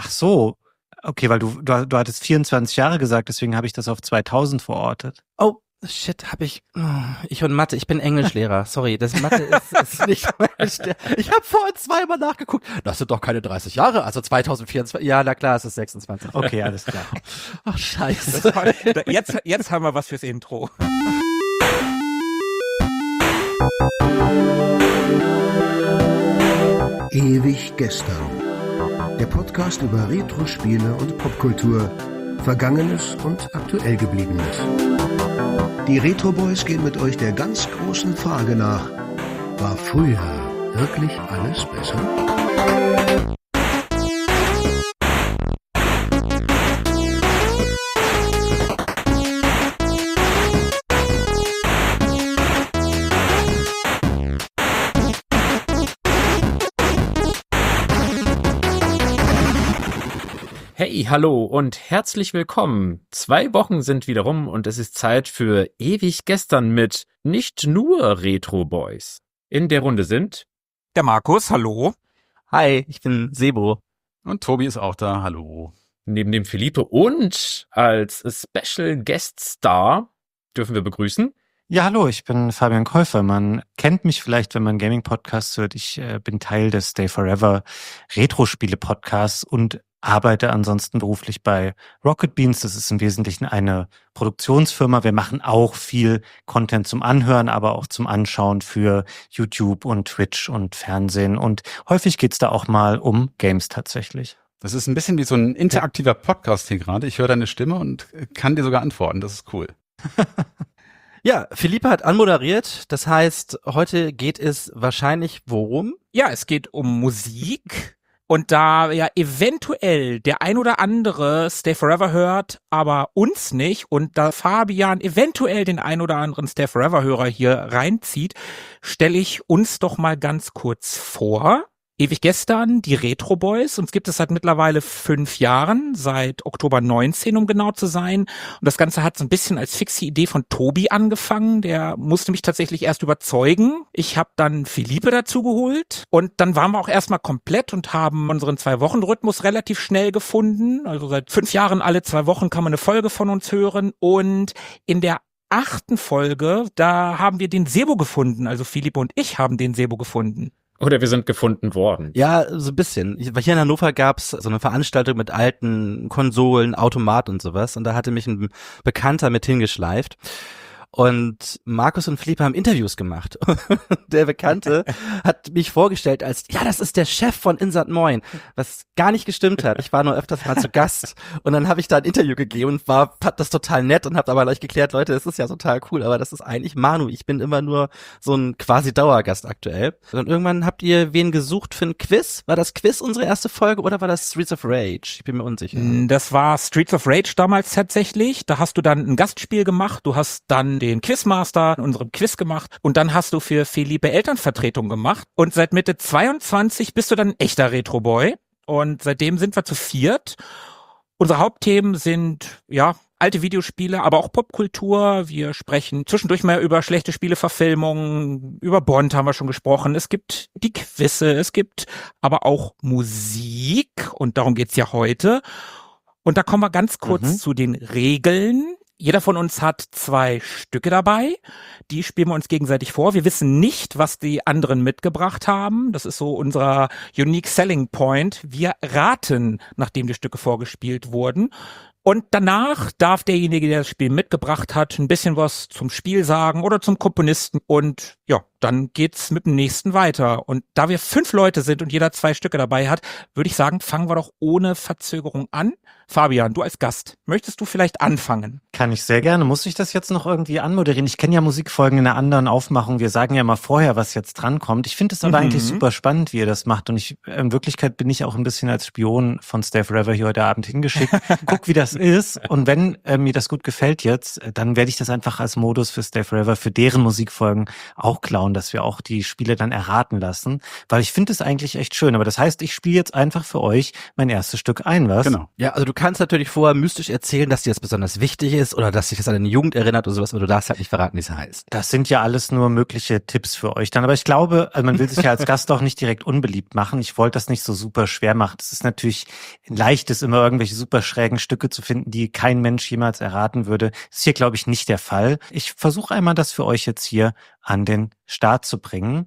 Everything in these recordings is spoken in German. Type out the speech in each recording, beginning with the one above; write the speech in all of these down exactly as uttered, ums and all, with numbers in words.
Ach so. Okay, weil du, du, du hattest vierundzwanzig Jahre gesagt, deswegen habe ich das auf zweitausend verortet. Oh, shit, hab ich, oh, ich und Mathe, ich bin Englischlehrer, sorry, das Mathe ist, ist nicht mein Stern. Ich habe vorhin zweimal nachgeguckt, das sind doch keine dreißig Jahre, also zweitausendvierundzwanzig, ja, na klar, es ist sechsundzwanzig. Okay, alles klar. Ach, scheiße. Jetzt, jetzt haben wir was fürs Intro. Ewig gestern. Der Podcast über Retro-Spiele und Popkultur. Vergangenes und aktuell Gebliebenes. Die Retro Boys gehen mit euch der ganz großen Frage nach: War früher wirklich alles besser? Hey, hallo und herzlich willkommen. Zwei Wochen sind wieder rum und es ist Zeit für Ewig gestern mit nicht nur Retro Boys. In der Runde sind der Markus, hallo. Hi, ich bin Sebo. Und Tobi ist auch da, hallo. Neben dem Philippe und als Special Guest Star dürfen wir begrüßen. Ja, hallo, ich bin Fabian Käufer. Man kennt mich vielleicht, wenn man Gaming-Podcasts hört. Ich äh, bin Teil des Stay Forever Retro-Spiele-Podcasts und arbeite ansonsten beruflich bei Rocket Beans. Das ist im Wesentlichen eine Produktionsfirma. Wir machen auch viel Content zum Anhören, aber auch zum Anschauen für YouTube und Twitch und Fernsehen. Und häufig geht's da auch mal um Games tatsächlich. Das ist ein bisschen wie so ein interaktiver Podcast hier gerade. Ich höre deine Stimme und kann dir sogar antworten. Das ist cool. Ja, Philippe hat anmoderiert. Das heißt, heute geht es wahrscheinlich worum? Ja, es geht um Musik. Und da ja eventuell der ein oder andere Stay Forever hört, aber uns nicht, und da Fabian eventuell den ein oder anderen Stay Forever Hörer hier reinzieht, stelle ich uns doch mal ganz kurz vor. Ewig gestern, die Retro Boys, uns gibt es seit mittlerweile fünf Jahren, seit Oktober neunzehn, um genau zu sein. Und das Ganze hat so ein bisschen als fixe Idee von Tobi angefangen. Der musste mich tatsächlich erst überzeugen. Ich habe dann Philippe dazu geholt und dann waren wir auch erstmal komplett und haben unseren Zwei-Wochen-Rhythmus relativ schnell gefunden. Also seit fünf Jahren alle zwei Wochen kann man eine Folge von uns hören, und in der achten Folge, da haben wir den Sebo gefunden. Also Philippe und ich haben den Sebo gefunden. Oder wir sind gefunden worden. Ja, so ein bisschen. Hier in Hannover gab's so eine Veranstaltung mit alten Konsolen, Automat und sowas. Und da hatte mich ein Bekannter mit hingeschleift. Und Markus und Philippe haben Interviews gemacht. Der Bekannte hat mich vorgestellt als, ja, das ist der Chef von Insert Moin, was gar nicht gestimmt hat. Ich war nur öfters mal zu Gast und dann habe ich da ein Interview gegeben und war, fand das total nett und habe aber gleich geklärt, Leute, das ist ja total cool, aber das ist eigentlich Manu. Ich bin immer nur so ein quasi Dauergast aktuell. Und irgendwann habt ihr wen gesucht für ein Quiz? War das Quiz unsere erste Folge oder war das Streets of Rage? Ich bin mir unsicher. Das war Streets of Rage damals tatsächlich. Da hast du dann ein Gastspiel gemacht, du hast dann den Quizmaster in unserem Quiz gemacht und dann hast du für Philippe Elternvertretung gemacht, und seit Mitte zweiundzwanzig bist du dann ein echter Retro-Boy, und seitdem sind wir zu viert. Unsere Hauptthemen sind, ja, alte Videospiele, aber auch Popkultur. Wir sprechen zwischendurch mal über schlechte Spieleverfilmungen, über Bond haben wir schon gesprochen. Es gibt die Quizze, es gibt aber auch Musik, und darum geht's ja heute. Und da kommen wir ganz kurz mhm. zu den Regeln. Jeder von uns hat zwei Stücke dabei, die spielen wir uns gegenseitig vor. Wir wissen nicht, was die anderen mitgebracht haben. Das ist so unser Unique Selling Point. Wir raten, nachdem die Stücke vorgespielt wurden. Und danach darf derjenige, der das Spiel mitgebracht hat, ein bisschen was zum Spiel sagen oder zum Komponisten. Und ja, dann geht's mit dem nächsten weiter. Und da wir fünf Leute sind und jeder zwei Stücke dabei hat, würde ich sagen, fangen wir doch ohne Verzögerung an. Fabian, du als Gast, möchtest du vielleicht anfangen? Kann ich sehr gerne. Muss ich das jetzt noch irgendwie anmoderieren? Ich kenne ja Musikfolgen in einer anderen Aufmachung. Wir sagen ja mal vorher, was jetzt drankommt. Ich finde es aber mhm. eigentlich super spannend, wie ihr das macht. Und ich, in Wirklichkeit bin ich auch ein bisschen als Spion von Stay Forever hier heute Abend hingeschickt. Guck, wie das ist. Und wenn äh, mir das gut gefällt jetzt, dann werde ich das einfach als Modus für Stay Forever, für deren Musikfolgen auch klauen. einbauen, dass wir auch die Spiele dann erraten lassen, weil ich finde es eigentlich echt schön. Aber das heißt, ich spiele jetzt einfach für euch mein erstes Stück ein, was? Genau. Ja, also du kannst natürlich vorher mystisch erzählen, dass dir das besonders wichtig ist oder dass sich das an deine Jugend erinnert oder sowas, aber du darfst halt nicht verraten, wie es heißt. Das sind ja alles nur mögliche Tipps für euch dann. Aber ich glaube, also man will sich ja als Gast auch nicht direkt unbeliebt machen. Ich wollte das nicht so super schwer machen. Es ist natürlich leicht, es immer irgendwelche super schrägen Stücke zu finden, die kein Mensch jemals erraten würde. Das ist hier, glaube ich, nicht der Fall. Ich versuche einmal, das für euch jetzt hier an den Start zu bringen.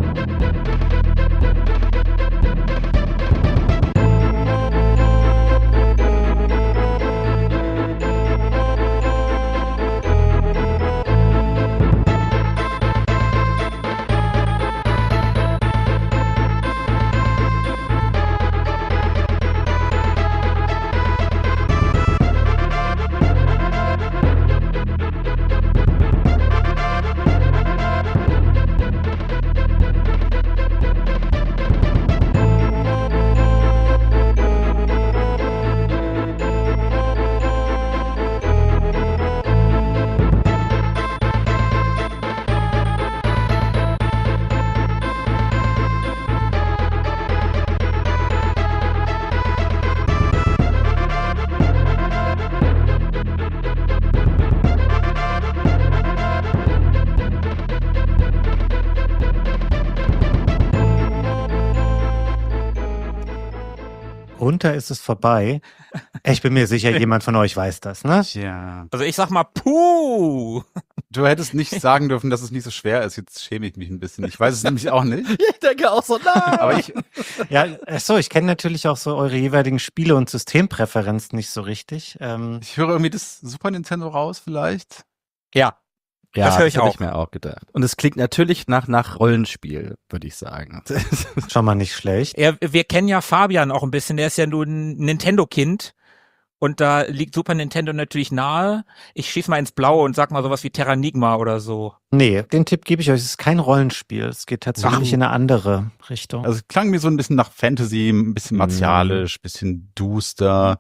Runter ist es vorbei. Ich bin mir sicher, jemand von euch weiß das, ne? Ja. Also ich sag mal, puh. Du hättest nicht sagen dürfen, dass es nicht so schwer ist. Jetzt schäme ich mich ein bisschen. Ich weiß es nämlich auch nicht. Ich denke auch so, nein. Aber ich, Ja, ach so, ich kenne natürlich auch so eure jeweiligen Spiele und Systempräferenzen nicht so richtig. Ähm, ich höre irgendwie das Super Nintendo raus vielleicht. Ja. Ja, Das höre ich hab auch. ich mir auch gedacht. Und es klingt natürlich nach, nach Rollenspiel, würde ich sagen. schon mal nicht schlecht. Er, wir kennen ja Fabian auch ein bisschen, der ist ja nur ein Nintendo-Kind. Und da liegt Super Nintendo natürlich nahe. Ich schieß mal ins Blaue und sag mal sowas wie Terranigma oder so. Nee, den Tipp gebe ich euch. Es ist kein Rollenspiel. Es geht tatsächlich Ach. in eine andere Richtung. Also es klang mir so ein bisschen nach Fantasy, ein bisschen martialisch, ein bisschen duster.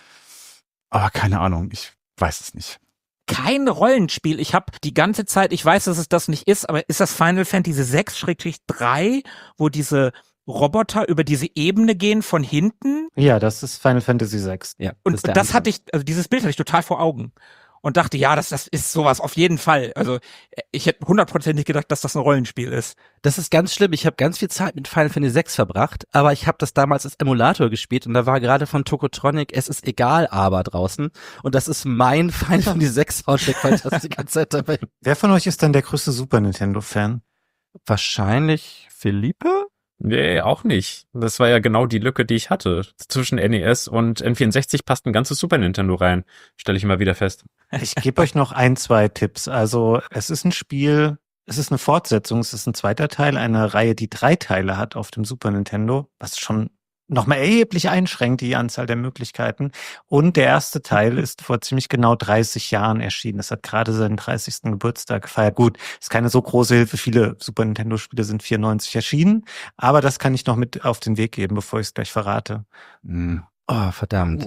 Aber keine Ahnung, ich weiß es nicht. Kein Rollenspiel. Ich habe die ganze Zeit, ich weiß, dass es das nicht ist, aber ist das Final Fantasy sechs drei, wo diese Roboter über diese Ebene gehen von hinten? Ja, das ist Final Fantasy sechs. Ja, Und ist das, der das Anfang. hatte ich, also dieses Bild hatte ich total vor Augen. Und dachte, ja, das, das ist sowas auf jeden Fall. Also ich hätte hundertprozentig gedacht, dass das ein Rollenspiel ist. Das ist ganz schlimm. Ich habe ganz viel Zeit mit Final Fantasy sechs verbracht, aber ich habe das damals als Emulator gespielt und da war gerade von Tokotronic Es ist egal, aber draußen. Und das ist mein Final Fantasy sechs Soundtrack, weil ich das die ganze Zeit dabei. Wer von euch ist denn der größte Super Nintendo-Fan? Wahrscheinlich Philippe? Nee, auch nicht. Das war ja genau die Lücke, die ich hatte. Zwischen N E S und N vierundsechzig passt ein ganzes Super Nintendo rein. Stelle ich immer wieder fest. Ich gebe euch noch ein, zwei Tipps. Also es ist ein Spiel, es ist eine Fortsetzung, es ist ein zweiter Teil einer Reihe, die drei Teile hat auf dem Super Nintendo, was schon nochmal erheblich einschränkt, die Anzahl der Möglichkeiten. Und der erste Teil ist vor ziemlich genau dreißig Jahren erschienen. Das hat gerade seinen dreißigsten Geburtstag gefeiert. Gut, ist keine so große Hilfe. Viele Super Nintendo-Spiele sind vierundneunzig erschienen. Aber das kann ich noch mit auf den Weg geben, bevor ich es gleich verrate. Hm. Oh, verdammt.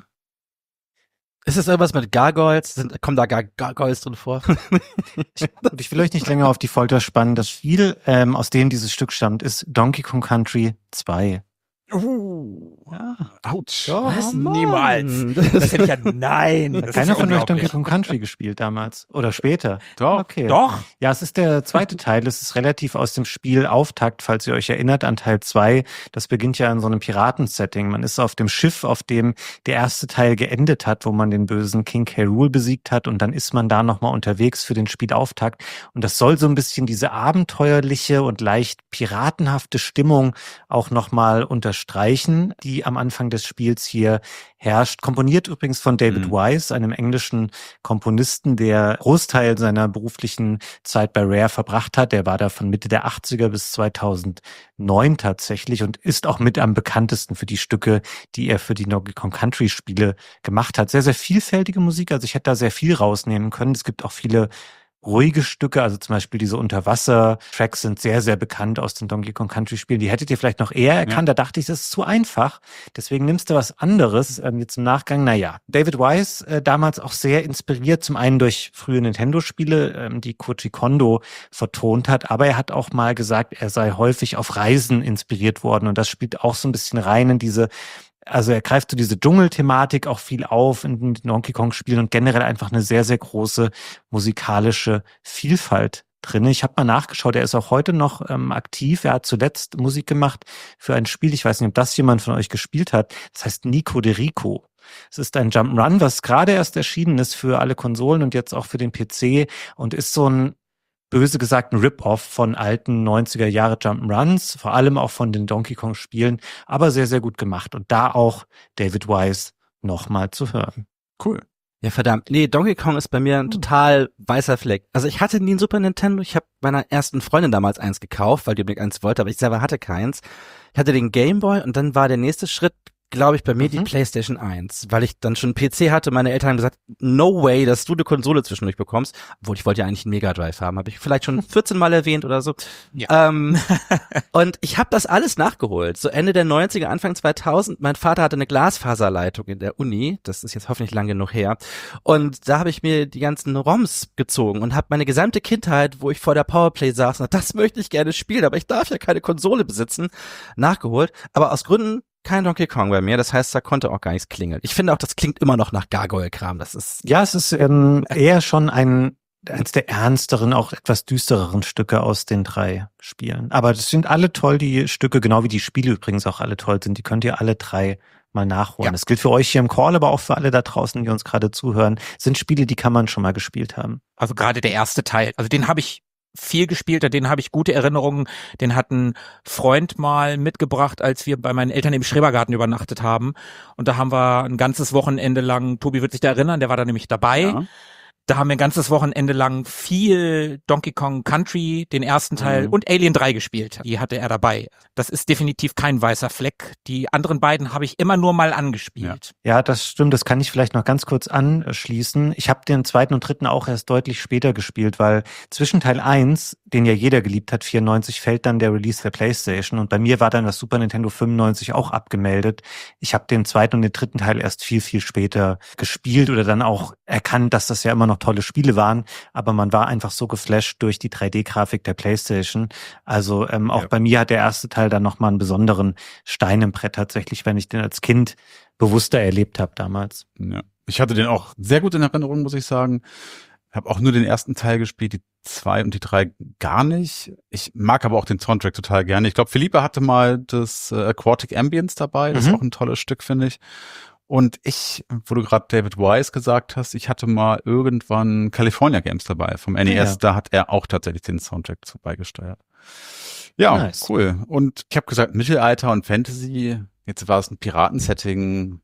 Ist das irgendwas mit Gargoyles? Sind, kommen da Gar Gargoyles drin vor? Und ich will euch nicht länger auf die Folter spannen. Das Spiel, ähm, aus dem dieses Stück stammt, ist Donkey Kong Country zwei. Uh, Ja. Autsch. was? Mann. Niemals. Das hätte ich ja, nein. Das ist Keiner ja von euch Donkey unglaublich. Kong Country gespielt damals? Oder später? Doch. Okay. Doch. Ja, es ist der zweite Teil. Es ist relativ aus dem Spiel Auftakt, falls ihr euch erinnert an Teil zwei. Das beginnt ja in so einem Piratensetting. Man ist auf dem Schiff, auf dem der erste Teil geendet hat, wo man den bösen King K. Rool besiegt hat. Und dann ist man da nochmal unterwegs für den Spielauftakt. Und das soll so ein bisschen diese abenteuerliche und leicht piratenhafte Stimmung auch nochmal unterstreichen, die am Anfang des Spiels hier herrscht. Komponiert übrigens von David Mhm. Wise, einem englischen Komponisten, der Großteil seiner beruflichen Zeit bei Rare verbracht hat. Der war da von Mitte der achtziger bis zweitausendneun tatsächlich und ist auch mit am bekanntesten für die Stücke, die er für die Donkey Kong Country Spiele gemacht hat. Sehr, sehr vielfältige Musik. Also ich hätte da sehr viel rausnehmen können. Es gibt auch viele ruhige Stücke, also zum Beispiel diese Unterwasser-Tracks sind sehr, sehr bekannt aus den Donkey Kong Country-Spielen. Die hättet ihr vielleicht noch eher erkannt. Ja. Da dachte ich, das ist zu einfach. Deswegen nimmst du was anderes. Ähm, jetzt im Nachgang, naja. David Wise, äh, damals auch sehr inspiriert, zum einen durch frühe Nintendo-Spiele, ähm, die Koji Kondo vertont hat, aber er hat auch mal gesagt, er sei häufig auf Reisen inspiriert worden und das spielt auch so ein bisschen rein in diese. Also er greift so diese Dschungelthematik auch viel auf in den Donkey Kong-Spielen und generell einfach eine sehr, sehr große musikalische Vielfalt drin. Ich habe mal nachgeschaut, er ist auch heute noch ähm, aktiv. Er hat zuletzt Musik gemacht für ein Spiel, ich weiß nicht, ob das jemand von euch gespielt hat, das heißt Nico de Rico. Es ist ein Jump'n'Run, was gerade erst erschienen ist für alle Konsolen und jetzt auch für den P C und ist so ein böse gesagt ein Rip-Off von alten neunziger Jahre Jump'n'Runs, vor allem auch von den Donkey Kong Spielen, aber sehr, sehr gut gemacht. Und da auch David Wise nochmal zu hören. Cool. Ja, verdammt. Nee, Donkey Kong ist bei mir ein total weißer Fleck. Also ich hatte nie ein Super Nintendo. Ich habe meiner ersten Freundin damals eins gekauft, weil die unbedingt eins wollte, aber ich selber hatte keins. Ich hatte den Game Boy und dann war der nächste Schritt, glaube ich, bei mir mhm. die PlayStation eins, weil ich dann schon einen P C hatte. Meine Eltern haben gesagt, no way, dass du eine Konsole zwischendurch bekommst. Obwohl, ich wollte ja eigentlich einen Mega Drive haben. Habe ich vielleicht schon vierzehn Mal erwähnt oder so. Ja. Ähm, und ich habe das alles nachgeholt. So Ende der neunziger, Anfang zweitausend. Mein Vater hatte eine Glasfaserleitung in der Uni. Das ist jetzt hoffentlich lang genug her. Und da habe ich mir die ganzen ROMs gezogen und habe meine gesamte Kindheit, wo ich vor der Powerplay saß, und das möchte ich gerne spielen, aber ich darf ja keine Konsole besitzen, nachgeholt. Aber aus Gründen kein Donkey Kong bei mir, das heißt, da konnte auch gar nichts klingeln. Ich finde auch, das klingt immer noch nach Gargoyle-Kram. Das ist ja, es ist ähm, eher schon ein eines der ernsteren, auch etwas düstereren Stücke aus den drei Spielen. Aber das sind alle toll, die Stücke, genau wie die Spiele übrigens auch alle toll sind. Die könnt ihr alle drei mal nachholen. Ja. Das gilt für euch hier im Call, aber auch für alle da draußen, die uns gerade zuhören. Das sind Spiele, die kann man schon mal gespielt haben. Also gerade der erste Teil, also den habe ich viel gespielt, an den habe ich gute Erinnerungen. Den hat ein Freund mal mitgebracht, als wir bei meinen Eltern im Schrebergarten übernachtet haben. Und da haben wir ein ganzes Wochenende lang, Tobi wird sich da erinnern, der war da nämlich dabei. Ja. Da haben wir ein ganzes Wochenende lang viel Donkey Kong Country, den ersten Teil, mhm. und Alien drei gespielt. Die hatte er dabei. Das ist definitiv kein weißer Fleck. Die anderen beiden habe ich immer nur mal angespielt. Ja. ja, das stimmt. Das kann ich vielleicht noch ganz kurz anschließen. Ich habe den zweiten und dritten auch erst deutlich später gespielt, weil zwischen Teil eins, den ja jeder geliebt hat, vierundneunzig, fällt dann der Release der PlayStation. Und bei mir war dann das Super Nintendo fünfundneunzig auch abgemeldet. Ich habe den zweiten und den dritten Teil erst viel, viel später gespielt oder dann auch erkannt, dass das ja immer noch tolle Spiele waren, aber man war einfach so geflasht durch die drei D-Grafik der PlayStation. Also ähm, auch ja. bei mir hat der erste Teil dann nochmal einen besonderen Stein im Brett tatsächlich, wenn ich den als Kind bewusster erlebt habe damals. Ja. Ich hatte den auch sehr gut in Erinnerung, muss ich sagen. Ich habe auch nur den ersten Teil gespielt, die zwei und die drei gar nicht. Ich mag aber auch den Soundtrack total gerne. Ich glaube, Philippe hatte mal das äh, Aquatic Ambience dabei. Das mhm. ist auch ein tolles Stück, finde ich. Und ich, wo du gerade David Wise gesagt hast, ich hatte mal irgendwann California Games dabei vom N E S. Ja. Da hat er auch tatsächlich den Soundtrack zu beigesteuert. Ja, nice. Cool. Und ich habe gesagt, Mittelalter und Fantasy. Jetzt war es ein Piratensetting.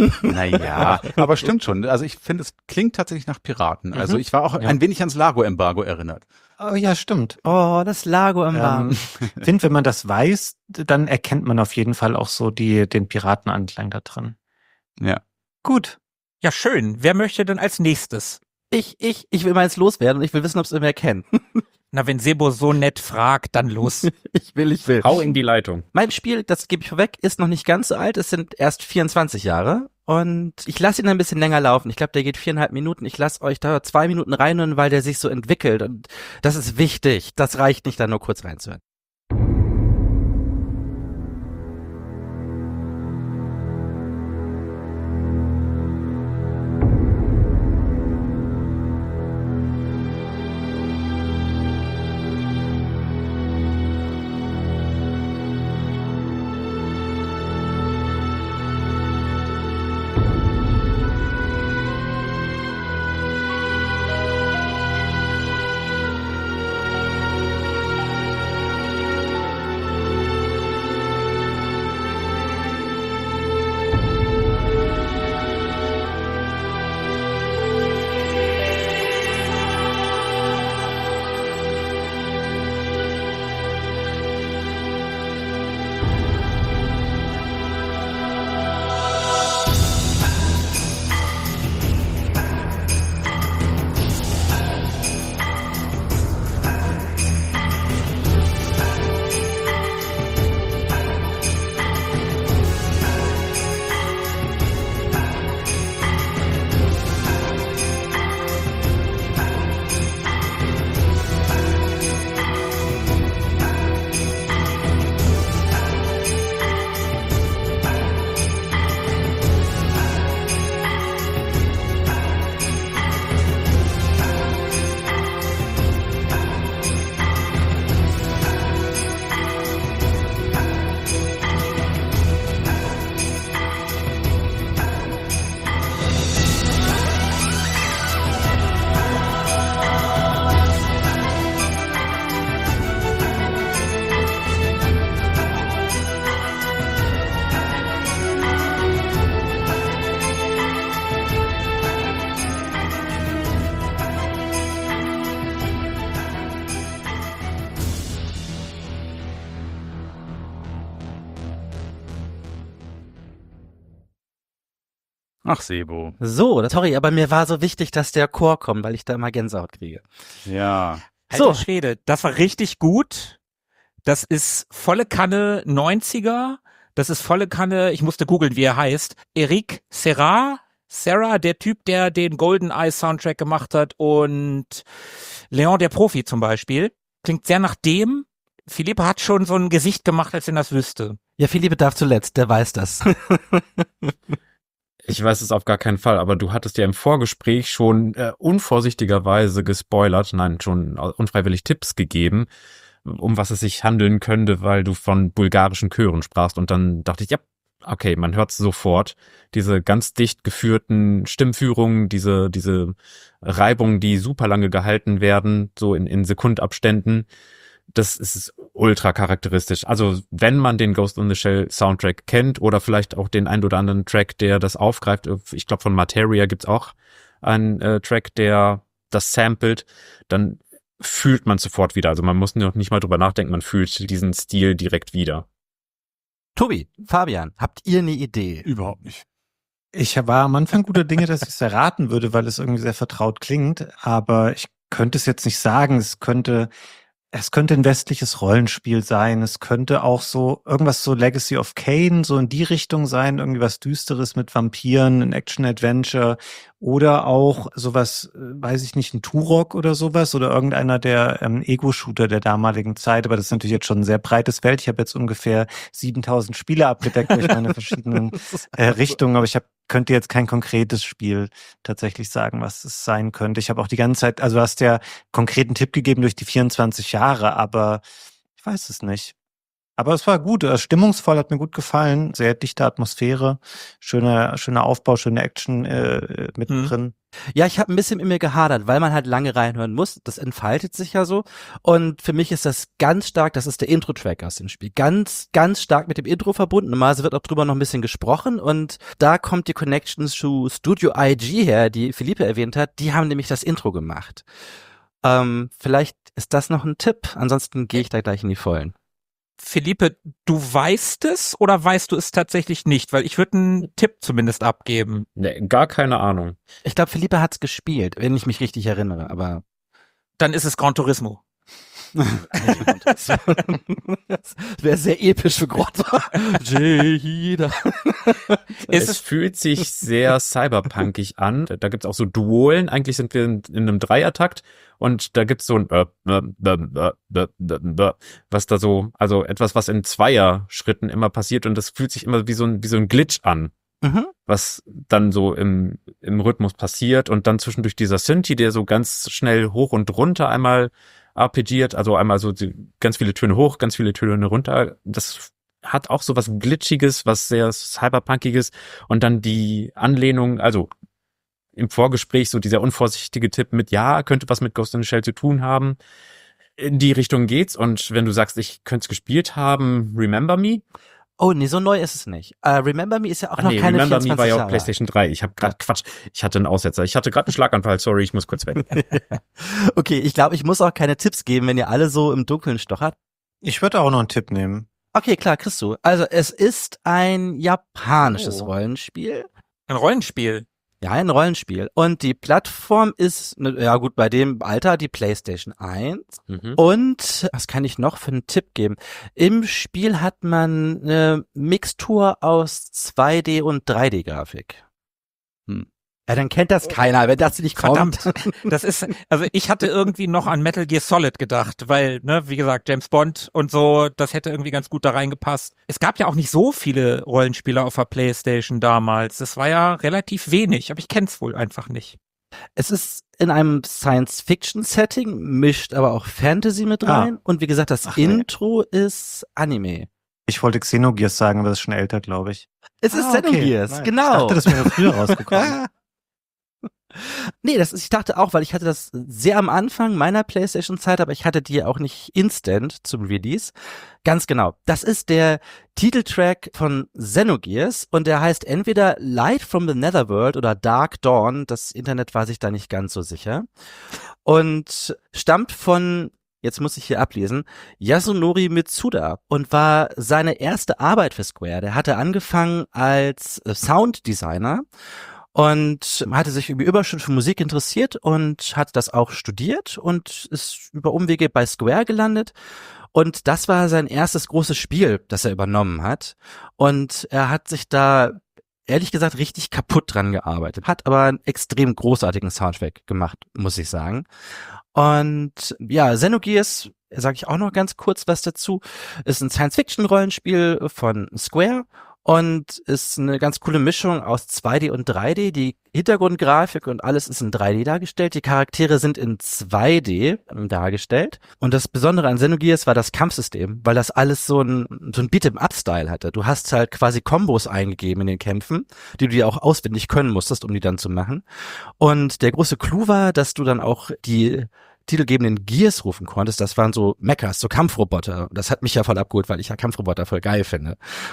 Naja, aber stimmt schon. Also ich finde, es klingt tatsächlich nach Piraten. Also ich war auch ja. ein wenig ans Lago-Embargo erinnert. Oh ja, stimmt. Oh, das Lago-Embargo. Ähm, ich finde, wenn man das weiß, dann erkennt man auf jeden Fall auch so die den Piratenanklang da drin. Ja. Gut. Ja, schön. Wer möchte denn als nächstes? Ich, ich, ich will meins loswerden und ich will wissen, ob es irgendwer kennt. Na, wenn Sebo so nett fragt, dann los. ich will, ich will. Hau in die Leitung. Mein Spiel, das gebe ich vorweg, ist noch nicht ganz so alt. Es sind erst vierundzwanzig Jahre. Und ich lasse ihn ein bisschen länger laufen. Ich glaube, der geht viereinhalb Minuten. Ich lasse euch da zwei Minuten reinhören, weil der sich so entwickelt. Und das ist wichtig. Das reicht nicht, da nur kurz reinzuhören. Ach, Sebo. So, sorry, aber mir war so wichtig, dass der Chor kommt, weil ich da immer Gänsehaut kriege. Ja. Alter So. Schwede, das war richtig gut. Das ist volle Kanne neunziger. Das ist volle Kanne, ich musste googeln, wie er heißt. Eric Serra, Serra, der Typ, der den GoldenEye Soundtrack gemacht hat und Leon der Profi zum Beispiel. Klingt sehr nach dem. Philippe hat schon so ein Gesicht gemacht, als wenn er das wüsste. Ja, Philippe darf zuletzt, der weiß das. Ich weiß es auf gar keinen Fall, aber du hattest ja im Vorgespräch schon äh, unvorsichtigerweise gespoilert, nein, schon unfreiwillig Tipps gegeben, um was es sich handeln könnte, weil du von bulgarischen Chören sprachst. Und dann dachte ich, ja, okay, man hört es sofort. Diese ganz dicht geführten Stimmführungen, diese diese Reibungen, die super lange gehalten werden, so in, in Sekundabständen, das ist ultra charakteristisch. Also wenn man den Ghost in the Shell Soundtrack kennt oder vielleicht auch den ein oder anderen Track, der das aufgreift, ich glaube von Materia gibt's auch einen äh, Track, der das samplet, dann fühlt man sofort wieder. Also man muss noch nicht mal drüber nachdenken, man fühlt diesen Stil direkt wieder. Tobi, Fabian, habt ihr eine Idee? Überhaupt nicht. Ich war am Anfang guter Dinge, dass ich es erraten würde, weil es irgendwie sehr vertraut klingt, aber ich könnte es jetzt nicht sagen. Es könnte, es könnte ein westliches Rollenspiel sein. Es könnte auch so irgendwas so Legacy of Kain, so in die Richtung sein, irgendwie was Düsteres mit Vampiren, ein Action-Adventure oder auch sowas, weiß ich nicht, ein Turok oder sowas oder irgendeiner der ähm, Ego-Shooter der damaligen Zeit. Aber das ist natürlich jetzt schon ein sehr breites Feld. Ich habe jetzt ungefähr siebentausend Spiele abgedeckt durch meine verschiedenen äh, Richtungen, aber ich habe könnte jetzt kein konkretes Spiel tatsächlich sagen, was es sein könnte. Ich habe auch die ganze Zeit, also du hast ja konkreten Tipp gegeben durch die vierundzwanzig Jahre, aber ich weiß es nicht. Aber es war gut, stimmungsvoll, hat mir gut gefallen, sehr dichte Atmosphäre, schöner schöner Aufbau, schöne Action äh, mittendrin. Hm. Ja, ich habe ein bisschen in mir gehadert, weil man halt lange reinhören muss. Das entfaltet sich ja so. Und für mich ist das ganz stark, das ist der Intro-Track aus dem Spiel. Ganz, ganz stark mit dem Intro verbunden. Normalerweise wird auch drüber noch ein bisschen gesprochen. Und da kommt die Connection zu Studio I G her, die Philippe erwähnt hat. Die haben nämlich das Intro gemacht. Ähm, vielleicht ist das noch ein Tipp. Ansonsten gehe ich da gleich in die Vollen. Philippe, du weißt es oder weißt du es tatsächlich nicht? Weil ich würde einen Tipp zumindest abgeben. Nee, gar keine Ahnung. Ich glaube, Philippe hat's gespielt, wenn ich mich richtig erinnere, aber dann ist es Gran Turismo. Das wäre sehr episch für Grotta. Es fühlt sich sehr cyberpunkig an. Da gibt's auch so Duolen. Eigentlich sind wir in, in einem Dreiertakt und da gibt's so ein äh, äh, äh, äh, äh, was da so, also etwas, was in Zweier-Schritten immer passiert und das fühlt sich immer wie so ein, wie so ein Glitch an. Mhm. Was dann so im, im Rhythmus passiert und dann zwischendurch dieser Synthi, der so ganz schnell hoch und runter einmal arpeggiert, also einmal so die, ganz viele Töne hoch, ganz viele Töne runter. Das hat auch so was Glitschiges, was sehr Cyberpunkiges und dann die Anlehnung, also im Vorgespräch so dieser unvorsichtige Tipp mit, ja, könnte was mit Ghost in the Shell zu tun haben. In die Richtung geht's und wenn du sagst, ich könnte es gespielt haben, Remember Me? Oh, nee, so neu ist es nicht. Uh, Remember Me ist ja auch Ach noch nee, keine Remember vierundzwanzig Me war ja auch Jahre. PlayStation drei. Ich habe gerade Quatsch. Ich hatte einen Aussetzer. Ich hatte gerade einen Schlaganfall. Sorry, ich muss kurz weg. Okay, ich glaube, ich muss auch keine Tipps geben, wenn ihr alle so im Dunkeln stochert. Ich würde auch noch einen Tipp nehmen. Okay, klar, kriegst du. Also es ist ein japanisches Oh. Rollenspiel. Ein Rollenspiel. Ja, ein Rollenspiel. Und die Plattform ist, ne, ja gut, bei dem Alter die PlayStation eins. Mhm. Und was kann ich noch für einen Tipp geben? Im Spiel hat man eine Mixtur aus zwei D und drei D-Grafik. Hm. Ja, dann kennt das keiner, wenn das nicht kommt. Verdammt. Das ist, also ich hatte irgendwie noch an Metal Gear Solid gedacht, weil, ne, wie gesagt, James Bond und so, das hätte irgendwie ganz gut da reingepasst. Es gab ja auch nicht so viele Rollenspieler auf der PlayStation damals. Das war ja relativ wenig, aber ich kenn's wohl einfach nicht. Es ist in einem Science-Fiction-Setting, mischt aber auch Fantasy mit rein. Ah. Und wie gesagt, das Ach, nee. Intro ist Anime. Ich wollte Xenogears sagen, aber das ist schon älter, glaube ich. Es ist Ah, okay. Xenogears, Nein. genau. Ich dachte, das wäre früher rausgekommen. Nee, das ist, ich dachte auch, weil ich hatte das sehr am Anfang meiner PlayStation-Zeit, aber ich hatte die auch nicht instant zum Release. Ganz genau. Das ist der Titeltrack von Xenogears und der heißt entweder Light from the Netherworld oder Dark Dawn. Das Internet war sich da nicht ganz so sicher. Und stammt von, jetzt muss ich hier ablesen, Yasunori Mitsuda und war seine erste Arbeit für Square. Der hatte angefangen als Sounddesigner. und hatte sich irgendwie überschüssig für Musik interessiert und hat das auch studiert und ist über Umwege bei Square gelandet. Und das war sein erstes großes Spiel, das er übernommen hat. Und er hat sich da ehrlich gesagt richtig kaputt dran gearbeitet, hat aber einen extrem großartigen Soundtrack gemacht, muss ich sagen. Und ja, Xenogears, sage ich auch noch ganz kurz was dazu, ist ein Science-Fiction-Rollenspiel von Square und ist eine ganz coole Mischung aus zwei D und drei D. Die Hintergrundgrafik und alles ist in drei D dargestellt. Die Charaktere sind in zwei D dargestellt. Und das Besondere an Xenogears war das Kampfsystem, weil das alles so ein, so ein Beat'em-up-Style hatte. Du hast halt quasi Kombos eingegeben in den Kämpfen, die du dir auch auswendig können musstest, um die dann zu machen. Und der große Clou war, dass du dann auch die titelgebenden Gears rufen konntest, das waren so Mechas, so Kampfroboter. Das hat mich ja voll abgeholt, weil ich ja Kampfroboter voll geil finde.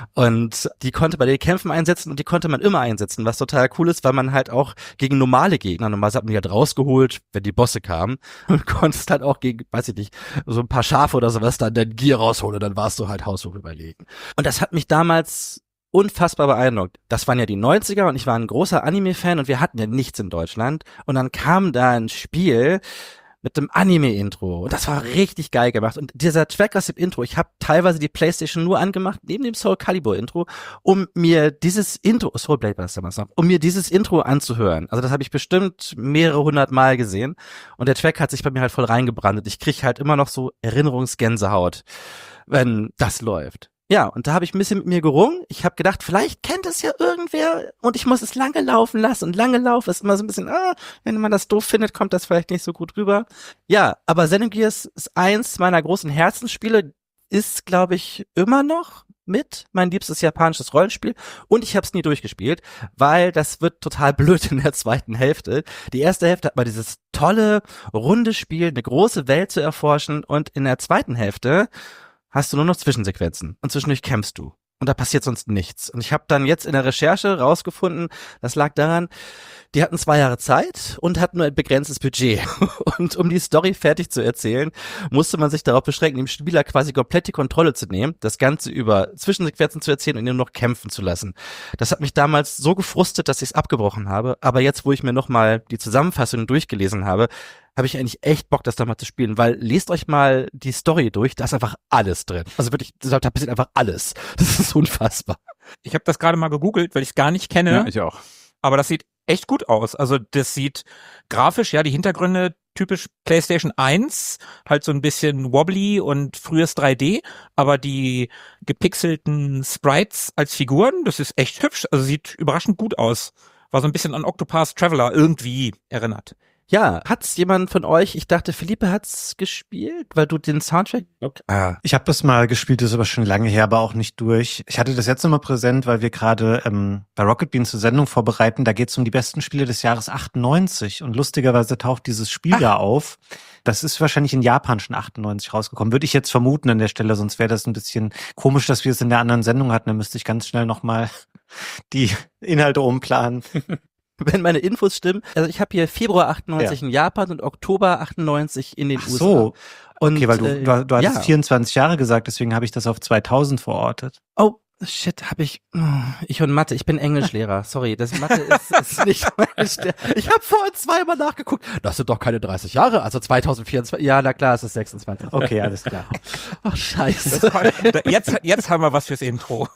Und die konnte bei den Kämpfen einsetzen und die konnte man immer einsetzen, was total cool ist, weil man halt auch gegen normale Gegner, normalerweise hat man die halt rausgeholt, wenn die Bosse kamen, und konntest halt auch gegen, weiß ich nicht, so ein paar Schafe oder sowas dann dein Gear rausholen und dann warst du halt haushoch überlegen. Und das hat mich damals unfassbar beeindruckt. Das waren ja die neunziger und ich war ein großer Anime-Fan und wir hatten ja nichts in Deutschland. Und dann kam da ein Spiel mit dem Anime-Intro. Und das war richtig geil gemacht. Und dieser Track aus dem Intro, ich habe teilweise die PlayStation nur angemacht, neben dem Soul Calibur-Intro, um mir dieses Intro, Soul Blade war das damals noch, um mir dieses Intro anzuhören. Also das habe ich bestimmt mehrere hundert Mal gesehen. Und der Track hat sich bei mir halt voll reingebrannt. Und ich kriege halt immer noch so Erinnerungsgänsehaut, wenn das läuft. Ja, und da habe ich ein bisschen mit mir gerungen. Ich habe gedacht, vielleicht kennt es ja irgendwer und ich muss es lange laufen lassen. Und lange laufen ist immer so ein bisschen, ah, wenn man das doof findet, kommt das vielleicht nicht so gut rüber. Ja, aber Xenogears ist eins meiner großen Herzensspiele, ist, glaube ich, immer noch mit mein liebstes japanisches Rollenspiel und ich habe es nie durchgespielt, weil das wird total blöd in der zweiten Hälfte. Die erste Hälfte hat mal dieses tolle, runde Spiel, eine große Welt zu erforschen und in der zweiten Hälfte hast du nur noch Zwischensequenzen und zwischendurch kämpfst du. Und da passiert sonst nichts. Und ich habe dann jetzt in der Recherche rausgefunden, das lag daran, die hatten zwei Jahre Zeit und hatten nur ein begrenztes Budget. Und um die Story fertig zu erzählen, musste man sich darauf beschränken, dem Spieler quasi komplett die Kontrolle zu nehmen, das Ganze über Zwischensequenzen zu erzählen und ihn nur noch kämpfen zu lassen. Das hat mich damals so gefrustet, dass ich es abgebrochen habe. Aber jetzt, wo ich mir nochmal die Zusammenfassung durchgelesen habe, habe ich eigentlich echt Bock, das da mal zu spielen, weil lest euch mal die Story durch, da ist einfach alles drin. Also wirklich, da passiert einfach alles. Das ist unfassbar. Ich habe das gerade mal gegoogelt, weil ich es gar nicht kenne. Ja, ich auch. Aber das sieht echt gut aus. Also das sieht grafisch, ja, die Hintergründe typisch PlayStation eins, halt so ein bisschen wobbly und frühes drei D, aber die gepixelten Sprites als Figuren, das ist echt hübsch, also sieht überraschend gut aus. War so ein bisschen an Octopath Traveler irgendwie erinnert. Ja, hat's jemand von euch, ich dachte, Philippe hat's gespielt, weil du den Soundtrack... Okay. Ah, ich habe das mal gespielt, das ist aber schon lange her, aber auch nicht durch. Ich hatte das jetzt nochmal präsent, weil wir gerade ähm, bei Rocket Beans zur Sendung vorbereiten, da geht's um die besten Spiele des Jahres achtundneunzig und lustigerweise taucht dieses Spiel Ach. da auf. Das ist wahrscheinlich in Japan schon achtundneunzig rausgekommen, würde ich jetzt vermuten an der Stelle, sonst wäre das ein bisschen komisch, dass wir es in der anderen Sendung hatten, dann müsste ich ganz schnell nochmal die Inhalte umplanen. Wenn meine Infos stimmen, also ich habe hier Februar achtundneunzig ja. in Japan und Oktober achtundneunzig in den Ach U S A. So. Und, okay, weil du, du, du hattest ja. vierundzwanzig Jahre gesagt, deswegen habe ich das auf zweitausend verortet. Oh, shit, habe ich, ich und Mathe, ich bin Englischlehrer, sorry, das Mathe ist, ist nicht meine Stärke. Ich habe vorhin zweimal nachgeguckt, das sind doch keine dreißig Jahre, also zweitausendvierundzwanzig, ja, na klar, es ist sechsundzwanzig. Okay, alles klar. Ach, scheiße. Jetzt, jetzt haben wir was fürs Intro.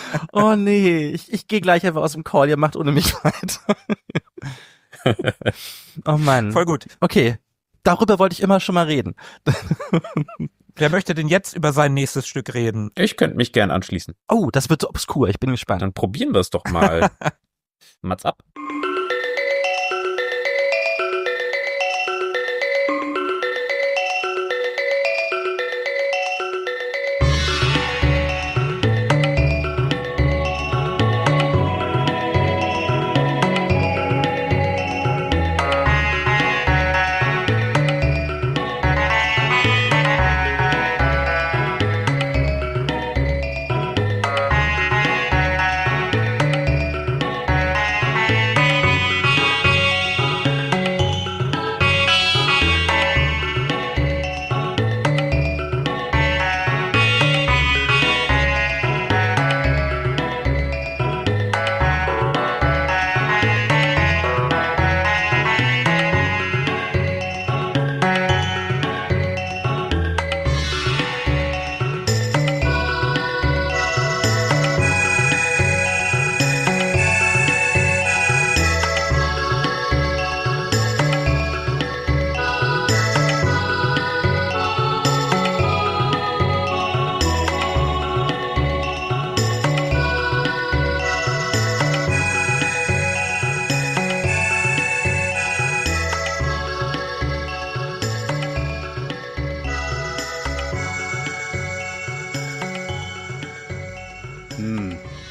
Oh nee, ich, ich gehe gleich einfach aus dem Call, ihr macht ohne mich weiter. Oh Mann. Voll gut. Okay, darüber wollte ich immer schon mal reden. Wer möchte denn jetzt über sein nächstes Stück reden? Ich könnte mich gern anschließen. Oh, das wird so obskur, ich bin gespannt. Dann probieren wir es doch mal. Mats ab.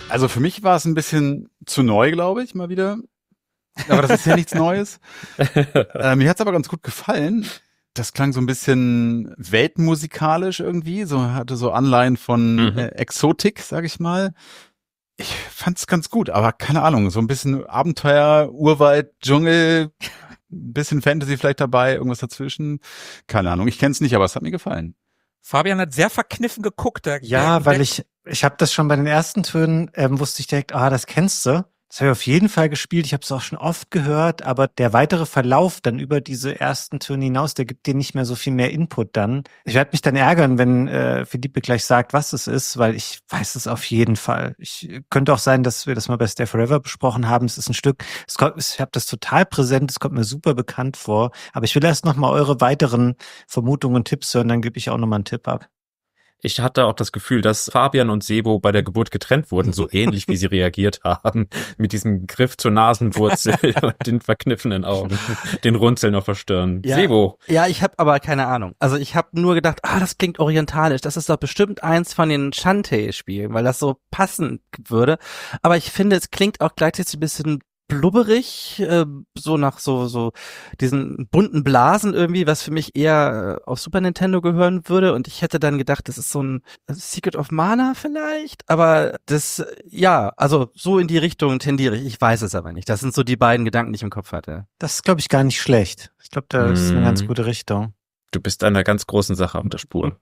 Also für mich war es ein bisschen zu neu, glaube ich, mal wieder. Aber das ist ja nichts Neues. Äh, mir hat's aber ganz gut gefallen. Das klang so ein bisschen weltmusikalisch irgendwie, so hatte so Anleihen von Mhm. äh, Exotik, sag ich mal. Ich fand's ganz gut, aber keine Ahnung, so ein bisschen Abenteuer, Urwald, Dschungel, ein bisschen Fantasy vielleicht dabei, irgendwas dazwischen. Keine Ahnung, ich kenn's nicht, aber es hat mir gefallen. Fabian hat sehr verkniffen geguckt. Der, Ja, der, weil ich, ich habe das schon bei den ersten Tönen, ähm, wusste ich direkt, ah, das kennst du. Das habe ich auf jeden Fall gespielt. Ich habe es auch schon oft gehört, aber der weitere Verlauf dann über diese ersten Töne hinaus, der gibt dir nicht mehr so viel mehr Input dann. Ich werde mich dann ärgern, wenn äh, Philippe gleich sagt, was es ist, weil ich weiß es auf jeden Fall. Ich könnte auch sein, dass wir das mal bei Stay Forever besprochen haben. Es ist ein Stück, es kommt, ich habe das total präsent, es kommt mir super bekannt vor. Aber ich will erst noch mal eure weiteren Vermutungen und Tipps hören, dann gebe ich auch noch mal einen Tipp ab. Ich hatte auch das Gefühl, dass Fabian und Sebo bei der Geburt getrennt wurden, so ähnlich wie sie reagiert haben, mit diesem Griff zur Nasenwurzel und den verkniffenen Augen, den Runzeln auf der Stirn. Ja. Sebo, Ja, ich habe aber keine Ahnung. Also ich habe nur gedacht, ah, das klingt orientalisch. Das ist doch bestimmt eins von den Shantae-Spielen, weil das so passend würde. Aber ich finde, es klingt auch gleichzeitig ein bisschen blubberig, äh, so nach so so diesen bunten Blasen irgendwie, was für mich eher äh, auf Super Nintendo gehören würde. Und ich hätte dann gedacht, das ist so ein Secret of Mana vielleicht. Aber das, ja, also so in die Richtung tendiere ich. Ich weiß es aber nicht. Das sind so die beiden Gedanken, die ich im Kopf hatte. Das ist, glaube ich, gar nicht schlecht. Ich glaube, da ist eine Mm. ganz gute Richtung. du bist einer ganz großen Sache auf der Spur.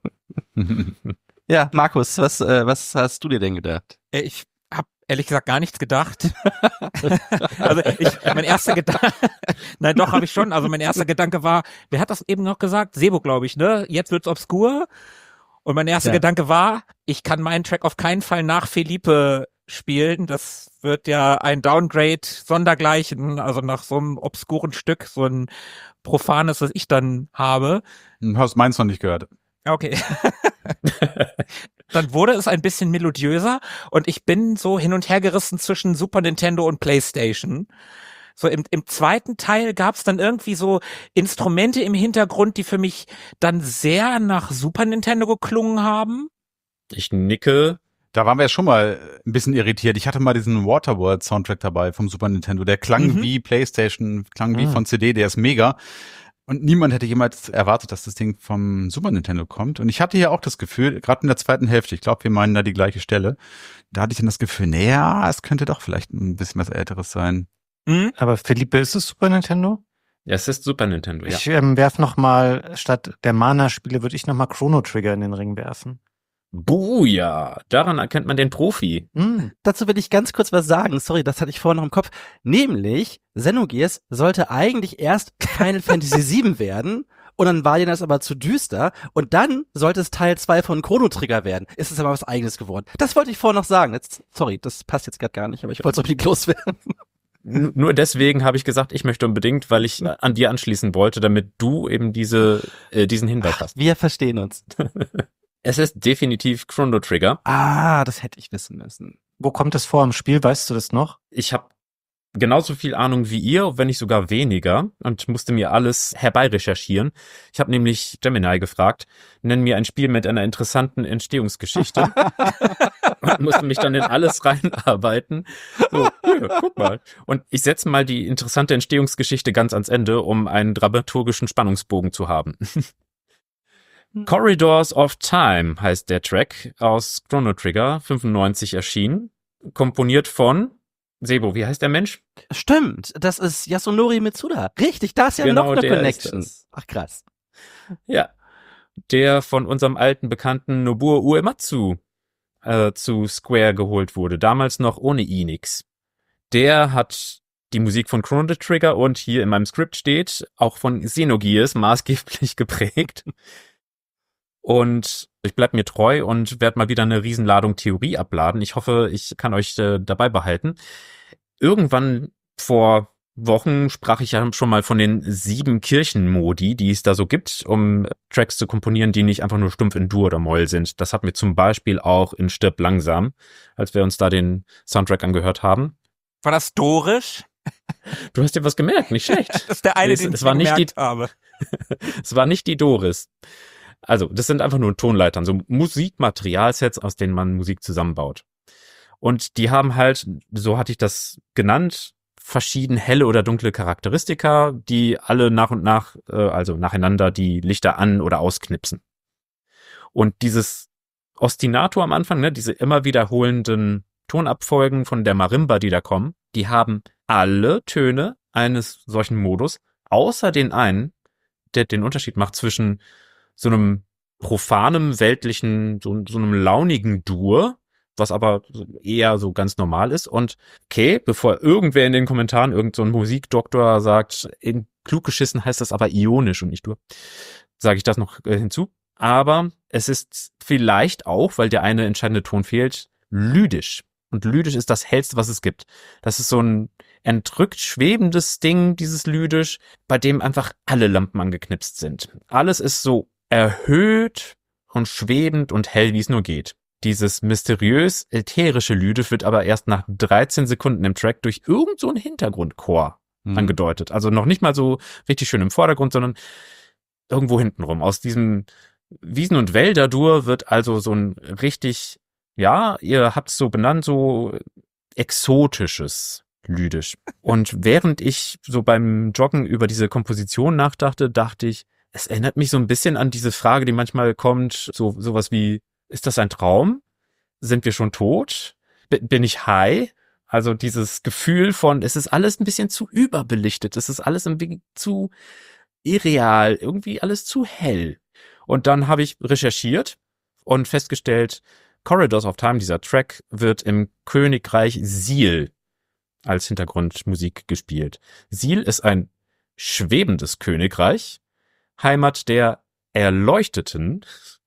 Ja, Markus, was äh, was hast du dir denn gedacht? Äh, Ich habe ehrlich gesagt gar nichts gedacht. Also ich, mein erster Gedanke, nein, doch habe ich schon. Also mein erster Gedanke war, wer hat das eben noch gesagt? Sebo, glaube ich, ne? Jetzt wird's obskur. Und mein erster Ja. Gedanke war, ich kann meinen Track auf keinen Fall nach Felipe spielen. Das wird ja ein Downgrade sondergleichen, also nach so einem obskuren Stück, so ein profanes, was ich dann habe. Du hast meins noch nicht gehört. Okay. Dann wurde es ein bisschen melodiöser und ich bin so hin und her gerissen zwischen Super Nintendo und PlayStation. So im, im zweiten Teil gab es dann irgendwie so Instrumente im Hintergrund, die für mich dann sehr nach Super Nintendo geklungen haben. Ich nicke. Da waren wir ja schon mal ein bisschen irritiert. Ich hatte mal diesen Waterworld-Soundtrack dabei vom Super Nintendo. Der klang Mhm. wie PlayStation, klang wie Ah. von C D, der ist mega. Und niemand hätte jemals erwartet, dass das Ding vom Super Nintendo kommt. Und ich hatte hier auch das Gefühl, gerade in der zweiten Hälfte, ich glaube, wir meinen da die gleiche Stelle, da hatte ich dann das Gefühl, naja, es könnte doch vielleicht ein bisschen was Älteres sein. Mhm. Aber Philippe, ist es Super Nintendo? Ja, es ist Super Nintendo, ja. Ich ähm, werf noch mal, statt der Mana-Spiele würde ich noch mal Chrono Trigger in den Ring werfen. Buja, daran erkennt man den Profi. Hm. Dazu will ich ganz kurz was sagen. Sorry, das hatte ich vorhin noch im Kopf. Nämlich, Xenogears sollte eigentlich erst Final Fantasy sieben werden. Und dann war denen das aber zu düster. Und dann sollte es Teil zwei von Chrono Trigger werden. Ist es aber was Eigenes geworden. Das wollte ich vorhin noch sagen. Jetzt, sorry, das passt jetzt gerade gar nicht, aber ich wollte es unbedingt loswerden. N- Nur deswegen habe ich gesagt, ich möchte unbedingt, weil ich an dir anschließen wollte, damit du eben diese äh, diesen Hinweis hast. Wir verstehen uns. Es ist definitiv Chrono Trigger. Ah, das hätte ich wissen müssen. Wo kommt das vor im Spiel? Weißt du das noch? Ich habe genauso viel Ahnung wie ihr, wenn nicht sogar weniger, und musste mir alles herbeirecherchieren. Ich habe nämlich Gemini gefragt, nenn mir ein Spiel mit einer interessanten Entstehungsgeschichte und musste mich dann in alles reinarbeiten. So, hier, guck mal. Und ich setze mal die interessante Entstehungsgeschichte ganz ans Ende, um einen dramaturgischen Spannungsbogen zu haben. Corridors of Time heißt der Track, aus Chrono Trigger, fünfundneunzig erschienen, komponiert von Sebo, wie heißt der Mensch? Stimmt, das ist Yasunori Mitsuda. Richtig, da ist ja Genau, noch eine der ist Connection. das. Ach krass. Ja, der von unserem alten Bekannten Nobuo Uematsu äh, zu Square geholt wurde, damals noch ohne Enix. Der hat die Musik von Chrono Trigger und hier in meinem Skript steht, auch von Xenogears maßgeblich geprägt. Und ich bleib mir treu und werde mal wieder eine Riesenladung Theorie abladen. Ich hoffe, ich kann euch äh, dabei behalten. Irgendwann vor Wochen sprach ich ja schon mal von den sieben Kirchenmodi, die es da so gibt, um Tracks zu komponieren, die nicht einfach nur stumpf in Dur oder Moll sind. Das hatten wir zum Beispiel auch in Stirb langsam, als wir uns da den Soundtrack angehört haben. War das dorisch? Du hast dir was gemerkt, nicht schlecht. Das ist der eine, Es- den es ich war mir nicht die- gemerkt habe. Es war nicht die Doris. Also, das sind einfach nur Tonleitern, so Musikmaterialsets, aus denen man Musik zusammenbaut. Und die haben halt, so hatte ich das genannt, verschieden helle oder dunkle Charakteristika, die alle nach und nach, äh, also nacheinander die Lichter an- oder ausknipsen. Und dieses Ostinato am Anfang, ne, diese immer wiederholenden Tonabfolgen von der Marimba, die da kommen, die haben alle Töne eines solchen Modus, außer den einen, der den Unterschied macht zwischen so einem profanem, weltlichen, so, so einem launigen Dur, was aber eher so ganz normal ist. Und okay, bevor irgendwer in den Kommentaren, irgend so ein Musikdoktor sagt, in klug geschissen heißt das aber ionisch und nicht Dur, sage ich das noch äh, hinzu. Aber es ist vielleicht auch, weil der eine entscheidende Ton fehlt, lydisch. Und lydisch ist das Hellste, was es gibt. Das ist so ein entrückt schwebendes Ding, dieses lydisch, bei dem einfach alle Lampen angeknipst sind. Alles ist so erhöht und schwebend und hell, wie es nur geht. Dieses mysteriös ätherische lydisch wird aber erst nach dreizehn Sekunden im Track durch irgend so einen Hintergrundchor mhm. angedeutet. Also noch nicht mal so richtig schön im Vordergrund, sondern irgendwo hintenrum. Aus diesem Wiesen- und Wälder-Dur wird also so ein richtig, ja, ihr habt es so benannt, so exotisches lydisch. Und während ich so beim Joggen über diese Komposition nachdachte, dachte ich, es erinnert mich so ein bisschen an diese Frage, die manchmal kommt, so sowas wie, ist das ein Traum? Sind wir schon tot? B- bin ich high? Also dieses Gefühl von, es ist alles ein bisschen zu überbelichtet, es ist alles ein bisschen zu irreal, irgendwie alles zu hell. Und dann habe ich recherchiert und festgestellt, Corridors of Time, dieser Track, wird im Königreich Sil als Hintergrundmusik gespielt. Sil ist ein schwebendes Königreich, Heimat der Erleuchteten.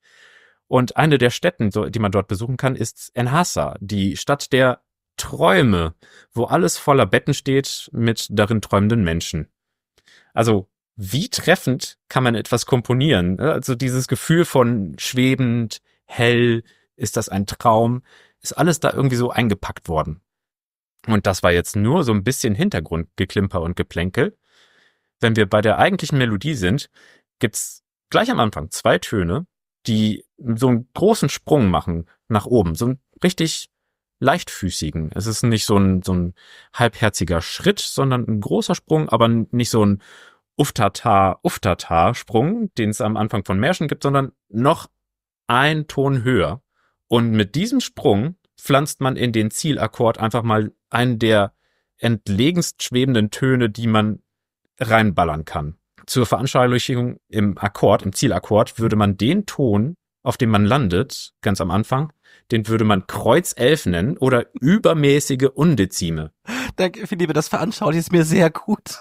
Und eine der Städten, die man dort besuchen kann, ist Enhassa, die Stadt der Träume, wo alles voller Betten steht mit darin träumenden Menschen. Also wie treffend kann man etwas komponieren? Also dieses Gefühl von schwebend, hell, ist das ein Traum, ist alles da irgendwie so eingepackt worden. Und das war jetzt nur so ein bisschen Hintergrundgeklimper und Geplänkel. Wenn wir bei der eigentlichen Melodie sind, gibt's gleich am Anfang zwei Töne, die so einen großen Sprung machen nach oben, so einen richtig leichtfüßigen. Es ist nicht so ein, so ein halbherziger Schritt, sondern ein großer Sprung, aber nicht so ein Uftata, Uftata-Sprung, den es am Anfang von Märchen gibt, sondern noch ein Ton höher. Und mit diesem Sprung pflanzt man in den Zielakkord einfach mal einen der entlegenst schwebenden Töne, die man reinballern kann. Zur Veranschaulichung im Akkord, im Zielakkord, würde man den Ton, auf dem man landet, ganz am Anfang, den würde man Kreuz elf nennen oder übermäßige Undezime. Danke, Philippe, das veranschaulicht ist mir sehr gut.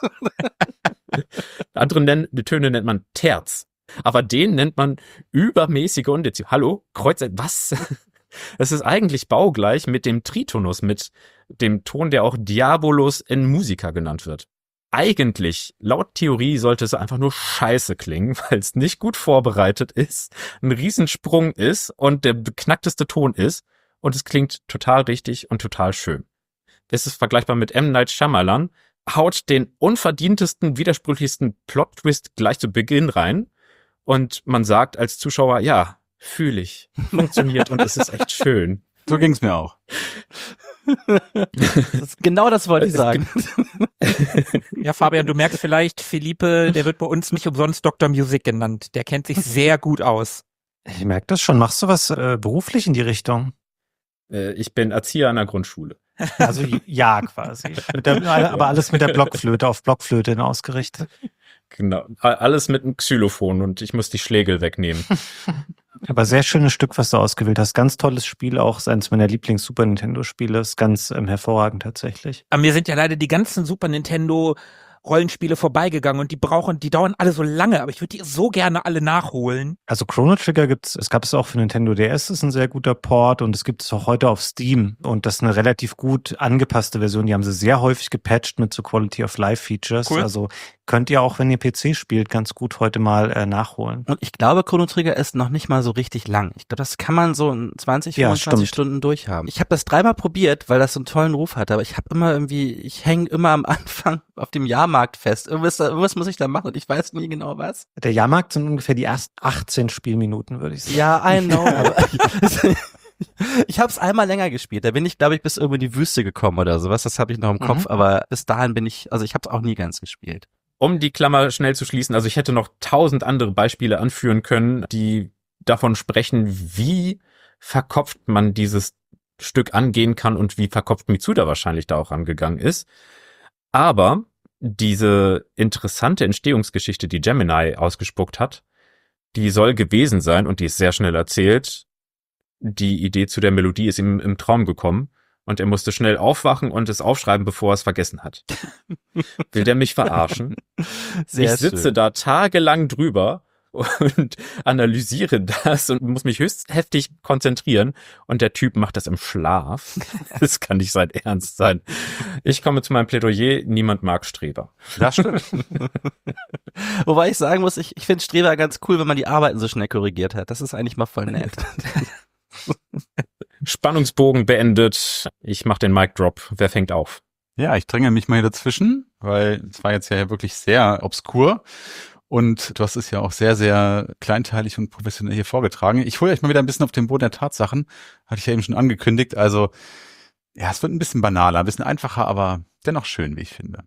Andere nennen, die Töne nennt man Terz. Aber den nennt man übermäßige Undezime. Hallo? Kreuz elf, was? Es ist eigentlich baugleich mit dem Tritonus, mit dem Ton, der auch Diabolus in Musica genannt wird. Eigentlich, laut Theorie, sollte es einfach nur scheiße klingen, weil es nicht gut vorbereitet ist, ein Riesensprung ist und der beknackteste Ton ist und es klingt total richtig und total schön. Es ist vergleichbar mit M. Night Shyamalan, haut den unverdientesten, widersprüchlichsten Plot-Twist gleich zu Beginn rein und man sagt als Zuschauer, ja, fühle ich, funktioniert und es ist echt schön. So ging's mir auch. Das, genau das wollte ich sagen. Ja, Fabian, du merkst vielleicht, Philippe, der wird bei uns nicht umsonst Doktor Music genannt. Der kennt sich sehr gut aus. Ich merke das schon. Machst du was äh, beruflich in die Richtung? Äh, ich bin Erzieher an der Grundschule. Also ja, quasi. Mit der, aber alles mit der Blockflöte, auf Blockflöte hin ausgerichtet. Genau, alles mit einem Xylophon und ich muss die Schlägel wegnehmen. Aber sehr schönes Stück, was du ausgewählt hast. Ganz tolles Spiel, auch eines meiner Lieblings-Super Nintendo-Spiele. Ist ganz ähm, hervorragend tatsächlich. Aber mir sind ja leider die ganzen Super Nintendo Rollenspiele vorbeigegangen und die brauchen, die dauern alle so lange, aber ich würde die so gerne alle nachholen. Also Chrono Trigger gibt's, es gab es auch für Nintendo D S, ist ein sehr guter Port und es gibt es auch heute auf Steam und das ist eine relativ gut angepasste Version. Die haben sie sehr häufig gepatcht mit so Quality of Life Features. Cool. Also könnt ihr auch, wenn ihr P C spielt, ganz gut heute mal äh, nachholen. Und ich glaube, Chrono Trigger ist noch nicht mal so richtig lang. Ich glaube, das kann man so in zwanzig, Ja, fünfundzwanzig stimmt. Stunden durchhaben. Ich habe das dreimal probiert, weil das so einen tollen Ruf hatte, aber ich habe immer irgendwie, ich hänge immer am Anfang auf dem Jahrmarkt fest. Irgendwas, irgendwas muss ich da machen und ich weiß nie genau was. Der Jahrmarkt sind ungefähr die ersten achtzehn Spielminuten, würde ich sagen. Ja, I know. aber Ich habe es einmal länger gespielt. Da bin ich, glaube ich, bis irgendwo in die Wüste gekommen oder sowas. Das habe ich noch im Kopf. Mhm. Aber bis dahin bin ich, also ich habe es auch nie ganz gespielt. Um die Klammer schnell zu schließen, also ich hätte noch tausend andere Beispiele anführen können, die davon sprechen, wie verkopft man dieses Stück angehen kann und wie verkopft Mitsuda wahrscheinlich da auch angegangen ist. Aber diese interessante Entstehungsgeschichte, die Gemini ausgespuckt hat, die soll gewesen sein, und die ist sehr schnell erzählt. Die Idee zu der Melodie ist ihm im Traum gekommen und er musste schnell aufwachen und es aufschreiben, bevor er es vergessen hat. Will der mich verarschen? Sehr ich sitze schön. da tagelang drüber und analysiere das und muss mich höchst heftig konzentrieren, und der Typ macht das im Schlaf. Das kann nicht sein Ernst sein. Ich komme zu meinem Plädoyer, niemand mag Streber. Das stimmt. Wobei ich sagen muss, ich, ich finde Streber ganz cool, wenn man die Arbeiten so schnell korrigiert hat. Das ist eigentlich mal voll nett. Spannungsbogen beendet. Ich mache den Mic Drop. Wer fängt auf? Ja, ich dränge mich mal hier dazwischen, weil es war jetzt ja wirklich sehr obskur. Und du hast es ja auch sehr, sehr kleinteilig und professionell hier vorgetragen. Ich hole euch mal wieder ein bisschen auf den Boden der Tatsachen. Hatte ich ja eben schon angekündigt. Also, ja, es wird ein bisschen banaler, ein bisschen einfacher, aber dennoch schön, wie ich finde.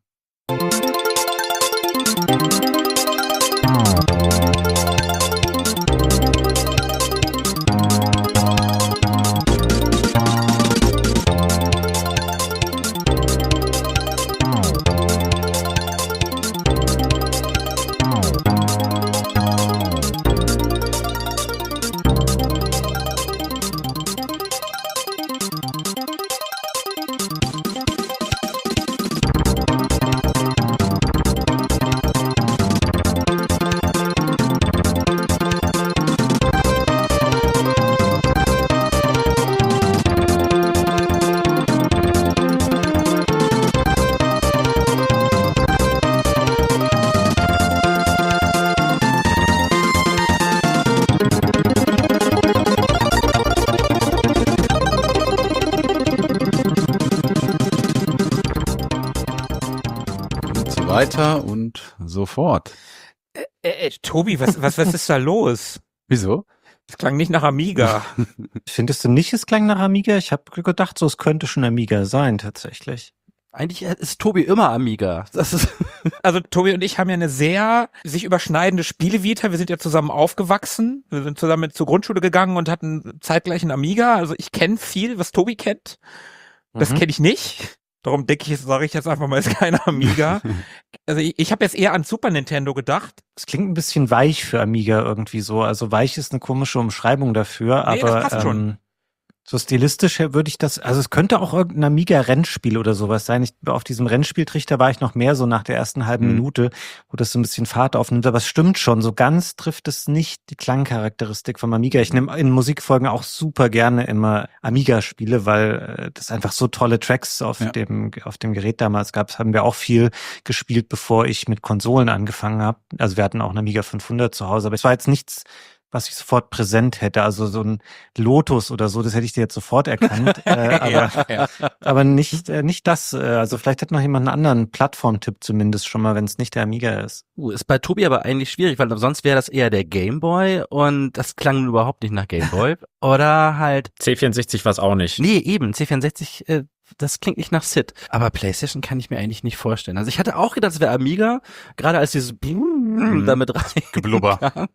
Weiter und so fort. Äh, äh, Tobi, was, was, was ist da los? Wieso? Das klang nicht nach Amiga. Findest du nicht, es klang nach Amiga? Ich habe gedacht, so es könnte schon Amiga sein, tatsächlich. Eigentlich ist Tobi immer Amiga. Das ist Also Tobi und ich haben ja eine sehr sich überschneidende Spielevita. Wir sind ja zusammen aufgewachsen. Wir sind zusammen zur Grundschule gegangen und hatten zeitgleich einen Amiga. Also ich kenne viel, was Tobi kennt. Das Mhm. kenne ich nicht. Darum denke ich, sage ich jetzt einfach mal, ist kein Amiga. Also ich, ich habe jetzt eher an Super Nintendo gedacht. Es klingt ein bisschen weich für Amiga irgendwie so. Also weich ist eine komische Umschreibung dafür, Nee, das aber passt schon. ähm, so stilistisch her würde ich das, also es könnte auch irgendein Amiga-Rennspiel oder sowas sein. Ich, auf diesem Rennspieltrichter war ich noch mehr so nach der ersten halben Mhm. Minute, wo das so ein bisschen Fahrt aufnimmt. Aber es stimmt schon, so ganz trifft es nicht die Klangcharakteristik vom Amiga. Ich nehme in Musikfolgen auch super gerne immer Amiga-Spiele, weil äh, das einfach so tolle Tracks auf Ja. dem auf dem Gerät damals gab. Das haben wir auch viel gespielt, bevor ich mit Konsolen angefangen habe. Also wir hatten auch einen Amiga fünfhundert zu Hause, aber es war jetzt nichts, was ich sofort präsent hätte. Also so ein Lotus oder so, das hätte ich dir jetzt sofort erkannt. äh, aber, Ja. aber nicht äh, nicht das. Äh, also vielleicht hat noch jemand einen anderen Plattformtipp zumindest schon mal, wenn es nicht der Amiga ist. Uh, ist bei Tobi aber eigentlich schwierig, weil sonst wäre das eher der Gameboy und das klang nun überhaupt nicht nach Gameboy. Oder halt, C vierundsechzig war es auch nicht. nee, eben, C vierundsechzig, äh, das klingt nicht nach S I D. Aber PlayStation kann ich mir eigentlich nicht vorstellen. Also ich hatte auch gedacht, es wäre Amiga, gerade als dieses Mhm. damit rein Geblubber. kam.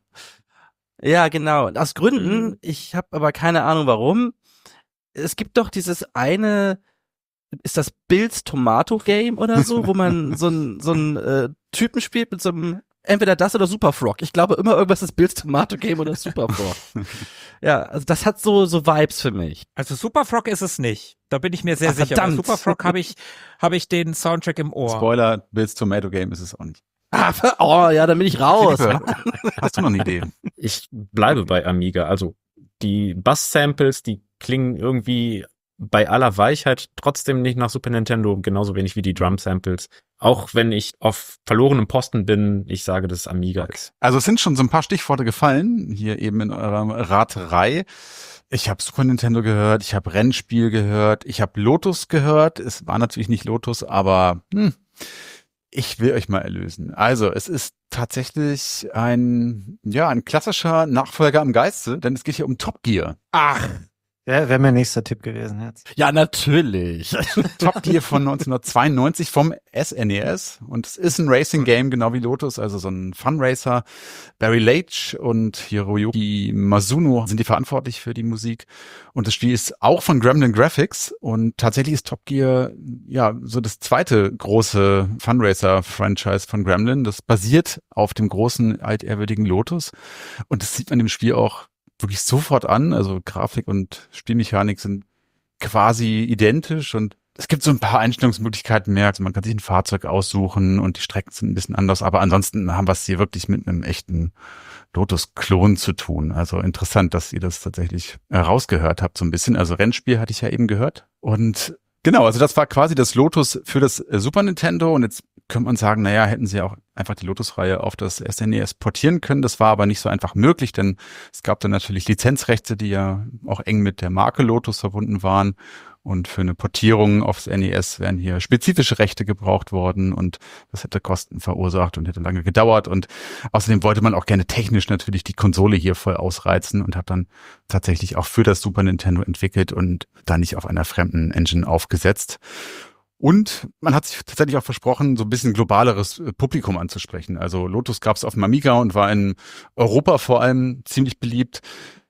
Ja, genau. Aus Gründen, ich habe aber keine Ahnung warum. Es gibt doch dieses eine, ist das Bills Tomato Game oder so, wo man so einen so einen äh, Typen spielt mit so einem, entweder das oder Super Frog. Ich glaube immer irgendwas ist Bills Tomato Game oder Super Frog. Ja, also das hat so so Vibes für mich. Also Super Frog ist es nicht. Da bin ich mir sehr Ach, sicher. Bei verdammt. Super Frog habe ich, habe ich den Soundtrack im Ohr. Spoiler, Bills Tomato Game ist es auch nicht. Ah, oh ja, dann bin ich raus. Philippe, hast du noch eine Idee? Ich bleibe bei Amiga. Also die Bass-Samples, die klingen irgendwie bei aller Weichheit trotzdem nicht nach Super Nintendo, genauso wenig wie die Drum-Samples. Auch wenn ich auf verlorenem Posten bin, ich sage, dass es Amiga ist. Also es sind schon so ein paar Stichworte gefallen, hier eben in eurer Raterei. Ich habe Super Nintendo gehört, ich habe Rennspiel gehört, ich habe Lotus gehört. Es war natürlich nicht Lotus, aber hm, ich will euch mal erlösen. Also es ist tatsächlich ein, ja, ein klassischer Nachfolger im Geiste, denn es geht hier um Top Gear. Ach, Ja, wäre mein nächster Tipp gewesen jetzt. Ja, natürlich. Top Gear von neunzehnhundertzweiundneunzig vom S N E S und es ist ein Racing-Game, genau wie Lotus, also so ein Fun-Racer. Barry Leitch und Hiroyuki Masuno sind die verantwortlich für die Musik und das Spiel ist auch von Gremlin Graphics und tatsächlich ist Top Gear ja so das zweite große Fun-Racer-Franchise von Gremlin. Das basiert auf dem großen, altehrwürdigen Lotus und das sieht man im Spiel auch wirklich sofort an, also Grafik und Spielmechanik sind quasi identisch und es gibt so ein paar Einstellungsmöglichkeiten mehr, also man kann sich ein Fahrzeug aussuchen und die Strecken sind ein bisschen anders, aber ansonsten haben wir es hier wirklich mit einem echten Lotus-Klon zu tun. Also interessant, dass ihr das tatsächlich rausgehört habt so ein bisschen, also Rennspiel hatte ich ja eben gehört und genau, also das war quasi das Lotus für das Super Nintendo und jetzt könnte man sagen, naja, hätten sie auch einfach die Lotus-Reihe auf das S N E S portieren können. Das war aber nicht so einfach möglich, denn es gab dann natürlich Lizenzrechte, die ja auch eng mit der Marke Lotus verbunden waren. Und für eine Portierung aufs N E S wären hier spezifische Rechte gebraucht worden und das hätte Kosten verursacht und hätte lange gedauert. Und außerdem wollte man auch gerne technisch natürlich die Konsole hier voll ausreizen und hat dann tatsächlich auch für das Super Nintendo entwickelt und da nicht auf einer fremden Engine aufgesetzt. Und man hat sich tatsächlich auch versprochen, so ein bisschen globaleres Publikum anzusprechen. Also Lotus gab es auf dem Amiga und war in Europa vor allem ziemlich beliebt.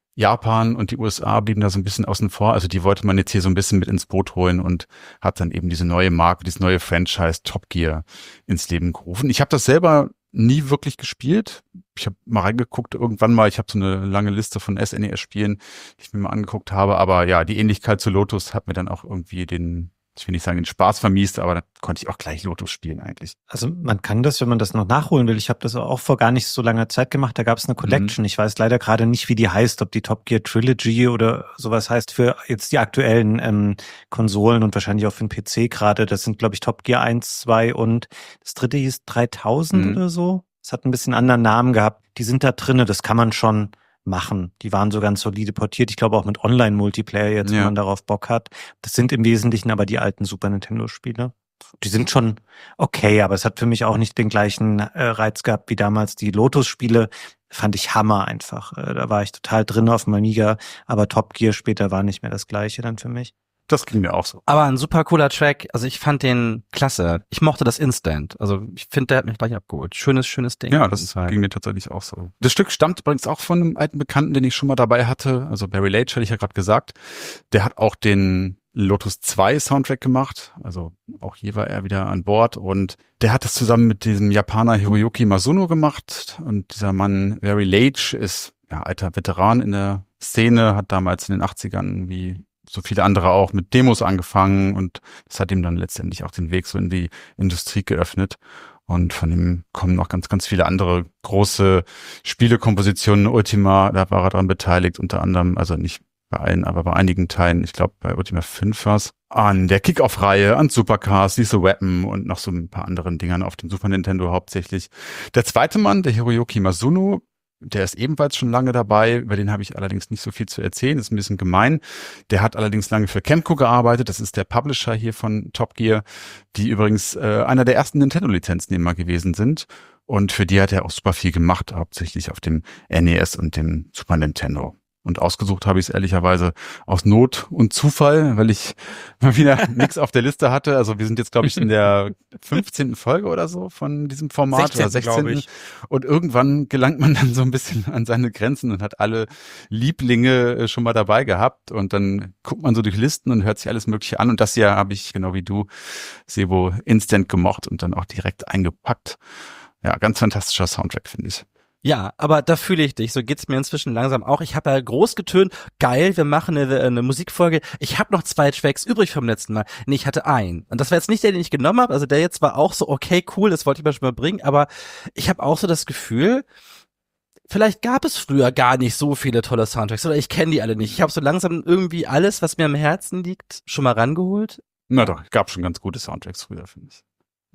Japan und die U S A blieben da so ein bisschen außen vor. Also die wollte man jetzt hier so ein bisschen mit ins Boot holen und hat dann eben diese neue Marke, dieses neue Franchise Top Gear ins Leben gerufen. Ich habe das selber nie wirklich gespielt. Ich habe mal reingeguckt irgendwann mal. Ich habe so eine lange Liste von S N E S-Spielen, die ich mir mal angeguckt habe. Aber ja, die Ähnlichkeit zu Lotus hat mir dann auch irgendwie den ich will nicht sagen, den Spaß vermiest, aber da konnte ich auch gleich Lotus spielen eigentlich. Also man kann das, wenn man das noch nachholen will. Ich habe das auch vor gar nicht so langer Zeit gemacht. Da gab es eine Collection. Mhm. Ich weiß leider gerade nicht, wie die heißt, ob die Top Gear Trilogy oder sowas heißt für jetzt die aktuellen ähm, Konsolen und wahrscheinlich auch für den P C gerade. Das sind, glaube ich, Top Gear eins, zwei und das dritte hieß dreitausend mhm. oder so. Es hat ein bisschen anderen Namen gehabt. Die sind da drinne. Das kann man schon machen. Die waren so ganz solide portiert. Ich glaube auch mit Online-Multiplayer jetzt, ja. wenn man darauf Bock hat. Das sind im Wesentlichen aber die alten Super Nintendo-Spiele. Die sind schon okay, aber es hat für mich auch nicht den gleichen äh, Reiz gehabt wie damals die Lotus-Spiele. Fand ich Hammer einfach. Äh, da war ich total drin auf dem Amiga, aber Top Gear später war nicht mehr das Gleiche dann für mich. Das klingt mir auch so. Aber ein super cooler Track. Also ich fand den klasse. Ich mochte das Instant. Also ich finde, der hat mich gleich abgeholt. Schönes, schönes Ding. Ja, das ging mir tatsächlich auch so. Das Stück stammt übrigens auch von einem alten Bekannten, den ich schon mal dabei hatte. Also Barry Leitch, hatte ich ja gerade gesagt. Der hat auch den Lotus zwei Soundtrack gemacht. Also auch hier war er wieder an Bord. Und der hat das zusammen mit diesem Japaner Hiroyuki Masuno gemacht. Und dieser Mann, Barry Leitch, ist ja alter Veteran in der Szene, hat damals in den achtzigern wie so viele andere auch mit Demos angefangen und das hat ihm dann letztendlich auch den Weg so in die Industrie geöffnet. Und von ihm kommen noch ganz, ganz viele andere große Spielekompositionen. Ultima, da war er dran beteiligt, unter anderem, also nicht bei allen, aber bei einigen Teilen, ich glaube bei Ultima fünf war's, an der Kick-Off-Reihe, an Supercars, Lethal Weapon und noch so ein paar anderen Dingern auf dem Super Nintendo hauptsächlich. Der zweite Mann, der Hiroyuki Masuno, der ist ebenfalls schon lange dabei, über den habe ich allerdings nicht so viel zu erzählen, ist ein bisschen gemein. Der hat allerdings lange für Kemco gearbeitet, das ist der Publisher hier von Top Gear, die übrigens äh, einer der ersten Nintendo-Lizenznehmer gewesen sind. Und für die hat er auch super viel gemacht, hauptsächlich auf dem N E S und dem Super Nintendo. Und ausgesucht habe ich es ehrlicherweise aus Not und Zufall, weil ich mal wieder nichts auf der Liste hatte. Also wir sind jetzt, glaube ich, in der fünfzehnten Folge oder so von diesem Format sechzehnten, oder sechzehnten ich. Und irgendwann gelangt man dann so ein bisschen an seine Grenzen und hat alle Lieblinge schon mal dabei gehabt. Und dann guckt man so durch Listen und hört sich alles Mögliche an. Und das hier habe ich, genau wie du, Sebo, instant gemocht und dann auch direkt eingepackt. Ja, ganz fantastischer Soundtrack, finde ich. Ja, aber da fühle ich dich. So geht's mir inzwischen langsam auch. Ich habe ja groß getönt, geil, wir machen eine, eine Musikfolge. Ich habe noch zwei Tracks übrig vom letzten Mal. Nee, ich hatte einen. Und das war jetzt nicht der, den ich genommen habe. Also der jetzt war auch so, okay, cool, das wollte ich mal schon mal bringen. Aber ich habe auch so das Gefühl, vielleicht gab es früher gar nicht so viele tolle Soundtracks. Oder ich kenne die alle nicht. Ich habe so langsam irgendwie alles, was mir am Herzen liegt, schon mal rangeholt. Na doch, gab schon ganz gute Soundtracks früher, finde ich.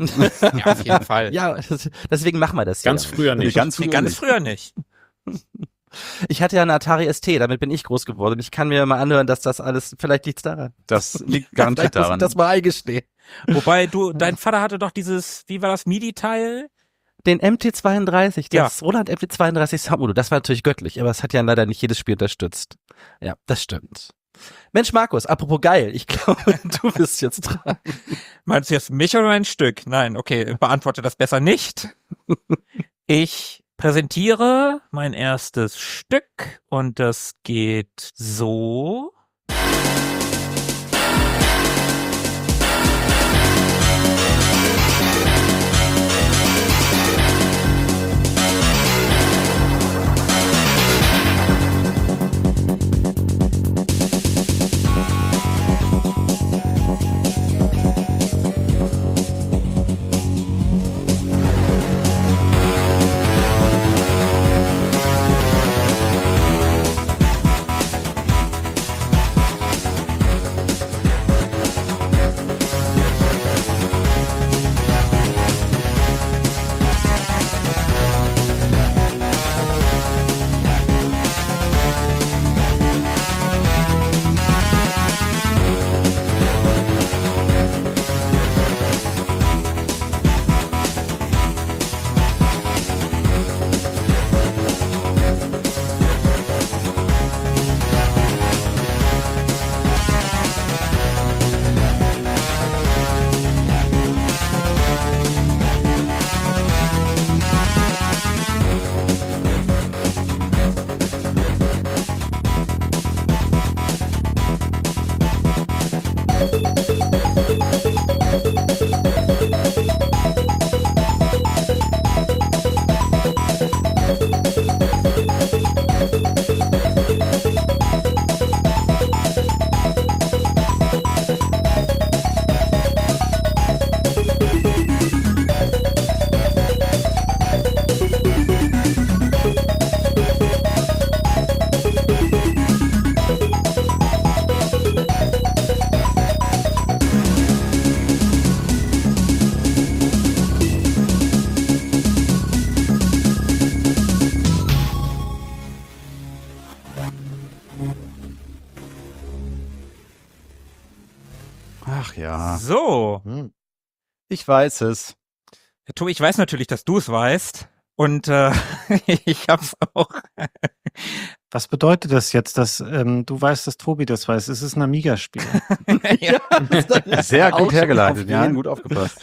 Ja, auf jeden Fall. Ja, das, deswegen machen wir das hier. Ganz früher nicht. Ganz früher, nee, ganz nicht. früher nicht. Ich hatte ja eine Atari S T, damit bin ich groß geworden. Und ich kann mir mal anhören, dass das alles, vielleicht liegt's daran. Das liegt garantiert daran. Das mal eingestehen. Wobei du, dein Vater hatte doch dieses, wie war das, MIDI-Teil? Den M T zweiunddreißig, das Ja. Roland M T zweiunddreißig Soundmodul, das war natürlich göttlich, aber es hat ja leider nicht jedes Spiel unterstützt. Ja, das stimmt. Mensch, Markus, apropos geil, ich glaube, du bist jetzt dran. Meinst du jetzt mich oder mein Stück? Nein, okay, beantworte das besser nicht. Ich präsentiere mein erstes Stück und das geht so. Ach ja, So. Hm. ich weiß es. Tobi, ich weiß natürlich, dass du es weißt. Und äh, ich hab's auch. Was bedeutet das jetzt, dass ähm, du weißt, dass Tobi das weiß? Es ist ein Amiga-Spiel. Ja. Sehr Auch gut schon hergeleitet, ja, aufgehen. gut aufgepasst.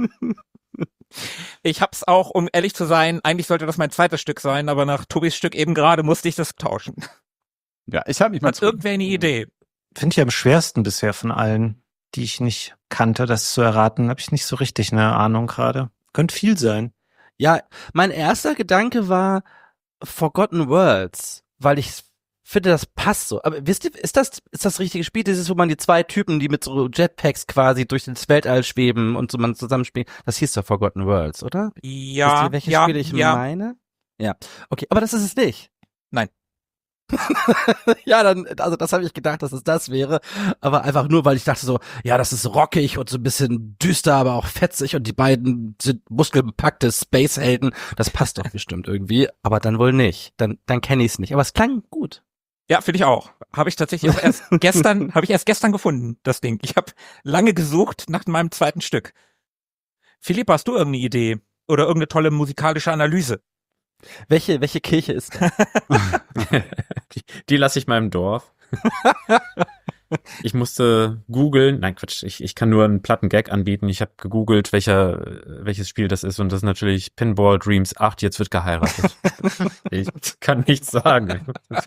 Ich hab's auch, um ehrlich zu sein, eigentlich sollte das mein zweites Stück sein, aber nach Tobis Stück eben gerade musste ich das tauschen. Ja, ich habe mich mal Hat irgendwer eine Idee? Finde ich am schwersten bisher von allen, die ich nicht kannte, das zu erraten. Habe ich nicht so richtig eine Ahnung gerade. Könnte viel sein. Ja, mein erster Gedanke war Forgotten Worlds, weil ich finde, das passt so. Aber wisst ihr, ist das, ist das richtige Spiel? Das ist, wo man die zwei Typen, die mit so Jetpacks quasi durch das Weltall schweben und so man zusammenspielt. Das hieß doch Forgotten Worlds, oder? Ja, Wisst ihr, welches ja, Spiel ich ja. meine? Ja. Okay, aber das ist es nicht. Nein. Ja, dann, also das habe ich gedacht, dass es das wäre, aber einfach nur, weil ich dachte so, ja, das ist rockig und so ein bisschen düster, aber auch fetzig und die beiden sind muskelbepackte Spacehelden, das passt doch bestimmt irgendwie, aber dann wohl nicht, dann, dann kenne ich es nicht, aber es klang gut. Ja, finde ich auch. Habe ich tatsächlich auch erst gestern, habe ich erst gestern gefunden, das Ding. Ich habe lange gesucht nach meinem zweiten Stück. Philipp, hast du irgendeine Idee oder irgendeine tolle musikalische Analyse? Welche, welche Kirche ist das? die die lasse ich mal im Dorf. Ich musste googeln, nein Quatsch, ich, ich kann nur einen platten Gag anbieten. Ich habe gegoogelt, welcher, welches Spiel das ist und das ist natürlich Pinball Dreams acht, jetzt wird geheiratet. Ich kann nichts sagen.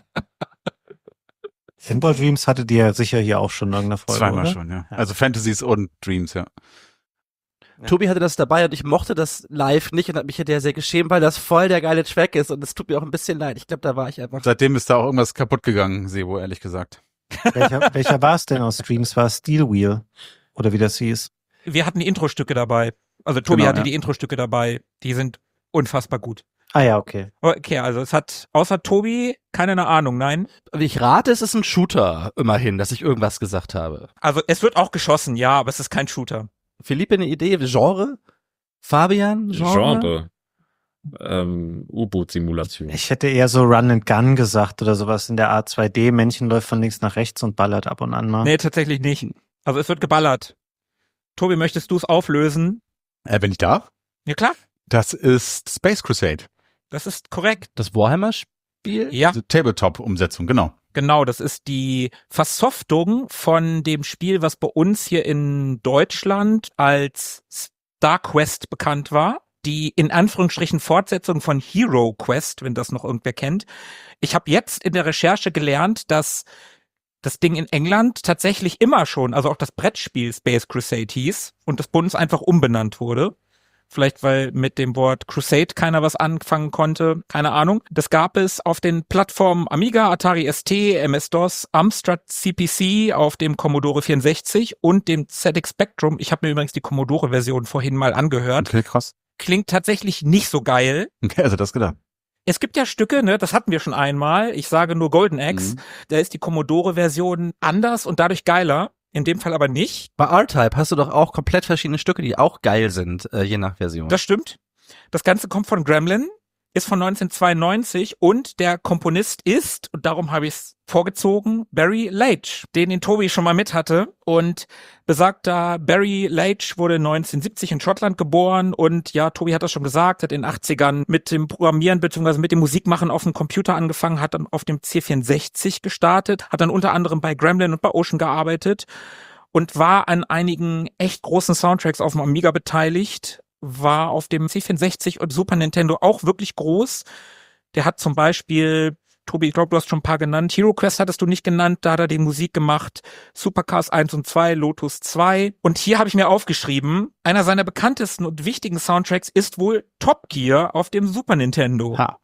Pinball Dreams hattet ihr ja sicher hier auch schon in irgendeiner Folge, Zweimal oder? schon, ja. Also Fantasies und Dreams, ja. Ja. Tobi hatte das dabei und ich mochte das live nicht und hat mich hinterher sehr geschämt, weil das voll der geile Track ist und es tut mir auch ein bisschen leid. Ich glaube, da war ich einfach. Seitdem ist da auch irgendwas kaputt gegangen, Sebo, ehrlich gesagt. Welcher, welcher war es denn aus Dreams? War es Steel Wheel? Oder wie das hieß? Wir hatten die Intro-Stücke dabei. Also Tobi Genau, hatte ja. die Intro-Stücke dabei. Die sind unfassbar gut. Ah ja, okay. Okay, also es hat außer Tobi keine Ahnung, nein. Wie ich rate, es ist ein Shooter, immerhin, dass ich irgendwas gesagt habe. Also es wird auch geschossen, ja, aber es ist kein Shooter. Philippe, eine Idee? Genre? Fabian? Genre? Genre. Ähm, U-Boot-Simulation. Ich hätte eher so Run and Gun gesagt oder sowas in der Art zwei D. Männchen läuft von links nach rechts und ballert ab und an mal. Nee, tatsächlich nicht. Also es wird geballert. Tobi, möchtest du es auflösen? Äh, wenn ich darf? Ja klar, Das ist Space Crusade. das ist korrekt. Das Warhammer-Spiel? Ja, Also Tabletop-Umsetzung, genau. Genau, das ist die Versoftung von dem Spiel, was bei uns hier in Deutschland als Star Quest bekannt war. Die in Anführungsstrichen Fortsetzung von Hero Quest, wenn das noch irgendwer kennt. Ich habe jetzt in der Recherche gelernt, dass das Ding in England tatsächlich immer schon, also auch das Brettspiel Space Crusade hieß und das bei uns einfach umbenannt wurde. Vielleicht, weil mit dem Wort Crusade keiner was anfangen konnte. Keine Ahnung. Das gab es auf den Plattformen Amiga, Atari S T, M S-DOS, Amstrad C P C, auf dem Commodore vierundsechzig und dem Z X Spectrum. Ich habe mir übrigens die Commodore-Version vorhin mal angehört. Okay, krass. Klingt tatsächlich nicht so geil. Okay, also das gedacht. Es gibt ja Stücke, ne, das hatten wir schon einmal. Ich sage nur Golden Axe. Mhm. Da ist die Commodore-Version anders und dadurch geiler. In dem Fall aber nicht. Bei R-Type hast du doch auch komplett verschiedene Stücke, die auch geil sind, äh, je nach Version. Das stimmt. Das Ganze kommt von Gremlin, ist von neunzehnhundertzweiundneunzig und der Komponist ist, und darum habe ich es vorgezogen, Barry Leitch, den den Tobi schon mal mit hatte. Und besagter Barry Leitch wurde neunzehnhundertsiebzig in Schottland geboren und ja, Tobi hat das schon gesagt, hat in den achtzigern mit dem Programmieren bzw. mit dem Musikmachen auf dem Computer angefangen, hat dann auf dem C vierundsechzig gestartet, hat dann unter anderem bei Gremlin und bei Ocean gearbeitet und war an einigen echt großen Soundtracks auf dem Amiga beteiligt, war auf dem C vierundsechzig und Super Nintendo auch wirklich groß. Der hat zum Beispiel, Tobi, ich glaube, du hast schon ein paar genannt, Hero Quest hattest du nicht genannt, da hat er die Musik gemacht, Supercars eins und zwei, Lotus zwei. Und hier habe ich mir aufgeschrieben, einer seiner bekanntesten und wichtigen Soundtracks ist wohl Top Gear auf dem Super Nintendo. Ha.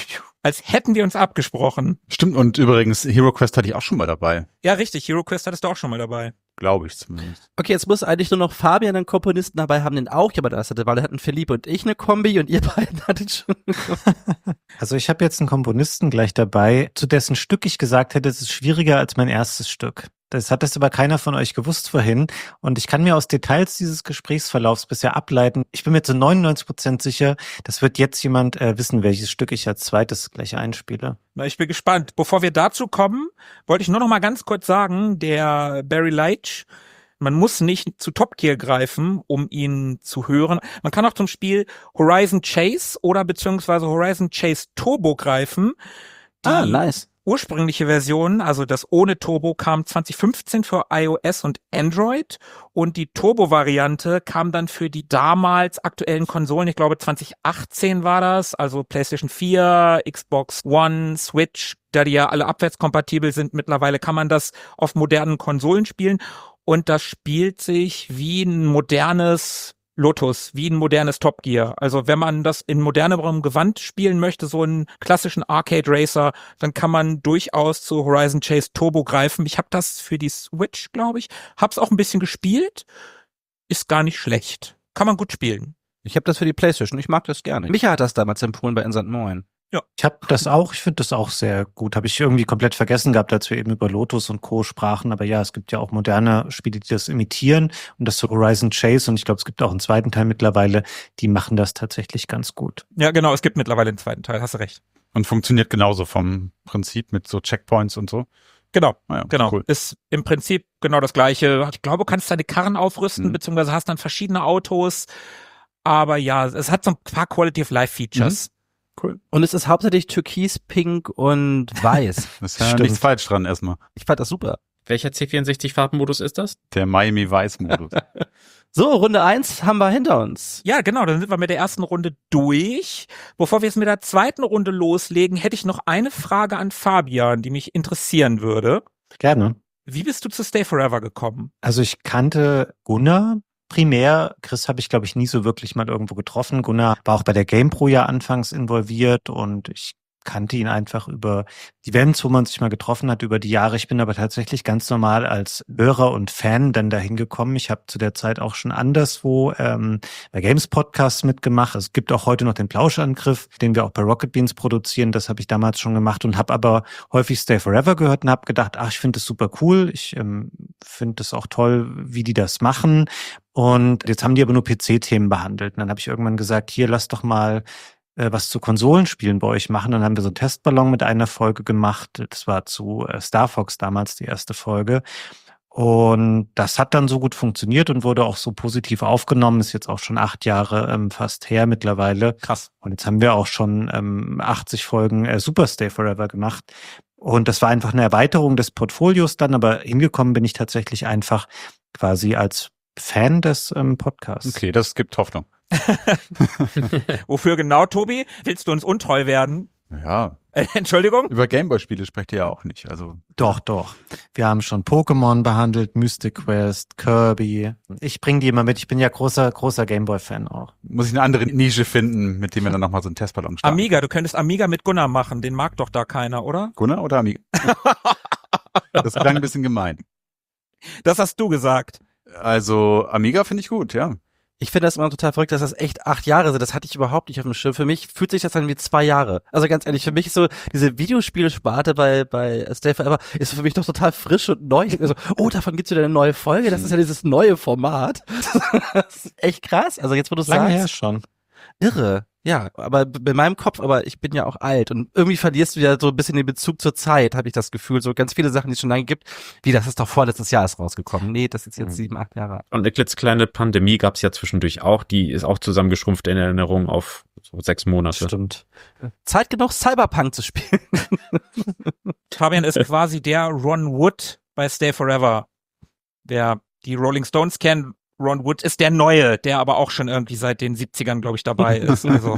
Als hätten wir uns abgesprochen. Stimmt, und übrigens, Hero Quest hatte ich auch schon mal dabei. Ja, richtig, Hero Quest hattest du auch schon mal dabei. Glaube ich zumindest. Okay, jetzt muss eigentlich nur noch Fabian einen Komponisten dabei haben, den auch jemand anders hatte, weil da hatten Philippe und ich eine Kombi und ihr beiden hattet schon eine Kombi. Also ich habe jetzt einen Komponisten gleich dabei, zu dessen Stück ich gesagt hätte, es ist schwieriger als mein erstes Stück. Das hat das aber keiner von euch gewusst vorhin. Und ich kann mir aus Details dieses Gesprächsverlaufs bisher ableiten. Ich bin mir zu neunundneunzig Prozent sicher, das wird jetzt jemand äh, wissen, welches Stück ich als zweites gleich einspiele. Na, ich bin gespannt. Bevor wir dazu kommen, wollte ich nur noch mal ganz kurz sagen, der Barry Leitch, man muss nicht zu Top Gear greifen, um ihn zu hören. Man kann auch zum Spiel Horizon Chase oder beziehungsweise Horizon Chase Turbo greifen. Die ah, nice. Ursprüngliche Version, also das ohne Turbo, kam zwanzig fünfzehn für iOS und Android und die Turbo-Variante kam dann für die damals aktuellen Konsolen, ich glaube zwanzig achtzehn war das, also PlayStation vier, Xbox One, Switch, da die ja alle abwärtskompatibel sind. Mittlerweile kann man das auf modernen Konsolen spielen und das spielt sich wie ein modernes Lotus, wie ein modernes Top Gear. Also wenn man das in modernerem Gewand spielen möchte, so einen klassischen Arcade Racer, dann kann man durchaus zu Horizon Chase Turbo greifen. Ich habe das für die Switch, glaube ich, hab's auch ein bisschen gespielt. Ist gar nicht schlecht. Kann man gut spielen. Ich habe das für die PlayStation, ich mag das gerne. Micha hat das damals empfohlen bei Instant Moin. Ja. Ich habe das auch, ich finde das auch sehr gut. Habe ich irgendwie komplett vergessen gehabt, als wir eben über Lotus und Co. sprachen. Aber ja, es gibt ja auch moderne Spiele, die das imitieren. Und das Horizon Chase, und ich glaube, es gibt auch einen zweiten Teil mittlerweile, die machen das tatsächlich ganz gut. Ja, genau, es gibt mittlerweile einen zweiten Teil, hast du recht. Und funktioniert genauso vom Prinzip mit so Checkpoints und so. Genau, ah ja, genau. Cool. Ist im Prinzip genau das Gleiche. Ich glaube, du kannst deine Karren aufrüsten, mhm. beziehungsweise hast dann verschiedene Autos. Aber ja, es hat so ein paar Quality of Life Features. Mhm. Cool. Und es ist hauptsächlich türkis, pink und weiß. Das ist ja nichts falsch dran erstmal. Ich fand das super. Welcher C vierundsechzig-Farbmodus ist das? Der Miami Weiß-Modus. So, Runde eins haben wir hinter uns. Ja, genau, dann sind wir mit der ersten Runde durch. Bevor wir jetzt mit der zweiten Runde loslegen, hätte ich noch eine Frage an Fabian, die mich interessieren würde. Gerne. Wie bist du zu Stay Forever gekommen? Also ich kannte Gunnar primär. Chris habe ich, glaube ich, nie so wirklich mal irgendwo getroffen. Gunnar war auch bei der GamePro ja anfangs involviert und ich kannte ihn einfach über Events, wo man sich mal getroffen hat über die Jahre. Ich bin aber tatsächlich ganz normal als Hörer und Fan dann dahin gekommen. Ich habe zu der Zeit auch schon anderswo ähm, bei Games Podcasts mitgemacht. Es gibt auch heute noch den Plauschangriff, den wir auch bei Rocket Beans produzieren. Das habe ich damals schon gemacht und habe aber häufig Stay Forever gehört und habe gedacht, ach, ich finde das super cool. Ich ähm, finde das auch toll, wie die das machen. Und jetzt haben die aber nur P C-Themen behandelt. Und dann habe ich irgendwann gesagt, hier, lass doch mal was zu Konsolenspielen bei euch machen. Dann haben wir so einen Testballon mit einer Folge gemacht. Das war zu Star Fox damals die erste Folge. Und das hat dann so gut funktioniert und wurde auch so positiv aufgenommen. Ist jetzt auch schon acht Jahre ähm, fast her mittlerweile. Krass. Und jetzt haben wir auch schon ähm, achtzig Folgen äh, Super Stay Forever gemacht. Und das war einfach eine Erweiterung des Portfolios dann, aber hingekommen bin ich tatsächlich einfach quasi als Fan des ähm, Podcasts. Okay, das gibt Hoffnung. Wofür genau, Tobi? Willst du uns untreu werden? Ja, Äh, Entschuldigung? über Gameboy-Spiele sprecht ihr ja auch nicht. Also Doch, doch. Wir haben schon Pokémon behandelt, Mystic Quest, Kirby. Ich bringe die immer mit. Ich bin ja großer, großer Gameboy-Fan auch. muss ich eine andere Nische finden, mit dem wir dann nochmal so einen Testballon starten. Amiga, du könntest Amiga mit Gunnar machen. Den mag doch da keiner, oder? Gunnar oder Amiga? Das klang ein bisschen gemein. Das hast du gesagt. Also Amiga finde ich gut, ja. Ich finde das immer total verrückt, dass das echt acht Jahre sind. Das hatte ich überhaupt nicht auf dem Schirm. Für mich fühlt sich das an wie zwei Jahre. Also ganz ehrlich, für mich ist so diese Videospielsparte bei bei Stay Forever ist für mich doch total frisch und neu. Also, oh, davon gibt's wieder eine neue Folge. Das ist ja dieses neue Format. Das ist echt krass. Also jetzt, wo du Lange sagst, her schon. irre. Ja, aber bei meinem Kopf, aber ich bin ja auch alt und irgendwie verlierst du ja so ein bisschen den Bezug zur Zeit, habe ich das Gefühl. So ganz viele Sachen, die es schon lange gibt. Wie, das ist doch vorletztes Jahr ist rausgekommen. Nee, das ist jetzt Mhm. sieben, acht Jahre alt. Und eine klitzekleine Pandemie gab es ja zwischendurch auch, die ist auch zusammengeschrumpft in Erinnerung auf so sechs Monate. Stimmt. Zeit genug, Cyberpunk zu spielen. Fabian ist quasi der Ron Wood bei Stay Forever. Wer die Rolling Stones kennt, Ron Wood ist der Neue, der aber auch schon irgendwie seit den siebzigern, glaube ich, dabei ist. Also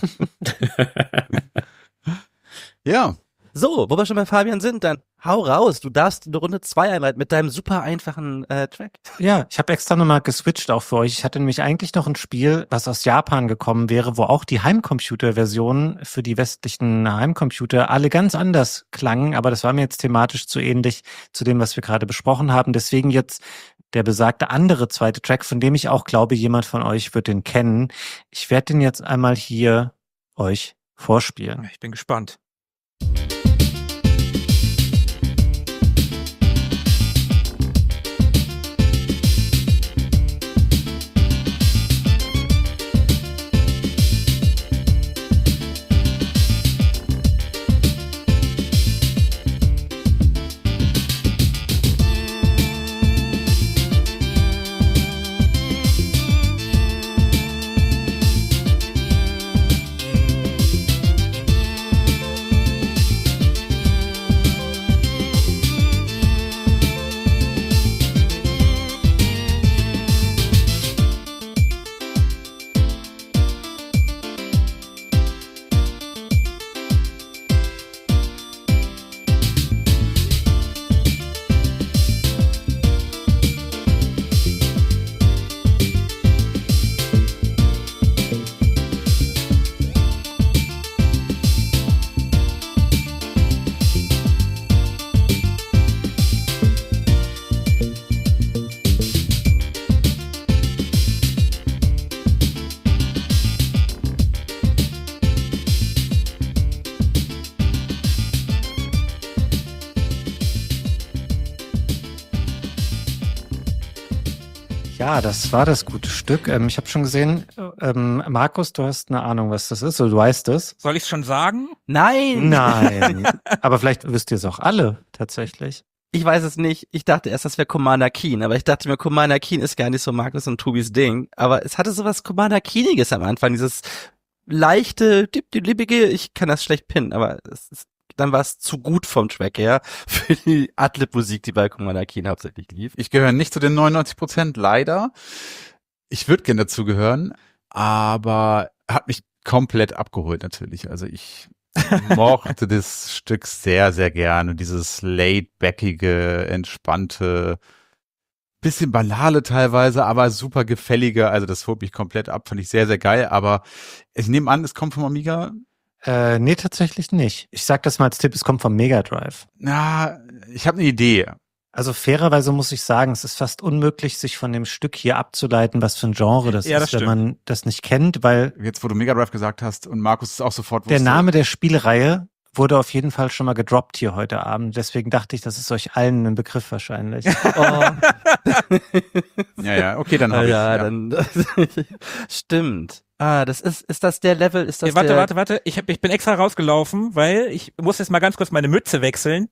Ja, So, wo wir schon bei Fabian sind, dann hau raus. Du darfst eine Runde zwei einleiten mit deinem super einfachen äh, Track. Ja, ich habe extra nochmal geswitcht auch für euch. Ich hatte nämlich eigentlich noch ein Spiel, was aus Japan gekommen wäre, wo auch die Heimcomputer-Versionen für die westlichen Heimcomputer alle ganz anders klangen, aber das war mir jetzt thematisch zu ähnlich zu dem, was wir gerade besprochen haben. Deswegen jetzt der besagte andere zweite Track, von dem ich auch glaube, jemand von euch wird den kennen. Ich werde den jetzt einmal hier euch vorspielen. ich bin gespannt. Ja, das war das gute Stück. Ähm, ich habe schon gesehen, ähm, Markus, du hast eine Ahnung, was das ist, oder du weißt es. Soll ich es schon sagen? Nein! Nein, aber vielleicht wisst ihr es auch alle tatsächlich. Ich weiß es nicht. Ich dachte erst, das wäre Commander Keen, aber ich dachte mir, Commander Keen ist gar nicht so Markus und Tobis Ding. Aber es hatte sowas Commander Keeniges am Anfang, dieses leichte, lippige, ich kann das schlecht pinnen, aber es ist, dann war es zu gut vom Track her für die Adlib-Musik, die bei Commander Keen hauptsächlich lief. ich gehöre nicht zu den neunundneunzig Prozent, leider. Ich würde gerne dazu gehören, aber hat mich komplett abgeholt natürlich. Also ich mochte das Stück sehr, sehr gerne. Dieses laid-backige, entspannte, bisschen Ballade teilweise, aber super gefällige. Also das holt mich komplett ab, fand ich sehr, sehr geil. Aber ich nehme an, es kommt vom Amiga. Äh, nee, tatsächlich nicht. Ich sag das mal als Tipp, es kommt vom Mega Drive. Na, ich habe eine Idee. Also fairerweise muss ich sagen, es ist fast unmöglich, sich von dem Stück hier abzuleiten, was für ein Genre das Ja, das ist, wenn stimmt. man das nicht kennt, weil Jetzt, wo du Mega Drive gesagt hast und Markus es auch sofort der wusste. Name der Spielreihe wurde auf jeden Fall schon mal gedroppt hier heute Abend. Deswegen dachte ich, das ist euch allen ein Begriff wahrscheinlich. Oh, Ja, ja, okay, dann habe ja, ich. Ja. dann stimmt. Ah, das ist, ist das der Level? Ist das Hey, warte, der, warte, warte. Ich, hab, ich bin extra rausgelaufen, weil ich muss jetzt mal ganz kurz meine Mütze wechseln.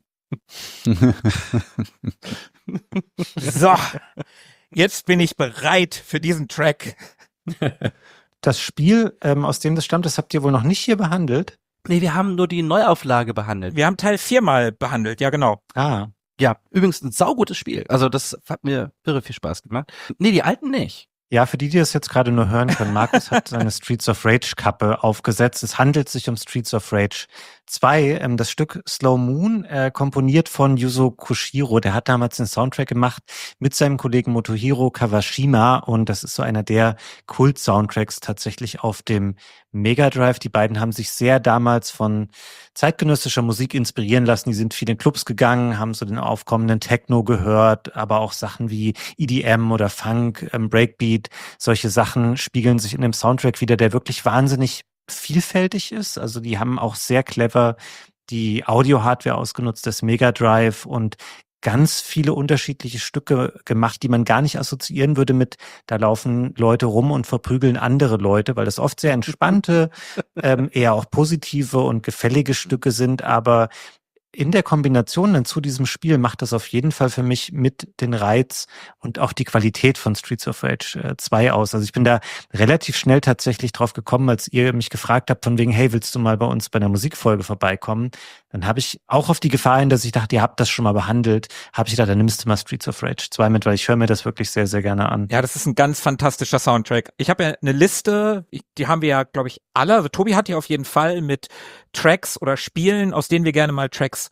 So, jetzt bin ich bereit für diesen Track. Das Spiel, ähm, aus dem das stammt, das habt ihr wohl noch nicht hier behandelt. Nee, wir haben nur die Neuauflage behandelt. Wir haben Teil vier mal behandelt, ja genau. Ah, Ja, übrigens ein saugutes Spiel. Also das hat mir irre viel Spaß gemacht. Nee, die alten nicht. ja, für die, die das jetzt gerade nur hören können, Markus hat seine Streets of Rage Kappe aufgesetzt. Es handelt sich um Streets of Rage zwei. Ähm, das Stück Slow Moon, äh, komponiert von Yuzo Koshiro. Der hat damals den Soundtrack gemacht mit seinem Kollegen Motohiro Kawashima. Und das ist so einer der Kult-Soundtracks tatsächlich auf dem Mega Drive. Die beiden haben sich sehr damals von zeitgenössischer Musik inspirieren lassen. Die sind viel in Clubs gegangen, haben so den aufkommenden Techno gehört, aber auch Sachen wie E D M oder Funk, ähm, Breakbeat. Solche Sachen spiegeln sich in dem Soundtrack wieder, der wirklich wahnsinnig vielfältig ist. Also die haben auch sehr clever die Audio-Hardware ausgenutzt, das Mega Drive, und ganz viele unterschiedliche Stücke gemacht, die man gar nicht assoziieren würde mit, da laufen Leute rum und verprügeln andere Leute, weil das oft sehr entspannte, ähm, eher auch positive und gefällige Stücke sind, aber in der Kombination dann zu diesem Spiel macht das auf jeden Fall für mich mit den Reiz und auch die Qualität von Streets of Rage zwei aus. Also ich bin da relativ schnell tatsächlich drauf gekommen, als ihr mich gefragt habt von wegen, hey, willst du mal bei uns bei einer Musikfolge vorbeikommen? Dann habe ich auch auf die Gefahr hin, dass ich dachte, ihr habt das schon mal behandelt, habe ich gedacht, dann nimmst du mal Streets of Rage zwei mit, weil ich höre mir das wirklich sehr, sehr gerne an. Ja, das ist ein ganz fantastischer Soundtrack. Ich habe ja eine Liste, die haben wir ja, glaube ich, alle. Also Tobi hat die auf jeden Fall mit Tracks oder Spielen, aus denen wir gerne mal Tracks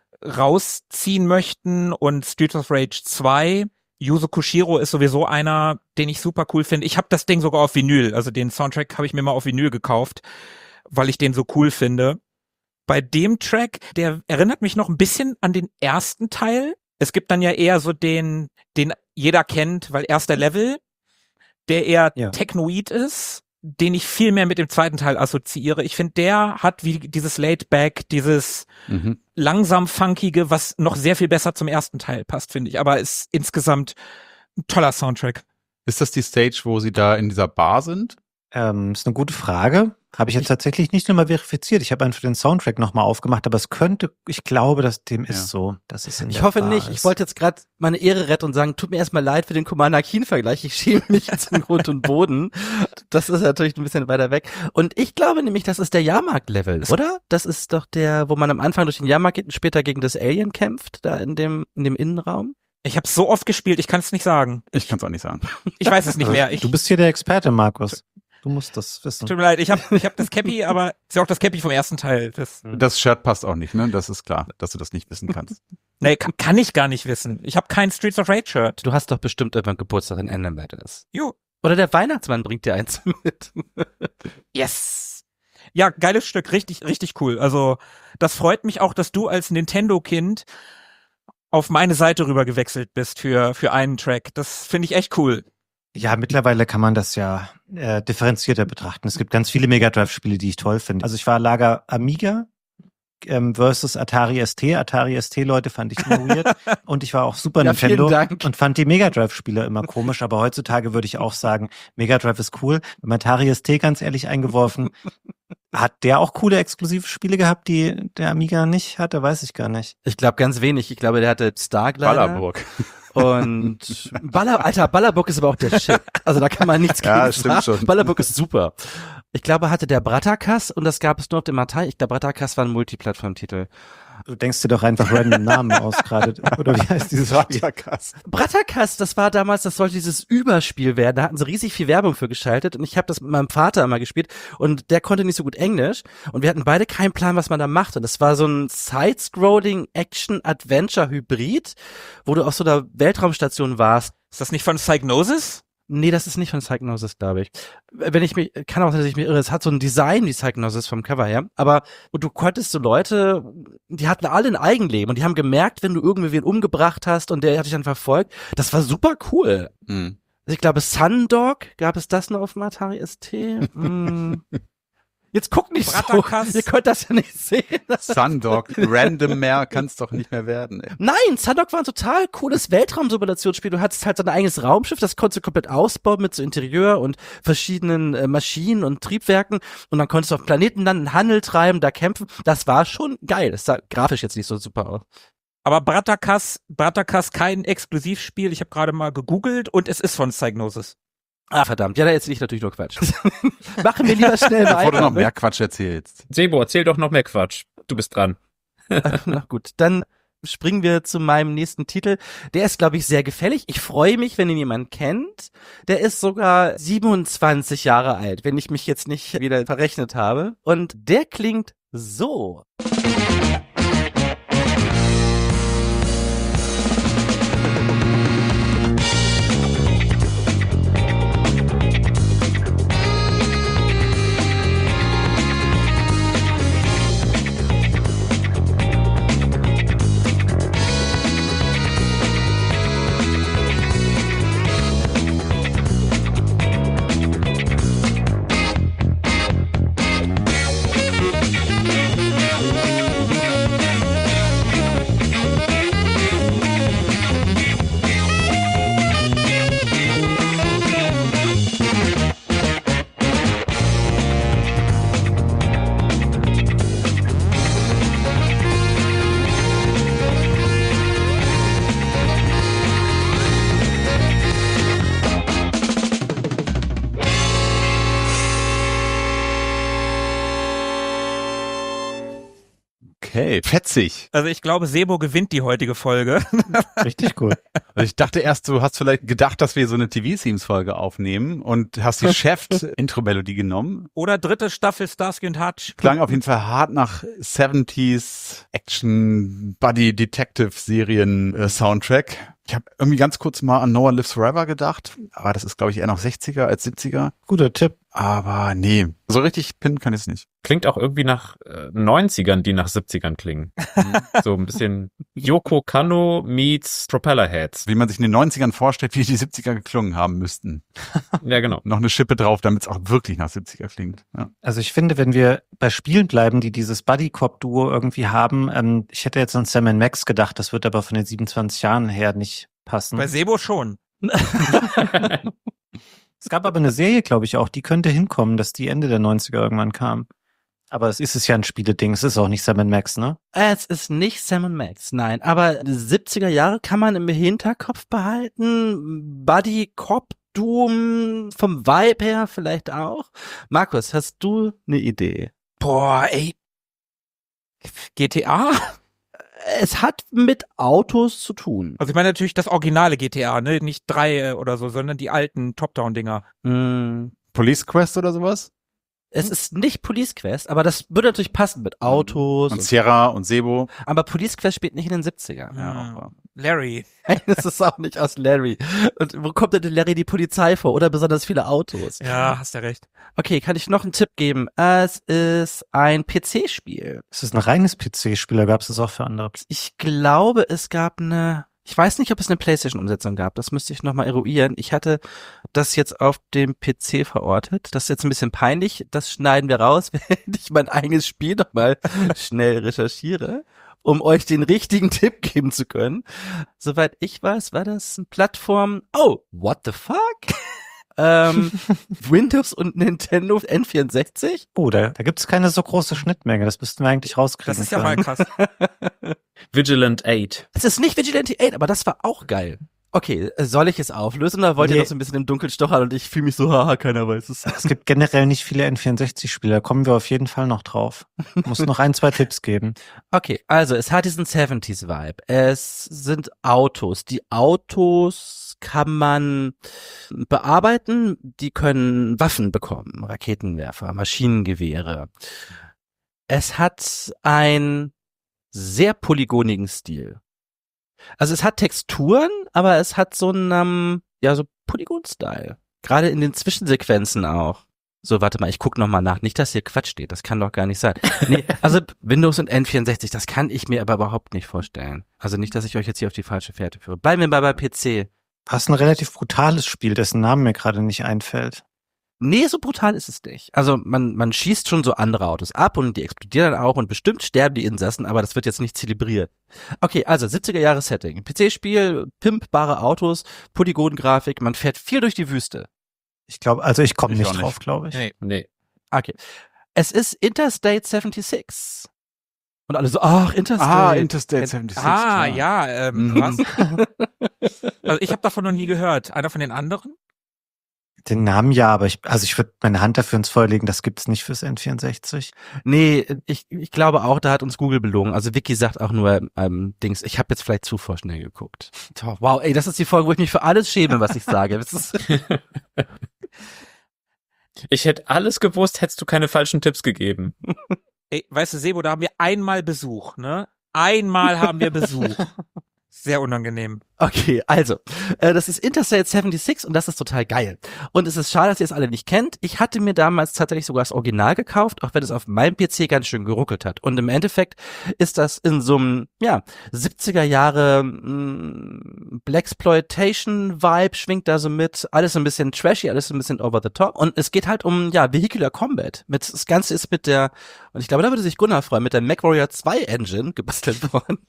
rausziehen möchten, und Streets of Rage zwei. Yuzo Koshiro ist sowieso einer, den ich super cool finde. Ich habe das Ding sogar auf Vinyl, also den Soundtrack habe ich mir mal auf Vinyl gekauft, weil ich den so cool finde. Bei dem Track, der erinnert mich noch ein bisschen an den ersten Teil. Es gibt dann ja eher so den, den jeder kennt, weil erster Level, der eher Ja. technoid ist, den ich viel mehr mit dem zweiten Teil assoziiere. Ich finde, der hat wie dieses Laid-Back, dieses Mhm. langsam funkige, was noch sehr viel besser zum ersten Teil passt, finde ich. Aber ist insgesamt ein toller Soundtrack. Ist das die Stage, wo sie da in dieser Bar sind? Ähm, ist eine gute Frage. Habe ich jetzt tatsächlich nicht nochmal verifiziert. Ich habe einfach den Soundtrack nochmal aufgemacht, aber es könnte, ich glaube, dass dem Ja. ist so, dass es in Ich der hoffe Bar nicht. ist. Ich wollte jetzt gerade meine Ehre retten und sagen, tut mir erstmal leid für den Commander Keen-Vergleich. Ich schäme mich jetzt in Grund und Boden. Das ist natürlich ein bisschen weiter weg. Und ich glaube nämlich, das ist der Jahrmarkt-Level, oder? Das ist doch der, wo man am Anfang durch den Jahrmarkt geht und später gegen das Alien kämpft, da in dem, in dem Innenraum. Ich habe so oft gespielt, ich kann es nicht sagen. Ich kann es auch nicht sagen. Ich weiß es nicht mehr. Ich, Du bist hier der Experte, Markus. Du musst das wissen. tut mir leid, ich habe ich hab das Cappy, aber ist ja auch das Cappy vom ersten Teil. Das, Das Shirt passt auch nicht, ne? Das ist klar, dass du das nicht wissen kannst. nee, kann, kann ich gar nicht wissen. Ich habe kein Streets of Rage Shirt. Du hast doch bestimmt irgendwann Geburtstag in Emblem Battles. Jo. Oder der Weihnachtsmann bringt dir eins mit. Yes. Ja, geiles Stück, richtig, richtig cool. Also, das freut mich auch, dass du als Nintendo-Kind auf meine Seite rüber gewechselt bist für, für einen Track. Das finde ich echt cool. Ja, mittlerweile kann man das ja äh, differenzierter betrachten. Es gibt ganz viele Mega Drive-Spiele, die ich toll finde. Also ich war Lager Amiga ähm, versus Atari S T. Atari S T-Leute fand ich immer weird. Und ich war auch Super Ja, vielen Nintendo Dank. und fand die Mega Drive-Spiele immer komisch. Aber heutzutage würde ich auch sagen, Mega Drive ist cool. Beim Atari S T ganz ehrlich eingeworfen. Hat der auch coole exklusive Spiele gehabt, die der Amiga nicht hatte? Weiß ich gar nicht. Ich glaube ganz wenig. Ich glaube, der hatte Starglider. Ballerburg. Und Baller, Alter, Ballerburg ist aber auch der Shit. Also da kann man nichts gegen Ja, stimmt sagen. schon. Ballerburg ist super. Ich glaube, hatte der Brattakas und das gab es nur auf dem Atari. Ich glaube, Brattakas war ein Multiplattform-Titel. Du denkst dir doch einfach random Namen aus gerade. Oder wie heißt dieses Spiel? Brattakas, das war damals, das sollte dieses Überspiel werden. Da hatten sie riesig viel Werbung für geschaltet und ich habe das mit meinem Vater immer gespielt und der konnte nicht so gut Englisch und wir hatten beide keinen Plan, was man da macht. Und das war so ein Side-Scrolling Action-Adventure-Hybrid, wo du auf so einer Weltraumstation warst. Ist das nicht von Psygnosis? Nee, das ist nicht von Psygnosis, glaube ich. Wenn ich mich, kann auch sein, dass ich mich irre, es hat so ein Design, die Psygnosis vom Cover her, aber und du konntest so Leute, die hatten alle ein Eigenleben und die haben gemerkt, wenn du irgendwie wen umgebracht hast und der hat dich dann verfolgt, das war super cool. Mhm. Also ich glaube, Sundog, gab es das noch auf dem Atari S T? Hm. Jetzt guck nicht Brattakas. so, ihr könnt das ja nicht sehen. Sundog, random mehr kann's doch nicht mehr werden. Ey. Nein, Sundog war ein total cooles Weltraumsimulationsspiel. Du hattest halt so ein eigenes Raumschiff, das konntest du komplett ausbauen mit so Interieur und verschiedenen äh, Maschinen und Triebwerken. Und dann konntest du auf Planeten landen, Handel treiben, da kämpfen. Das war schon geil. Das sah grafisch jetzt nicht so super aus. Aber Brattakas, Brattakas kein Exklusivspiel. Ich habe gerade mal gegoogelt und es ist von Psygnosis. Ah, verdammt. Ja, da erzähle ich natürlich nur Quatsch. Machen wir lieber schnell weiter. Bevor du noch mehr Quatsch erzählst. Sebo, erzähl doch noch mehr Quatsch. Du bist dran. Na gut, dann springen wir zu meinem nächsten Titel. Der ist, glaube ich, sehr gefällig. Ich freue mich, wenn ihn jemand kennt. Der ist sogar siebenundzwanzig Jahre alt, wenn ich mich jetzt nicht wieder verrechnet habe. Und der klingt so. Okay, fetzig. Also ich glaube, Sebo gewinnt die heutige Folge. Richtig cool. Also ich dachte erst, du hast vielleicht gedacht, dass wir so eine T V-Themes-Folge aufnehmen und hast die Chef-Intro-Melodie genommen. Oder dritte Staffel Starsky und Hutch. Klang auf jeden Fall hart nach siebziger Action Buddy Detective Serien äh, Soundtrack. Ich habe irgendwie ganz kurz mal an No One Lives Forever gedacht, aber das ist, glaube ich, eher noch sechziger als siebziger. Guter Tipp. Aber nee, so richtig pinnen kann ich es nicht. Klingt auch irgendwie nach äh, neunzigern, die nach siebzigern klingen. So ein bisschen Yoko Kanno meets Propellerheads. Wie man sich in den neunzigern vorstellt, wie die siebziger geklungen haben müssten. Ja, genau. Noch eine Schippe drauf, damit es auch wirklich nach siebziger klingt. Ja. Also ich finde, wenn wir bei Spielen bleiben, die dieses Buddy-Cop-Duo irgendwie haben, ähm, ich hätte jetzt an Sam and Max gedacht, das wird aber von den siebenundzwanzig Jahren her nicht passen. Bei Sebo schon. Es gab aber eine Serie, glaube ich, auch, die könnte hinkommen, dass die Ende der neunziger irgendwann kam. Aber es ist es ja ein Spieleding, es ist auch nicht Sam and Max, ne? Es ist nicht Sam and Max, nein. Aber siebziger Jahre kann man im Hinterkopf behalten. Buddy Cop Doom vom Vibe her vielleicht auch. Markus, hast du eine Idee? Boah, ey. G T A? Es hat mit Autos zu tun. Also ich meine natürlich das originale G T A, ne? Nicht drei oder so, sondern die alten Top-Down-Dinger. Mm. Police Quest oder sowas? Es ist nicht Police Quest, aber das würde natürlich passen mit Autos. Und Sierra und Sebo. Aber Police Quest spielt nicht in den siebzigern. Ja. Larry. Das ist auch nicht aus Larry. Und wo kommt denn in Larry die Polizei vor? Oder besonders viele Autos? Ja, hast ja recht. Okay, kann ich noch einen Tipp geben? Es ist ein P C-Spiel. Es ist ein reines P C-Spiel, da gab es das auch für andere. Ich glaube, es gab eine... Ich weiß nicht, ob es eine PlayStation-Umsetzung gab. Das müsste ich nochmal eruieren. Ich hatte das jetzt auf dem P C verortet. Das ist jetzt ein bisschen peinlich. Das schneiden wir raus, wenn ich mein eigenes Spiel nochmal schnell recherchiere, um euch den richtigen Tipp geben zu können. Soweit ich weiß, war das eine Plattform... Oh, what the fuck? ähm, Windows und Nintendo N vierundsechzig? Oh, da, da gibt es keine so große Schnittmenge, das müssten wir eigentlich rauskriegen. Das ist ja mal krass. Vigilant acht. Es ist nicht Vigilante acht, aber das war auch geil. Okay, soll ich es auflösen oder wollt ihr Nee. noch so ein bisschen im Dunkeln stochern und ich fühle mich so, haha, keiner weiß es. Es gibt generell nicht viele N vierundsechzig-Spiele, da kommen wir auf jeden Fall noch drauf. Muss noch ein, zwei Tipps geben. Okay, also es hat diesen siebziger-Vibe. Es sind Autos. Die Autos kann man bearbeiten. Die können Waffen bekommen. Raketenwerfer, Maschinengewehre. Es hat einen sehr polygonigen Stil. Also es hat Texturen, aber es hat so einen, ähm, ja, so Polygon-Style. Gerade in den Zwischensequenzen auch. So, warte mal, ich guck noch mal nach. Nicht, dass hier Quatsch steht. Das kann doch gar nicht sein. Nee, also Windows und N vierundsechzig, das kann ich mir aber überhaupt nicht vorstellen. Also nicht, dass ich euch jetzt hier auf die falsche Fährte führe. Bleiben wir mal bei P C. Hast ein relativ brutales Spiel, dessen Name mir gerade nicht einfällt. Nee, so brutal ist es nicht. Also man, man schießt schon so andere Autos ab und die explodieren dann auch und bestimmt sterben die Insassen, aber das wird jetzt nicht zelebriert. Okay, also siebziger Jahre Setting. P C-Spiel, pimpbare Autos, Polygon-Grafik, man fährt viel durch die Wüste. Ich glaube, also ich komme Ich nicht auch nicht. drauf, glaube ich. Nee. Nee. Okay. Es ist Interstate sechsundsiebzig. Und alle so, ach, Interstate. Ah, Interstate sechsundsiebzig. Ah, klar. ja, ähm, Mhm. was? Also ich habe davon noch nie gehört. Einer von den anderen? Den Namen ja, aber ich, also ich würde meine Hand dafür ins Feuer legen, das gibt's nicht fürs N vierundsechzig. Nee, ich, ich glaube auch, da hat uns Google belogen. Also Vicky sagt auch nur, ähm, Dings, ich habe jetzt vielleicht zu vorschnell geguckt. Wow, ey, das ist die Folge, wo ich mich für alles schäme, was ich sage. Das ist ich hätte alles gewusst, hättest du keine falschen Tipps gegeben. Ey, weißt du, Sebo, da haben wir einmal Besuch, ne? Einmal haben wir Besuch. Sehr unangenehm. Okay, also, äh, das ist Interstate sechsundsiebzig und das ist total geil. Und es ist schade, dass ihr es alle nicht kennt. Ich hatte mir damals tatsächlich sogar das Original gekauft, auch wenn es auf meinem P C ganz schön geruckelt hat. Und im Endeffekt ist das in so einem, ja, siebziger Jahre mh, Blaxploitation-Vibe schwingt da so mit. Alles so ein bisschen trashy, alles so ein bisschen over the top. Und es geht halt um, ja, Vehicular Combat. Mit, das Ganze ist mit der, und ich glaube, da würde sich Gunnar freuen, mit der MechWarrior zwei Engine gebastelt worden.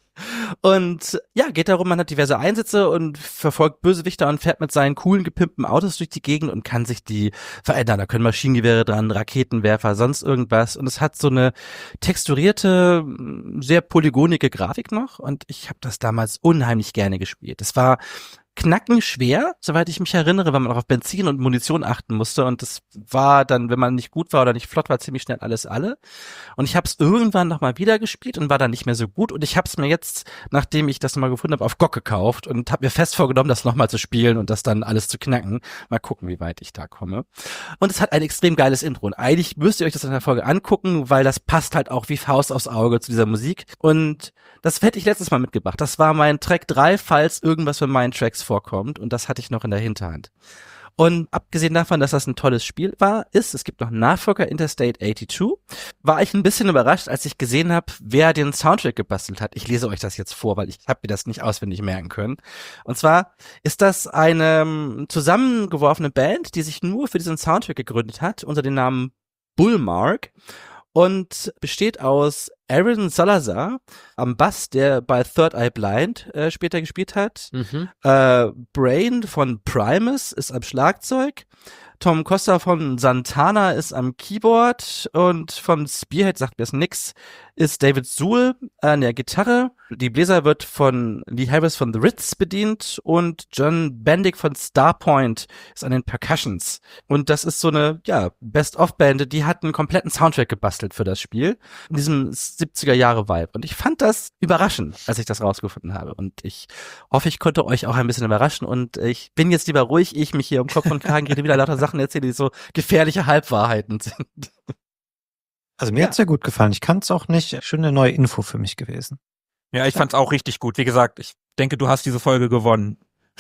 Und ja, geht darum, man hat diverse Einsätze und verfolgt Bösewichter und fährt mit seinen coolen, gepimpten Autos durch die Gegend und kann sich die verändern. Da können Maschinengewehre dran, Raketenwerfer, sonst irgendwas. Und es hat so eine texturierte, sehr polygonige Grafik noch. Und ich habe das damals unheimlich gerne gespielt. Es war knackenschwer, soweit ich mich erinnere, weil man auch auf Benzin und Munition achten musste und das war dann, wenn man nicht gut war oder nicht flott war, ziemlich schnell alles alle. Und ich habe es irgendwann nochmal wieder gespielt und war dann nicht mehr so gut und ich habe es mir jetzt, nachdem ich das nochmal gefunden habe, auf G O G gekauft und habe mir fest vorgenommen, das nochmal zu spielen und das dann alles zu knacken. Mal gucken, wie weit ich da komme. Und es hat ein extrem geiles Intro und eigentlich müsst ihr euch das in der Folge angucken, weil das passt halt auch wie Faust aufs Auge zu dieser Musik und das hätte ich letztes Mal mitgebracht. Das war mein Track drei, falls irgendwas von meinen Tracks vorkommt und das hatte ich noch in der Hinterhand. Und abgesehen davon, dass das ein tolles Spiel war, ist, es gibt noch einen Nachfolger, Interstate zweiundachtzig, war ich ein bisschen überrascht, als ich gesehen habe, wer den Soundtrack gebastelt hat. Ich lese euch das jetzt vor, weil ich habe mir das nicht auswendig merken können. Und zwar ist das eine zusammengeworfene Band, die sich nur für diesen Soundtrack gegründet hat, unter dem Namen Bullmark und besteht aus Aaron Salazar am Bass, der bei Third Eye Blind äh, später gespielt hat. Mhm. Äh, Brain von Primus ist am Schlagzeug. Tom Costa von Santana ist am Keyboard und von Spearhead, sagt mir das nix, ist David Sewell an der Gitarre. Die Bläser wird von Lee Harris von The Ritz bedient und John Bendick von Starpoint ist an den Percussions. Und das ist so eine, ja, Best-of-Band, die hat einen kompletten Soundtrack gebastelt für das Spiel. In diesem siebziger-Jahre-Vibe. Und ich fand das überraschend, als ich das rausgefunden habe. Und ich hoffe, ich konnte euch auch ein bisschen überraschen. Und ich bin jetzt lieber ruhig, ich mich hier um Kopf und Kragen rede, wieder lauter Sachen erzähle, die so gefährliche Halbwahrheiten sind. Also mir Ja. hat's sehr gut gefallen. Ich kann's auch nicht. Schöne neue Info für mich gewesen. Ja, ich fand's auch richtig gut. Wie gesagt, ich denke, du hast diese Folge gewonnen.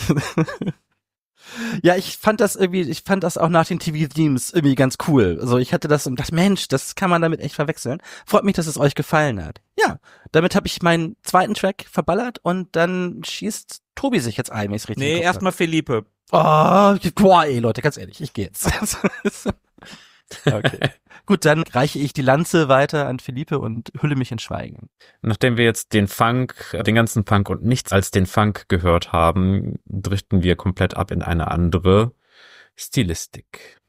Ja, ich fand das irgendwie, ich fand das auch nach den T V-Themes irgendwie ganz cool. Also ich hatte das und dachte, Mensch, das kann man damit echt verwechseln. Freut mich, dass es euch gefallen hat. Ja, damit habe ich meinen zweiten Track verballert und dann schießt Tobi sich jetzt ein, wenn ich's richtig Nee, geguckt erstmal Felipe. hab. Oh, boah, ey Leute, ganz ehrlich, ich gehe jetzt. Okay. Gut, dann reiche ich die Lanze weiter an Felipe und hülle mich in Schweigen. Nachdem wir jetzt den Funk, den ganzen Funk und nichts als den Funk gehört haben, driften wir komplett ab in eine andere Stilistik.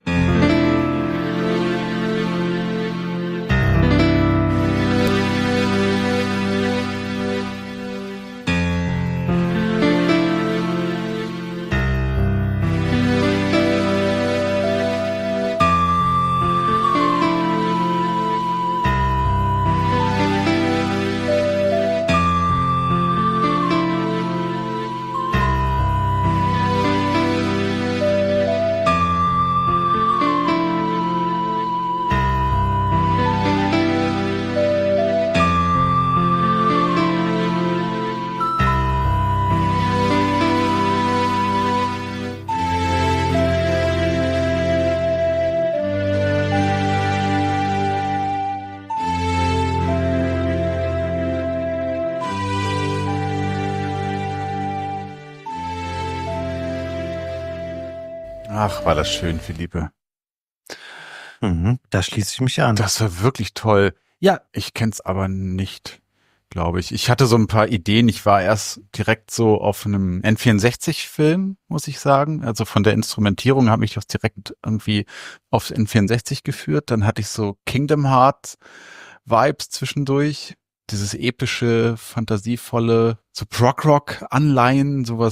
Ach, war das schön, Philippe. Mhm, da schließe ich mich an. Das war wirklich toll. Ja, Ich kenn's aber nicht, glaube ich. Ich hatte so ein paar Ideen. Ich war erst direkt so auf einem N vierundsechzig-Film, muss ich sagen. Also von der Instrumentierung habe ich das direkt irgendwie aufs N vierundsechzig geführt. Dann hatte ich so Kingdom Hearts Vibes zwischendurch. Dieses epische, fantasievolle, so Prog-Rock-Anleihen, sowas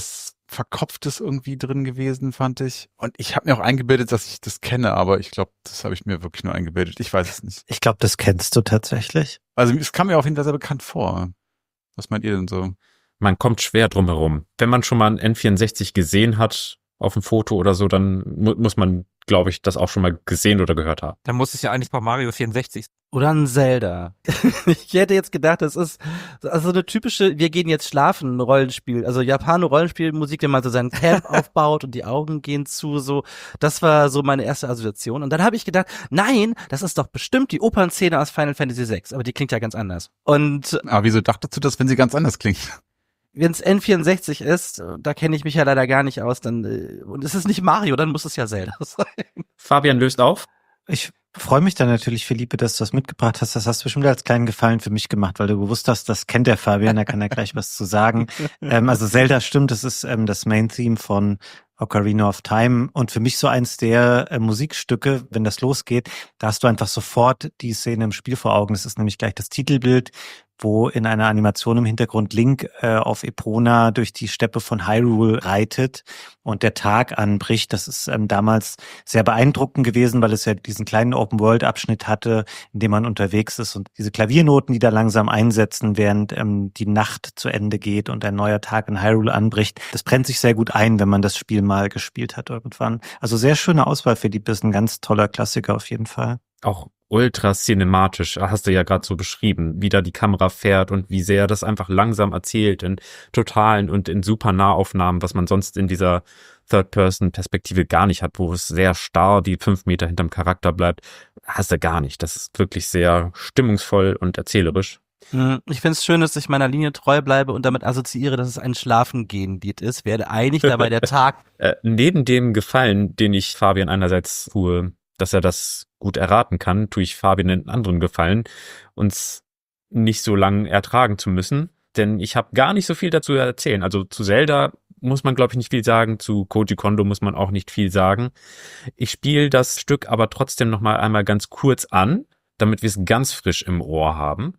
Verkopftes irgendwie drin gewesen, fand ich. Und ich habe mir auch eingebildet, dass ich das kenne, aber ich glaube, das habe ich mir wirklich nur eingebildet. Ich weiß es nicht. Ich glaube, das kennst du tatsächlich. Also es kam mir auf jeden Fall sehr bekannt vor. Was meint ihr denn so? Man kommt schwer drum herum. Wenn man schon mal ein N vierundsechzig gesehen hat auf dem Foto oder so, dann mu- muss man, glaube ich, das auch schon mal gesehen oder gehört haben. Dann muss es ja eigentlich bei Mario vierundsechzig. Oder ein Zelda. Ich hätte jetzt gedacht, das ist also eine typische, wir gehen jetzt schlafen Rollenspiel. Also Japano-Rollenspielmusik, wenn man so seinen Camp aufbaut und die Augen gehen zu, so. Das war so meine erste Assoziation. Und dann habe ich gedacht, nein, das ist doch bestimmt die Opernszene aus Final Fantasy sechs. Aber die klingt ja ganz anders. Und Aber wieso dachtest du das, wenn sie ganz anders klingt? wenn es N vierundsechzig ist, da kenne ich mich ja leider gar nicht aus, dann äh, und es ist nicht Mario, dann muss es ja Zelda sein. Fabian löst auf. Ich freue mich dann natürlich, Philippe, dass du das mitgebracht hast. Das hast du bestimmt als kleinen Gefallen für mich gemacht, weil du gewusst hast, das kennt der Fabian, da kann er gleich was zu sagen. ähm, also Zelda stimmt, das ist ähm, das Main-Theme von Ocarina of Time und für mich so eins der äh, Musikstücke, wenn das losgeht, da hast du einfach sofort die Szene im Spiel vor Augen. Das ist nämlich gleich das Titelbild, wo in einer Animation im Hintergrund Link äh, auf Epona durch die Steppe von Hyrule reitet und der Tag anbricht. Das ist ähm, damals sehr beeindruckend gewesen, weil es ja diesen kleinen Open-World-Abschnitt hatte, in dem man unterwegs ist und diese Klaviernoten, die da langsam einsetzen, während ähm, die Nacht zu Ende geht und ein neuer Tag in Hyrule anbricht. Das brennt sich sehr gut ein, wenn man das Spiel mal gespielt hat irgendwann. Also sehr schöne Auswahl für die Biss, ein ganz toller Klassiker auf jeden Fall. Auch ultra cinematisch, hast du ja gerade so beschrieben, wie da die Kamera fährt und wie sehr das einfach langsam erzählt in totalen und in super Nahaufnahmen, was man sonst in dieser Third-Person-Perspektive gar nicht hat, wo es sehr starr die fünf Meter hinterm Charakter bleibt, hast du gar nicht. Das ist wirklich sehr stimmungsvoll und erzählerisch. Ich finde es schön, dass ich meiner Linie treu bleibe und damit assoziiere, dass es ein Schlafengehen-Lied ist. Werde eigentlich dabei der Tag. Äh, neben dem Gefallen, den ich Fabian einerseits tue, dass er das gut erraten kann, tue ich Fabian einen anderen Gefallen, uns nicht so lange ertragen zu müssen, denn ich habe gar nicht so viel dazu erzählen. Also zu Zelda muss man, glaube ich, nicht viel sagen, zu Koji Kondo muss man auch nicht viel sagen. Ich spiele das Stück aber trotzdem noch mal einmal ganz kurz an, damit wir es ganz frisch im Ohr haben.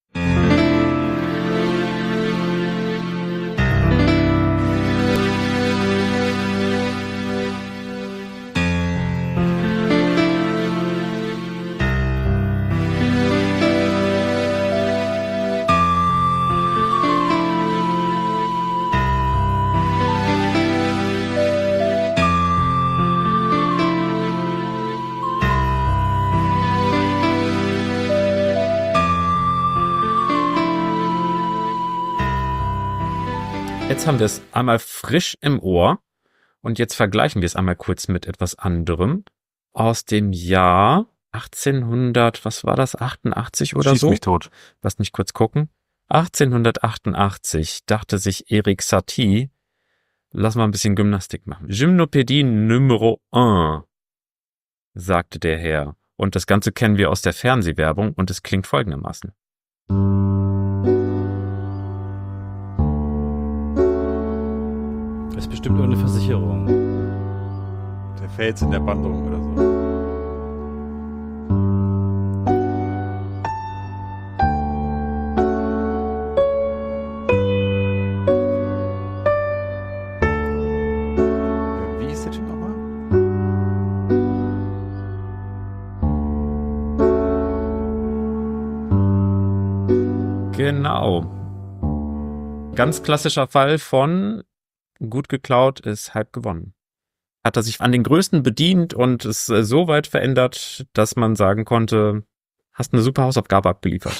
Jetzt haben wir es einmal frisch im Ohr und jetzt vergleichen wir es einmal kurz mit etwas anderem aus dem Jahr achtzehnhundert, was war das, achtundachtzig oder Schieß so? mich tot. Lass mich kurz gucken. achtzehnhundertachtundachtzig dachte sich Erik Satie, lass mal ein bisschen Gymnastik machen. Gymnopädie Numero eins, sagte der Herr. Und das Ganze kennen wir aus der Fernsehwerbung und es klingt folgendermaßen. Das ist bestimmt irgendeine Versicherung. Der Fels in der Bandung oder so. Wie hieß der Typ nochmal? Genau. Ganz klassischer Fall von gut geklaut ist halb gewonnen. Hat er sich an den Größten bedient und es äh, so weit verändert, dass man sagen konnte, hast eine super Hausaufgabe abgeliefert.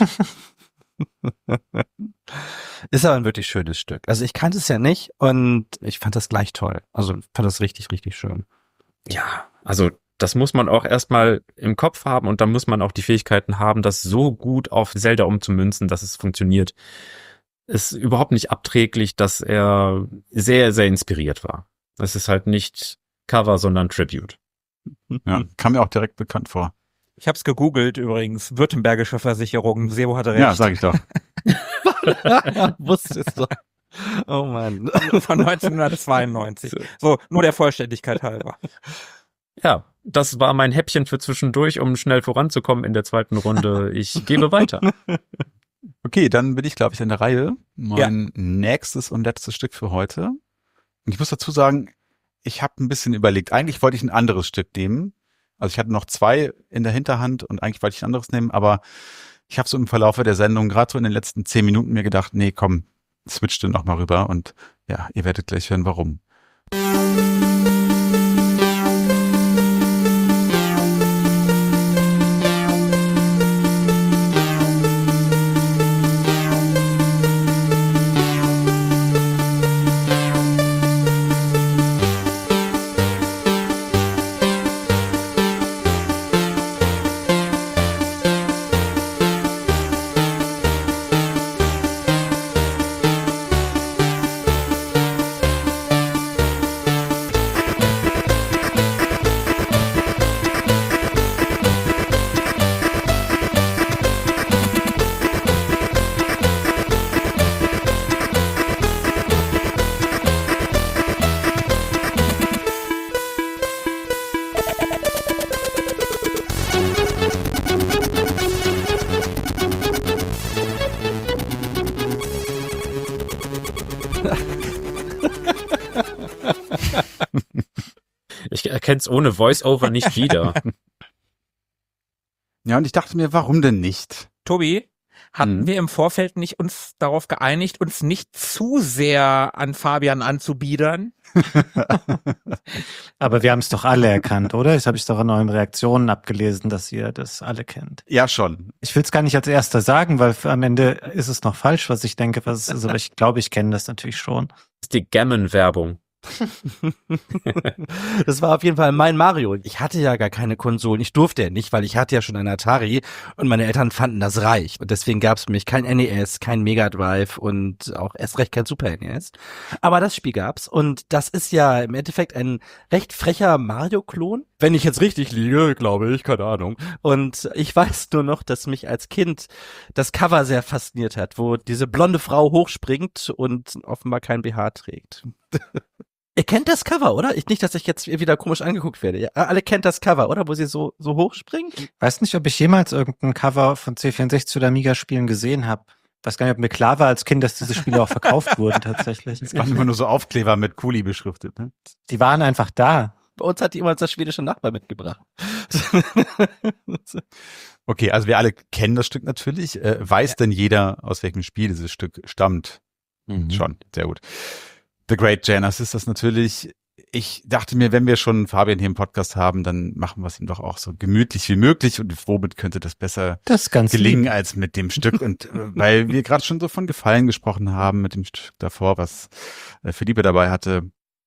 Ist aber ein wirklich schönes Stück. Also ich kannte es ja nicht und ich fand das gleich toll. Also fand das richtig, richtig schön. Ja, also das muss man auch erstmal im Kopf haben und dann muss man auch die Fähigkeiten haben, das so gut auf Zelda umzumünzen, dass es funktioniert. Ist überhaupt nicht abträglich, dass er sehr, sehr inspiriert war. Es ist halt nicht Cover, sondern Tribute. Ja, kam mir auch direkt bekannt vor. Ich habe es gegoogelt übrigens. Württembergische Versicherung. Sebo hatte recht. Ja, sag ich doch. Wusstest du. Oh Mann. Von neunzehnhundertzweiundneunzig. So, nur der Vollständigkeit halber. Ja, das war mein Häppchen für zwischendurch, um schnell voranzukommen in der zweiten Runde. Ich gebe weiter. Okay, dann bin ich, glaube ich, in der Reihe. Mein ja. nächstes und letztes Stück für heute Und ich muss dazu sagen, ich habe ein bisschen überlegt. Eigentlich wollte ich ein anderes Stück nehmen. Also ich hatte noch zwei in der Hinterhand und eigentlich wollte ich ein anderes nehmen, aber ich habe so im Verlaufe der Sendung, gerade so in den letzten zehn Minuten, mir gedacht, nee, komm, switch den noch mal rüber und ja, ihr werdet gleich hören, warum. Ich erkenne es ohne Voice-Over nicht wieder. Ja, und ich dachte mir, warum denn nicht? Tobi, hatten Mhm. wir im Vorfeld nicht uns darauf geeinigt, uns nicht zu sehr an Fabian anzubiedern? Aber wir haben es doch alle erkannt, oder? Das habe ich doch an euren Reaktionen abgelesen, dass ihr das alle kennt. Ja, schon. Ich will es gar nicht als erster sagen, weil für am Ende ist es noch falsch, was ich denke, was es ist. Aber ich glaube, ich kenne das natürlich schon. Das ist die Gammon-Werbung. Das war auf jeden Fall mein Mario. Ich hatte ja gar keine Konsolen. Ich durfte ja nicht, weil ich hatte ja schon einen Atari und meine Eltern fanden, das reicht. Und deswegen gab es für mich kein N E S, kein Mega Drive und auch erst recht kein Super N E S. Aber das Spiel gab's und das ist ja im Endeffekt ein recht frecher Mario-Klon. Wenn ich jetzt richtig liege, glaube ich, keine Ahnung. Und ich weiß nur noch, dass mich als Kind das Cover sehr fasziniert hat, wo diese blonde Frau hochspringt und offenbar kein B H trägt. Ihr kennt das Cover, oder? Ich, nicht, dass ich jetzt wieder komisch angeguckt werde. Ihr alle kennt das Cover, oder? Wo sie so so hochspringt? Weiß nicht, ob ich jemals irgendein Cover von C vierundsechzig oder Amiga-Spielen gesehen habe. Weiß gar nicht, ob mir klar war als Kind, dass diese Spiele auch verkauft wurden tatsächlich. Es waren immer nur so Aufkleber mit Kuli beschriftet. Ne? Die waren einfach da. Bei uns hat jemand das schwedische Nachbar mitgebracht. Okay, also wir alle kennen das Stück natürlich. Äh, weiß denn jeder, aus welchem Spiel dieses Stück stammt? Mhm. Schon, sehr gut. The Great Janus ist das natürlich. Ich dachte mir, wenn wir schon Fabian hier im Podcast haben, dann machen wir es ihm doch auch so gemütlich wie möglich. Und womit könnte das besser Das ist ganz gelingen lieb. als mit dem Stück? Und äh, weil wir gerade schon so von Gefallen gesprochen haben mit dem Stück davor, was äh, Philippe dabei hatte,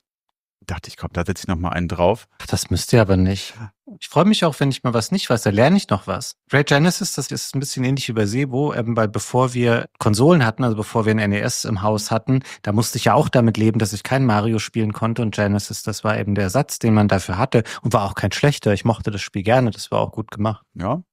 dachte ich, komm, da setze ich noch mal einen drauf. Ach, das müsst ihr aber nicht. Ich freue mich auch, wenn ich mal was nicht weiß, da lerne ich noch was. Great Genesis, das ist ein bisschen ähnlich wie bei Sebo, eben weil bevor wir Konsolen hatten, also bevor wir ein N E S im Haus hatten, da musste ich ja auch damit leben, dass ich kein Mario spielen konnte und Genesis, das war eben der Ersatz, den man dafür hatte und war auch kein schlechter. Ich mochte das Spiel gerne, das war auch gut gemacht. Ja.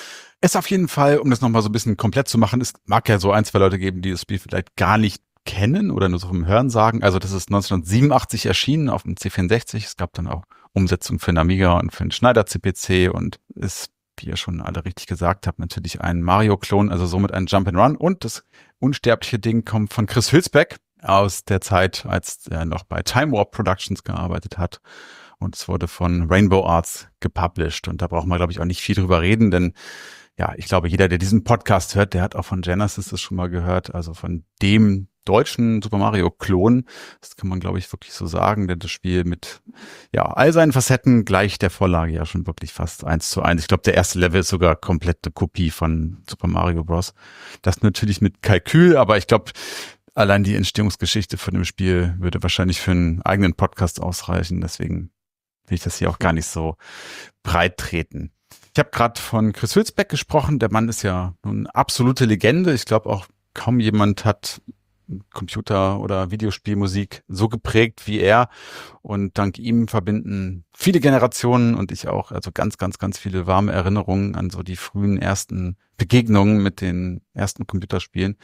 Es auf jeden Fall, um das noch mal so ein bisschen komplett zu machen, es mag ja so ein, zwei Leute geben, die das Spiel vielleicht gar nicht kennen oder nur so vom Hören sagen. Also das ist neunzehnhundertsiebenundachtzig erschienen auf dem C vierundsechzig. Es gab dann auch Umsetzungen für den Amiga und für den Schneider C P C und ist, wie ihr schon alle richtig gesagt habt, natürlich ein Mario-Klon, also somit ein Jump'n'Run. Und das unsterbliche Ding kommt von Chris Hülsbeck aus der Zeit, als er noch bei Time Warp Productions gearbeitet hat. Und es wurde von Rainbow Arts gepublished. Und da brauchen wir, glaube ich, auch nicht viel drüber reden, denn ja, ich glaube, jeder, der diesen Podcast hört, der hat auch von Genesis das schon mal gehört, also von dem deutschen Super Mario Klon. Das kann man, glaube ich, wirklich so sagen, denn das Spiel mit ja all seinen Facetten gleicht der Vorlage ja schon wirklich fast eins zu eins. Ich glaube, der erste Level ist sogar komplette Kopie von Super Mario Bros. Das natürlich mit Kalkül, aber ich glaube, allein die Entstehungsgeschichte von dem Spiel würde wahrscheinlich für einen eigenen Podcast ausreichen. Deswegen will ich das hier auch gar nicht so breit treten. Ich habe gerade von Chris Hülsbeck gesprochen. Der Mann ist ja nun absolute Legende. Ich glaube auch kaum jemand hat Computer- oder Videospielmusik so geprägt wie er. Und dank ihm verbinden viele Generationen und ich auch, also ganz, ganz, ganz viele warme Erinnerungen an so die frühen ersten Begegnungen mit den ersten Computerspielen.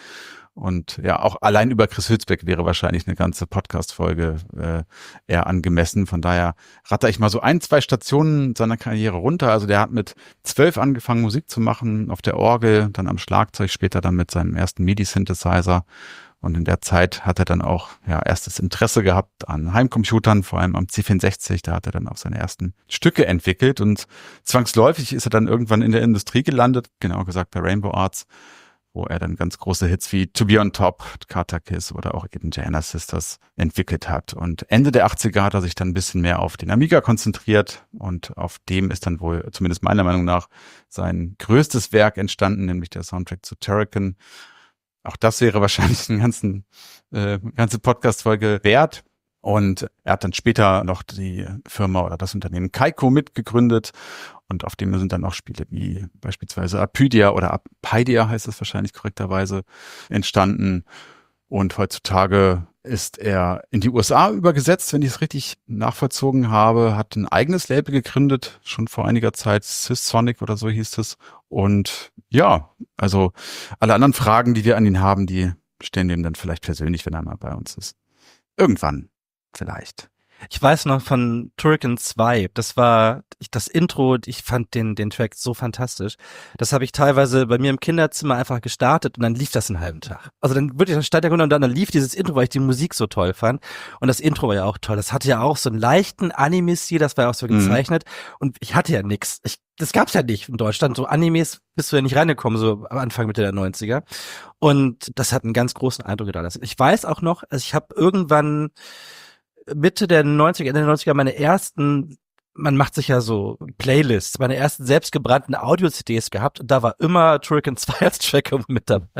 Und ja, auch allein über Chris Hülsbeck wäre wahrscheinlich eine ganze Podcast-Folge äh, eher angemessen. Von daher ratter ich mal so ein, zwei Stationen seiner Karriere runter. Also der hat mit zwölf angefangen, Musik zu machen, auf der Orgel, dann am Schlagzeug, später dann mit seinem ersten MIDI-Synthesizer. Und in der Zeit hat er dann auch ja erstes Interesse gehabt an Heimcomputern, vor allem am C vierundsechzig. Da hat er dann auch seine ersten Stücke entwickelt. Und zwangsläufig ist er dann irgendwann in der Industrie gelandet, genau gesagt bei Rainbow Arts, wo er dann ganz große Hits wie To Be On Top, Carter Kiss oder auch eben Giana Sisters entwickelt hat. Und Ende der achtziger hat er sich dann ein bisschen mehr auf den Amiga konzentriert und auf dem ist dann wohl, zumindest meiner Meinung nach, sein größtes Werk entstanden, nämlich der Soundtrack zu Turrican. Auch das wäre wahrscheinlich eine ganzen, äh, ganze Podcast-Folge wert. Und er hat dann später noch die Firma oder das Unternehmen Kaiko mitgegründet. Und auf dem sind dann auch Spiele wie beispielsweise Apydia oder Apydia heißt es wahrscheinlich korrekterweise entstanden. Und heutzutage ist er in die U S A übergesetzt, wenn ich es richtig nachvollzogen habe, hat ein eigenes Label gegründet, schon vor einiger Zeit, Sysonic oder so hieß es. Und ja, also alle anderen Fragen, die wir an ihn haben, die stellen wir ihm dann vielleicht persönlich, wenn er mal bei uns ist. Irgendwann, vielleicht. Ich weiß noch von Turrican zwei, das war ich, das Intro, ich fand den den Track so fantastisch. Das habe ich teilweise bei mir im Kinderzimmer einfach gestartet und dann lief das einen halben Tag. Also dann wirklich, dann stand der Kunde und dann lief dieses Intro, weil ich die Musik so toll fand. Und das Intro war ja auch toll. Das hatte ja auch so einen leichten Anime-Stil, das war ja auch so gezeichnet. Mhm. Und ich hatte ja nix. Ich, das gab's ja nicht in Deutschland. So Animes bist du ja nicht reingekommen, so am Anfang Mitte der neunziger. Und das hat einen ganz großen Eindruck hinterlassen. Ich weiß auch noch, also ich habe irgendwann Mitte der neunziger, Ende der neunziger meine ersten, man macht sich ja so Playlists, meine ersten selbstgebrannten Audio-C Ds gehabt und da war immer Turrican zwei als Track mit dabei.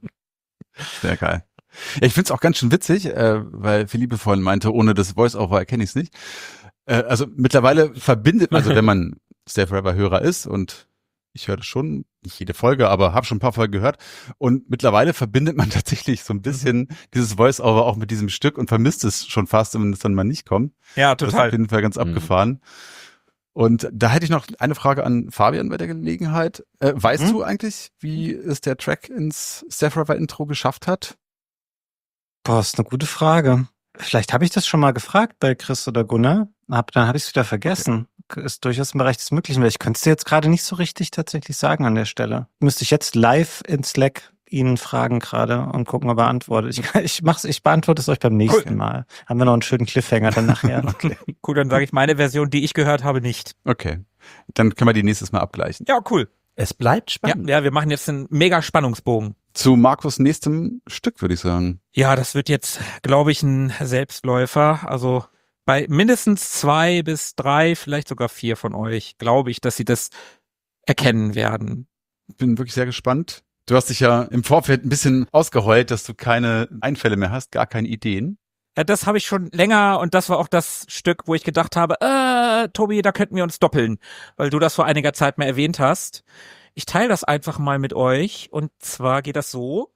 Sehr geil. Ja, ich find's auch ganz schön witzig, äh, weil Philippe vorhin meinte, ohne das Voice-Over erkenne ich's nicht. Äh, also mittlerweile verbindet, also wenn man Stay Forever-Hörer ist und ich höre das schon, nicht jede Folge, aber habe schon ein paar Folgen gehört. Und mittlerweile verbindet man tatsächlich so ein bisschen dieses Voice-Over auch mit diesem Stück und vermisst es schon fast, wenn es dann mal nicht kommt. Ja, total. Das ist auf jeden Fall ganz mhm. abgefahren. Und da hätte ich noch eine Frage an Fabian bei der Gelegenheit. Äh, weißt mhm. du eigentlich, wie es der Track ins Stay Forever Intro geschafft hat? Boah, ist eine gute Frage. Vielleicht habe ich das schon mal gefragt bei Chris oder Gunnar, hab, dann habe ich es wieder vergessen. Okay. Ist durchaus im Bereich des Möglichen, weil ich könnte es dir jetzt gerade nicht so richtig tatsächlich sagen an der Stelle. Müsste ich jetzt live in Slack ihn fragen gerade und gucken, ob er antwortet. Ich, ich mach's, ich beantworte es euch beim nächsten cool. Mal. Haben wir noch einen schönen Cliffhanger dann nachher. Okay. Cool, dann sage ich meine Version, die ich gehört habe, nicht. Okay, dann können wir die nächstes Mal abgleichen. Ja, cool. Es bleibt spannend. Ja, ja, wir machen jetzt einen mega Spannungsbogen. Zu Markus' nächstem Stück, würde ich sagen. Ja, das wird jetzt, glaube ich, ein Selbstläufer. Also bei mindestens zwei bis drei, vielleicht sogar vier von euch, glaube ich, dass sie das erkennen werden. Bin wirklich sehr gespannt. Du hast dich ja im Vorfeld ein bisschen ausgeheult, dass du keine Einfälle mehr hast, gar keine Ideen. Ja, das habe ich schon länger und das war auch das Stück, wo ich gedacht habe, äh, Tobi, da könnten wir uns doppeln, weil du das vor einiger Zeit mal erwähnt hast. Ich teile das einfach mal mit euch und zwar geht das so.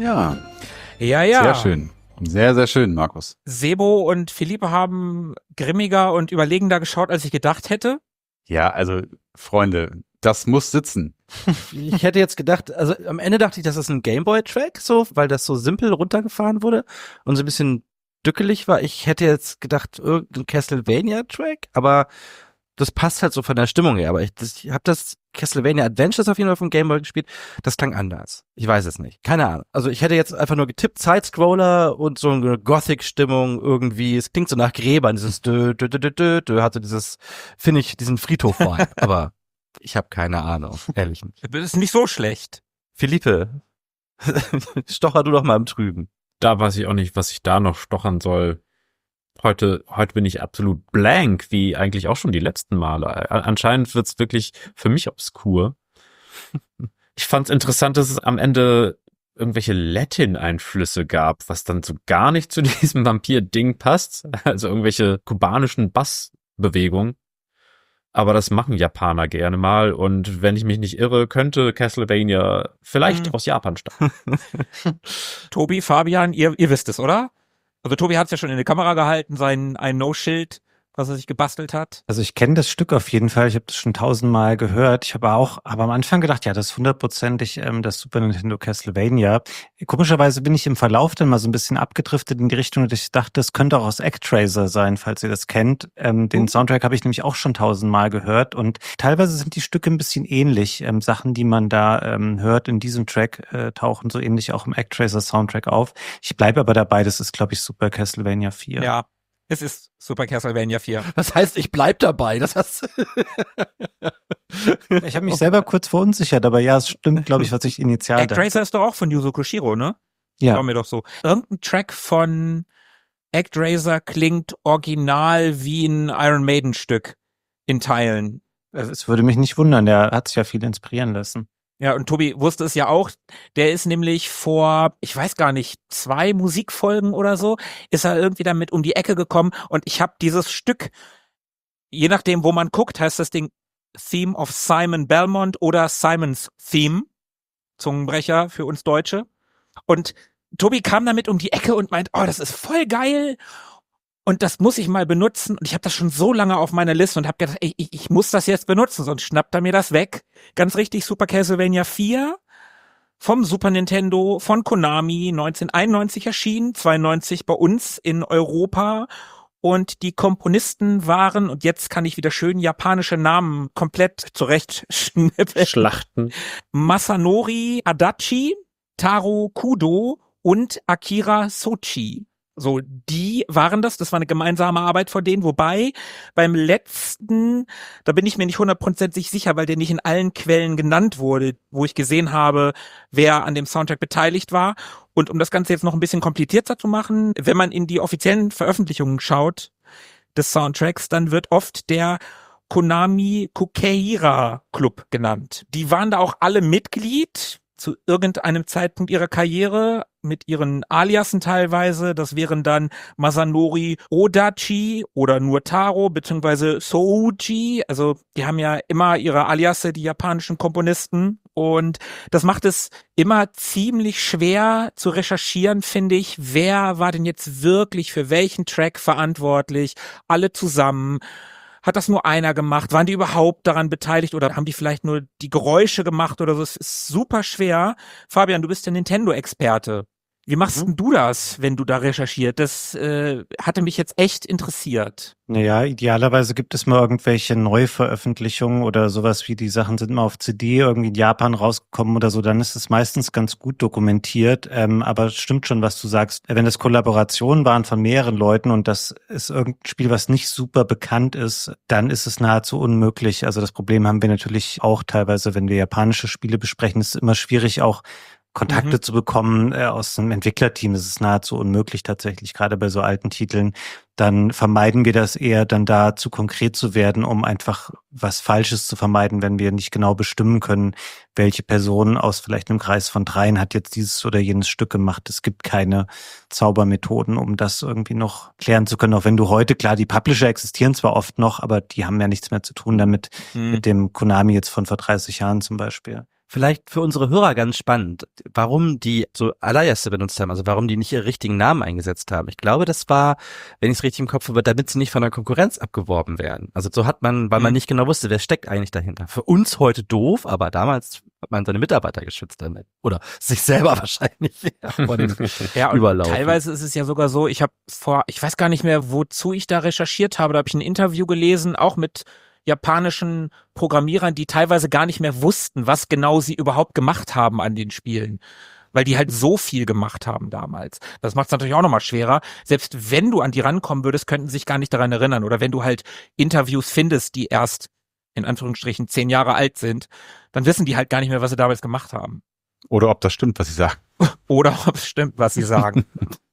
Ja, Ja, ja. sehr schön. Sehr, sehr schön, Markus. Sebo und Philippe haben grimmiger und überlegender geschaut, als ich gedacht hätte. Ja, also Freunde, das muss sitzen. Ich hätte jetzt gedacht, also am Ende dachte ich, das ist ein Gameboy-Track, so, weil das so simpel runtergefahren wurde und so ein bisschen dückelig war. Ich hätte jetzt gedacht, irgendein Castlevania-Track, aber das passt halt so von der Stimmung her. Aber ich, das, ich habe das Castlevania Adventures auf jeden Fall vom Gameboy gespielt. Das klang anders. Ich weiß es nicht. Keine Ahnung. Also ich hätte jetzt einfach nur getippt, Sidescroller und so eine Gothic-Stimmung irgendwie. Es klingt so nach Gräbern, dieses dö, dö, dö, dö, dö, dö, hatte dieses, finde ich, diesen Friedhof-Vibe. Aber ich habe keine Ahnung, ehrlich nicht. Das ist nicht so schlecht. Philippe, stocher du doch mal im Trüben. Da weiß ich auch nicht, was ich da noch stochern soll. Heute, heute bin ich absolut blank, wie eigentlich auch schon die letzten Male. Anscheinend wird's wirklich für mich obskur. Ich fand's interessant, dass es am Ende irgendwelche Latin-Einflüsse gab, was dann so gar nicht zu diesem Vampir-Ding passt. Also irgendwelche kubanischen Bassbewegungen. Aber das machen Japaner gerne mal. Und wenn ich mich nicht irre, könnte Castlevania vielleicht Hm. aus Japan stammen. Tobi, Fabian, ihr, ihr wisst es, oder? Also Tobi hat es ja schon in die Kamera gehalten, sein ein No-Schild, was er sich gebastelt hat. Also ich kenne das Stück auf jeden Fall. Ich habe das schon tausendmal gehört. Ich habe auch, aber am Anfang gedacht, ja, das ist hundertprozentig ähm, das Super Nintendo Castlevania. Komischerweise bin ich im Verlauf dann mal so ein bisschen abgedriftet in die Richtung, dass ich dachte, das könnte auch aus Actraiser sein, falls ihr das kennt. Ähm, den Soundtrack habe ich nämlich auch schon tausendmal gehört und teilweise sind die Stücke ein bisschen ähnlich. Ähm, Sachen, die man da ähm, hört in diesem Track, äh, tauchen so ähnlich auch im Actraiser Soundtrack auf. Ich bleibe aber dabei, das ist, glaube ich, Super Castlevania vier. Ja, es ist Super Castlevania vier. Was heißt, ich bleib dabei? Das hast Ich habe mich selber kurz verunsichert, aber ja, es stimmt, glaube ich, was ich initial dachte. Actraiser ist doch auch von Yuzo Koshiro, ne? Ja. War mir doch so. Irgendein Track von Actraiser klingt original wie ein Iron Maiden Stück in Teilen. Es würde mich nicht wundern, der hat sich ja viel inspirieren lassen. Ja, und Tobi wusste es ja auch, der ist nämlich vor, ich weiß gar nicht, zwei Musikfolgen oder so, ist er irgendwie damit um die Ecke gekommen und ich habe dieses Stück, je nachdem, wo man guckt, heißt das Ding Theme of Simon Belmont oder Simons Theme, Zungenbrecher für uns Deutsche. Und Tobi kam damit um die Ecke und meint, oh, das ist voll geil. Und das muss ich mal benutzen. Und ich habe das schon so lange auf meiner Liste und habe gedacht, ey, ich, ich muss das jetzt benutzen, sonst schnappt er mir das weg. Ganz richtig, Super Castlevania vier vom Super Nintendo, von Konami, neunzehnhunderteinundneunzig erschienen, zweiundneunzig bei uns in Europa. Und die Komponisten waren, und jetzt kann ich wieder schön japanische Namen komplett zurechtschnippeln. Schlachten. Masanori Adachi, Taro Kudo und Akira Sochi. So, die waren das, das war eine gemeinsame Arbeit von denen, wobei beim letzten, da bin ich mir nicht hundertprozentig sicher, weil der nicht in allen Quellen genannt wurde, wo ich gesehen habe, wer an dem Soundtrack beteiligt war. Und um das Ganze jetzt noch ein bisschen komplizierter zu machen, wenn man in die offiziellen Veröffentlichungen schaut des Soundtracks, dann wird oft der Konami Kukeira Club genannt. Die waren da auch alle Mitglied zu irgendeinem Zeitpunkt ihrer Karriere mit ihren Aliasen teilweise. Das wären dann Masanori Odachi oder nur Taro beziehungsweise Souji. Also die haben ja immer ihre Aliasse, die japanischen Komponisten. Und das macht es immer ziemlich schwer zu recherchieren, finde ich. Wer war denn jetzt wirklich für welchen Track verantwortlich? Alle zusammen. Hat das nur einer gemacht? Waren die überhaupt daran beteiligt oder haben die vielleicht nur die Geräusche gemacht oder so? Es ist super schwer. Fabian, du bist der Nintendo-Experte. Wie machst Mhm. denn du das, wenn du da recherchiert? Das äh, hatte mich jetzt echt interessiert. Naja, idealerweise gibt es mal irgendwelche Neuveröffentlichungen oder sowas wie die Sachen sind mal auf C D irgendwie in Japan rausgekommen oder so, dann ist es meistens ganz gut dokumentiert. Ähm, aber es stimmt schon, was du sagst. Wenn das Kollaborationen waren von mehreren Leuten und das ist irgendein Spiel, was nicht super bekannt ist, dann ist es nahezu unmöglich. Also das Problem haben wir natürlich auch teilweise, wenn wir japanische Spiele besprechen, ist es immer schwierig auch Kontakte Mhm. zu bekommen äh, aus einem Entwicklerteam. Das ist nahezu unmöglich tatsächlich, gerade bei so alten Titeln. Dann vermeiden wir das eher, dann da zu konkret zu werden, um einfach was Falsches zu vermeiden, wenn wir nicht genau bestimmen können, welche Person aus vielleicht einem Kreis von dreien hat jetzt dieses oder jenes Stück gemacht. Es gibt keine Zaubermethoden, um das irgendwie noch klären zu können. Auch wenn du heute, klar, die Publisher existieren zwar oft noch, aber die haben ja nichts mehr zu tun damit, Hm. mit dem Konami jetzt von vor dreißig Jahren zum Beispiel. Vielleicht für unsere Hörer ganz spannend, warum die so Aliasse benutzt haben, also warum die nicht ihre richtigen Namen eingesetzt haben. Ich glaube, das war, wenn ich es richtig im Kopf habe, damit sie nicht von der Konkurrenz abgeworben werden. Also so hat man, weil man nicht genau wusste, wer steckt eigentlich dahinter. Für uns heute doof, aber damals hat man seine Mitarbeiter geschützt damit. Oder sich selber wahrscheinlich vor dem ja, und Überlauf. Teilweise ist es ja sogar so, ich habe vor, ich weiß gar nicht mehr, wozu ich da recherchiert habe, da habe ich ein Interview gelesen, auch mit japanischen Programmierern, die teilweise gar nicht mehr wussten, was genau sie überhaupt gemacht haben an den Spielen, weil die halt so viel gemacht haben damals. Das macht es natürlich auch nochmal schwerer. Selbst wenn du an die rankommen würdest, könnten sie sich gar nicht daran erinnern. Oder wenn du halt Interviews findest, die erst in Anführungsstrichen zehn Jahre alt sind, dann wissen die halt gar nicht mehr, was sie damals gemacht haben. Oder ob das stimmt, was sie sagen. Oder ob es stimmt, was sie sagen.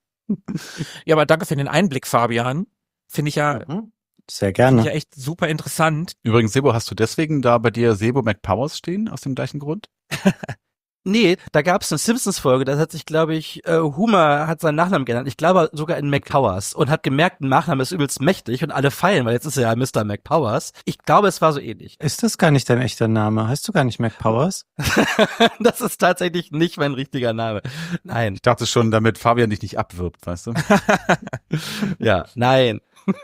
Ja, aber danke für den Einblick, Fabian. Finde ich ja... Mhm. Sehr gerne. Ja, echt super interessant. Übrigens, Sebo, hast du deswegen da bei dir Sebo McPowers stehen, aus dem gleichen Grund? Nee, da gab es eine Simpsons-Folge, da hat sich, glaube ich, äh, Homer hat seinen Nachnamen genannt. Ich glaube sogar in McPowers und hat gemerkt, ein Nachname ist übelst mächtig und alle feiern, weil jetzt ist er ja Mister McPowers. Ich glaube, es war so ähnlich. Ist das gar nicht dein echter Name? Heißt du gar nicht McPowers? Das ist tatsächlich nicht mein richtiger Name. Nein. Ich dachte schon, damit Fabian dich nicht abwirbt, weißt du? Ja, nein.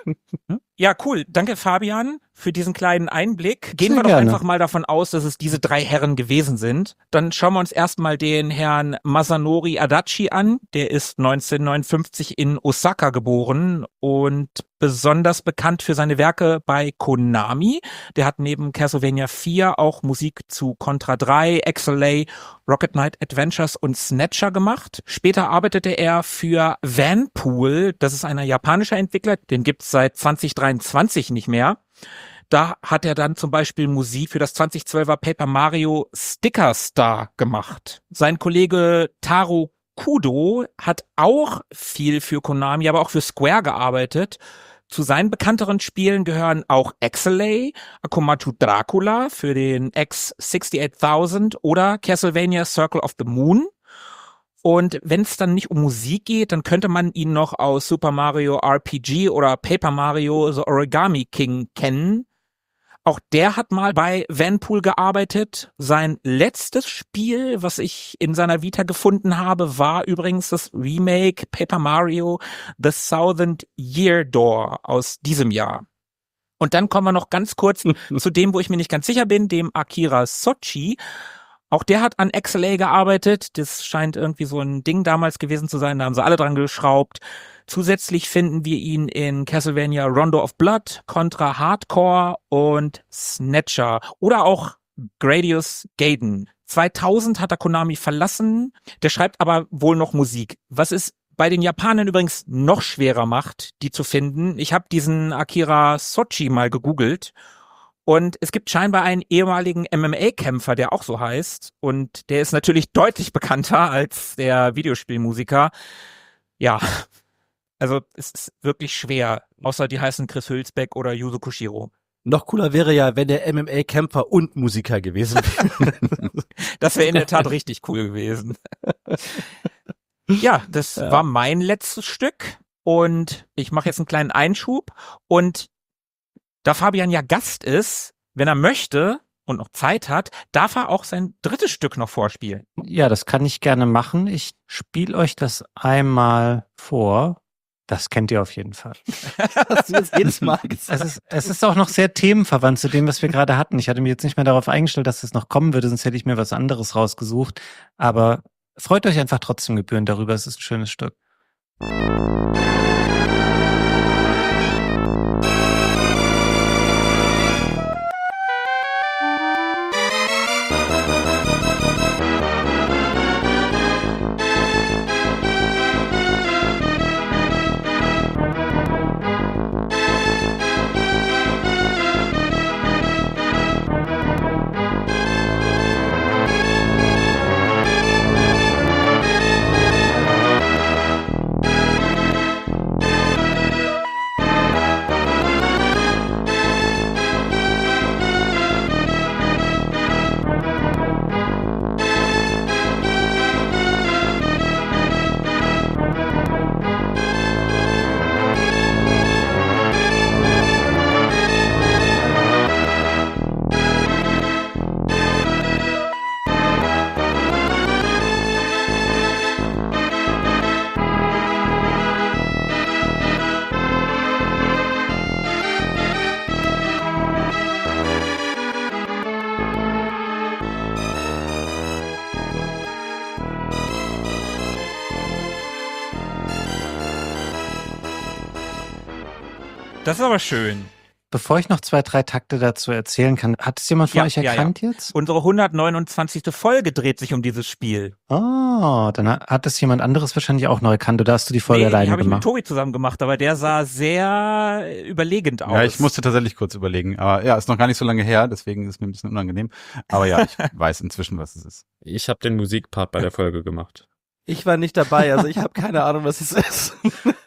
Ja, cool. Danke, Fabian, für diesen kleinen Einblick. Gehen Sehr wir doch gerne. einfach mal davon aus, dass es diese drei Herren gewesen sind. Dann schauen wir uns erstmal den Herrn Masanori Adachi an. Der ist neunzehnhundertneunundfünfzig in Osaka geboren und besonders bekannt für seine Werke bei Konami. Der hat neben Castlevania vier auch Musik zu Contra drei, X L A, Rocket Knight Adventures und Snatcher gemacht. Später arbeitete er für Vanpool. Das ist ein japanischer Entwickler. Den gibt's seit zwanzig dreiundzwanzig nicht mehr. Da hat er dann zum Beispiel Musik für das zweitausendzwölfer Paper Mario Sticker Star gemacht. Sein Kollege Taro Kudo hat auch viel für Konami, aber auch für Square gearbeitet. Zu seinen bekannteren Spielen gehören auch X L A, Akomatu Dracula für den X achtundsechzigtausend oder Castlevania Circle of the Moon. Und wenn es dann nicht um Musik geht, dann könnte man ihn noch aus Super Mario R P G oder Paper Mario The Origami King kennen. Auch der hat mal bei Vanpool gearbeitet. Sein letztes Spiel, was ich in seiner Vita gefunden habe, war übrigens das Remake Paper Mario The Thousand Year Door aus diesem Jahr. Und dann kommen wir noch ganz kurz zu dem, wo ich mir nicht ganz sicher bin, dem Akira Sochi. Auch der hat an X L A gearbeitet. Das scheint irgendwie so ein Ding damals gewesen zu sein. Da haben sie alle dran geschraubt. Zusätzlich finden wir ihn in Castlevania Rondo of Blood, Contra Hardcore und Snatcher oder auch Gradius Gaiden. zweitausend hat er Konami verlassen. Der schreibt aber wohl noch Musik. Was es bei den Japanern übrigens noch schwerer macht, die zu finden. Ich habe diesen Akira Sochi mal gegoogelt. Und es gibt scheinbar einen ehemaligen M M A-Kämpfer, der auch so heißt. Und der ist natürlich deutlich bekannter als der Videospielmusiker. Ja, also es ist wirklich schwer. Außer die heißen Chris Hülsbeck oder Yuzo Koshiro. Noch cooler wäre ja, wenn der M M A-Kämpfer und Musiker gewesen wäre. Das wäre in der Tat richtig cool gewesen. Ja, das ja. war mein letztes Stück. Und ich mache jetzt einen kleinen Einschub. Und da Fabian ja Gast ist, wenn er möchte und noch Zeit hat, darf er auch sein drittes Stück noch vorspielen. Ja, das kann ich gerne machen. Ich spiele euch das einmal vor. Das kennt ihr auf jeden Fall. Hast du jetzt jedes Mal gesagt? Es ist, es ist auch noch sehr themenverwandt zu dem, was wir gerade hatten. Ich hatte mich jetzt nicht mehr darauf eingestellt, dass es noch kommen würde, sonst hätte ich mir was anderes rausgesucht. Aber freut euch einfach trotzdem gebührend darüber. Es ist ein schönes Stück. Das ist aber schön. Bevor ich noch zwei, drei Takte dazu erzählen kann, hat es jemand von Ja, euch ja, erkannt jetzt? Unsere hundertneunundzwanzigste Folge dreht sich um dieses Spiel. Oh, dann ha- hat es jemand anderes wahrscheinlich auch noch erkannt. Oder hast du die Folge Nee, die alleine habe ich mit gemacht? Tobi zusammen gemacht, aber der sah sehr überlegend aus. Ja, ich musste tatsächlich kurz überlegen. Aber ja, ist noch gar nicht so lange her, deswegen ist mir ein bisschen unangenehm. Aber ja, ich weiß inzwischen, was es ist. Ich habe den Musikpart bei der Folge gemacht. Ich war nicht dabei, also ich habe keine Ahnung, was es ist.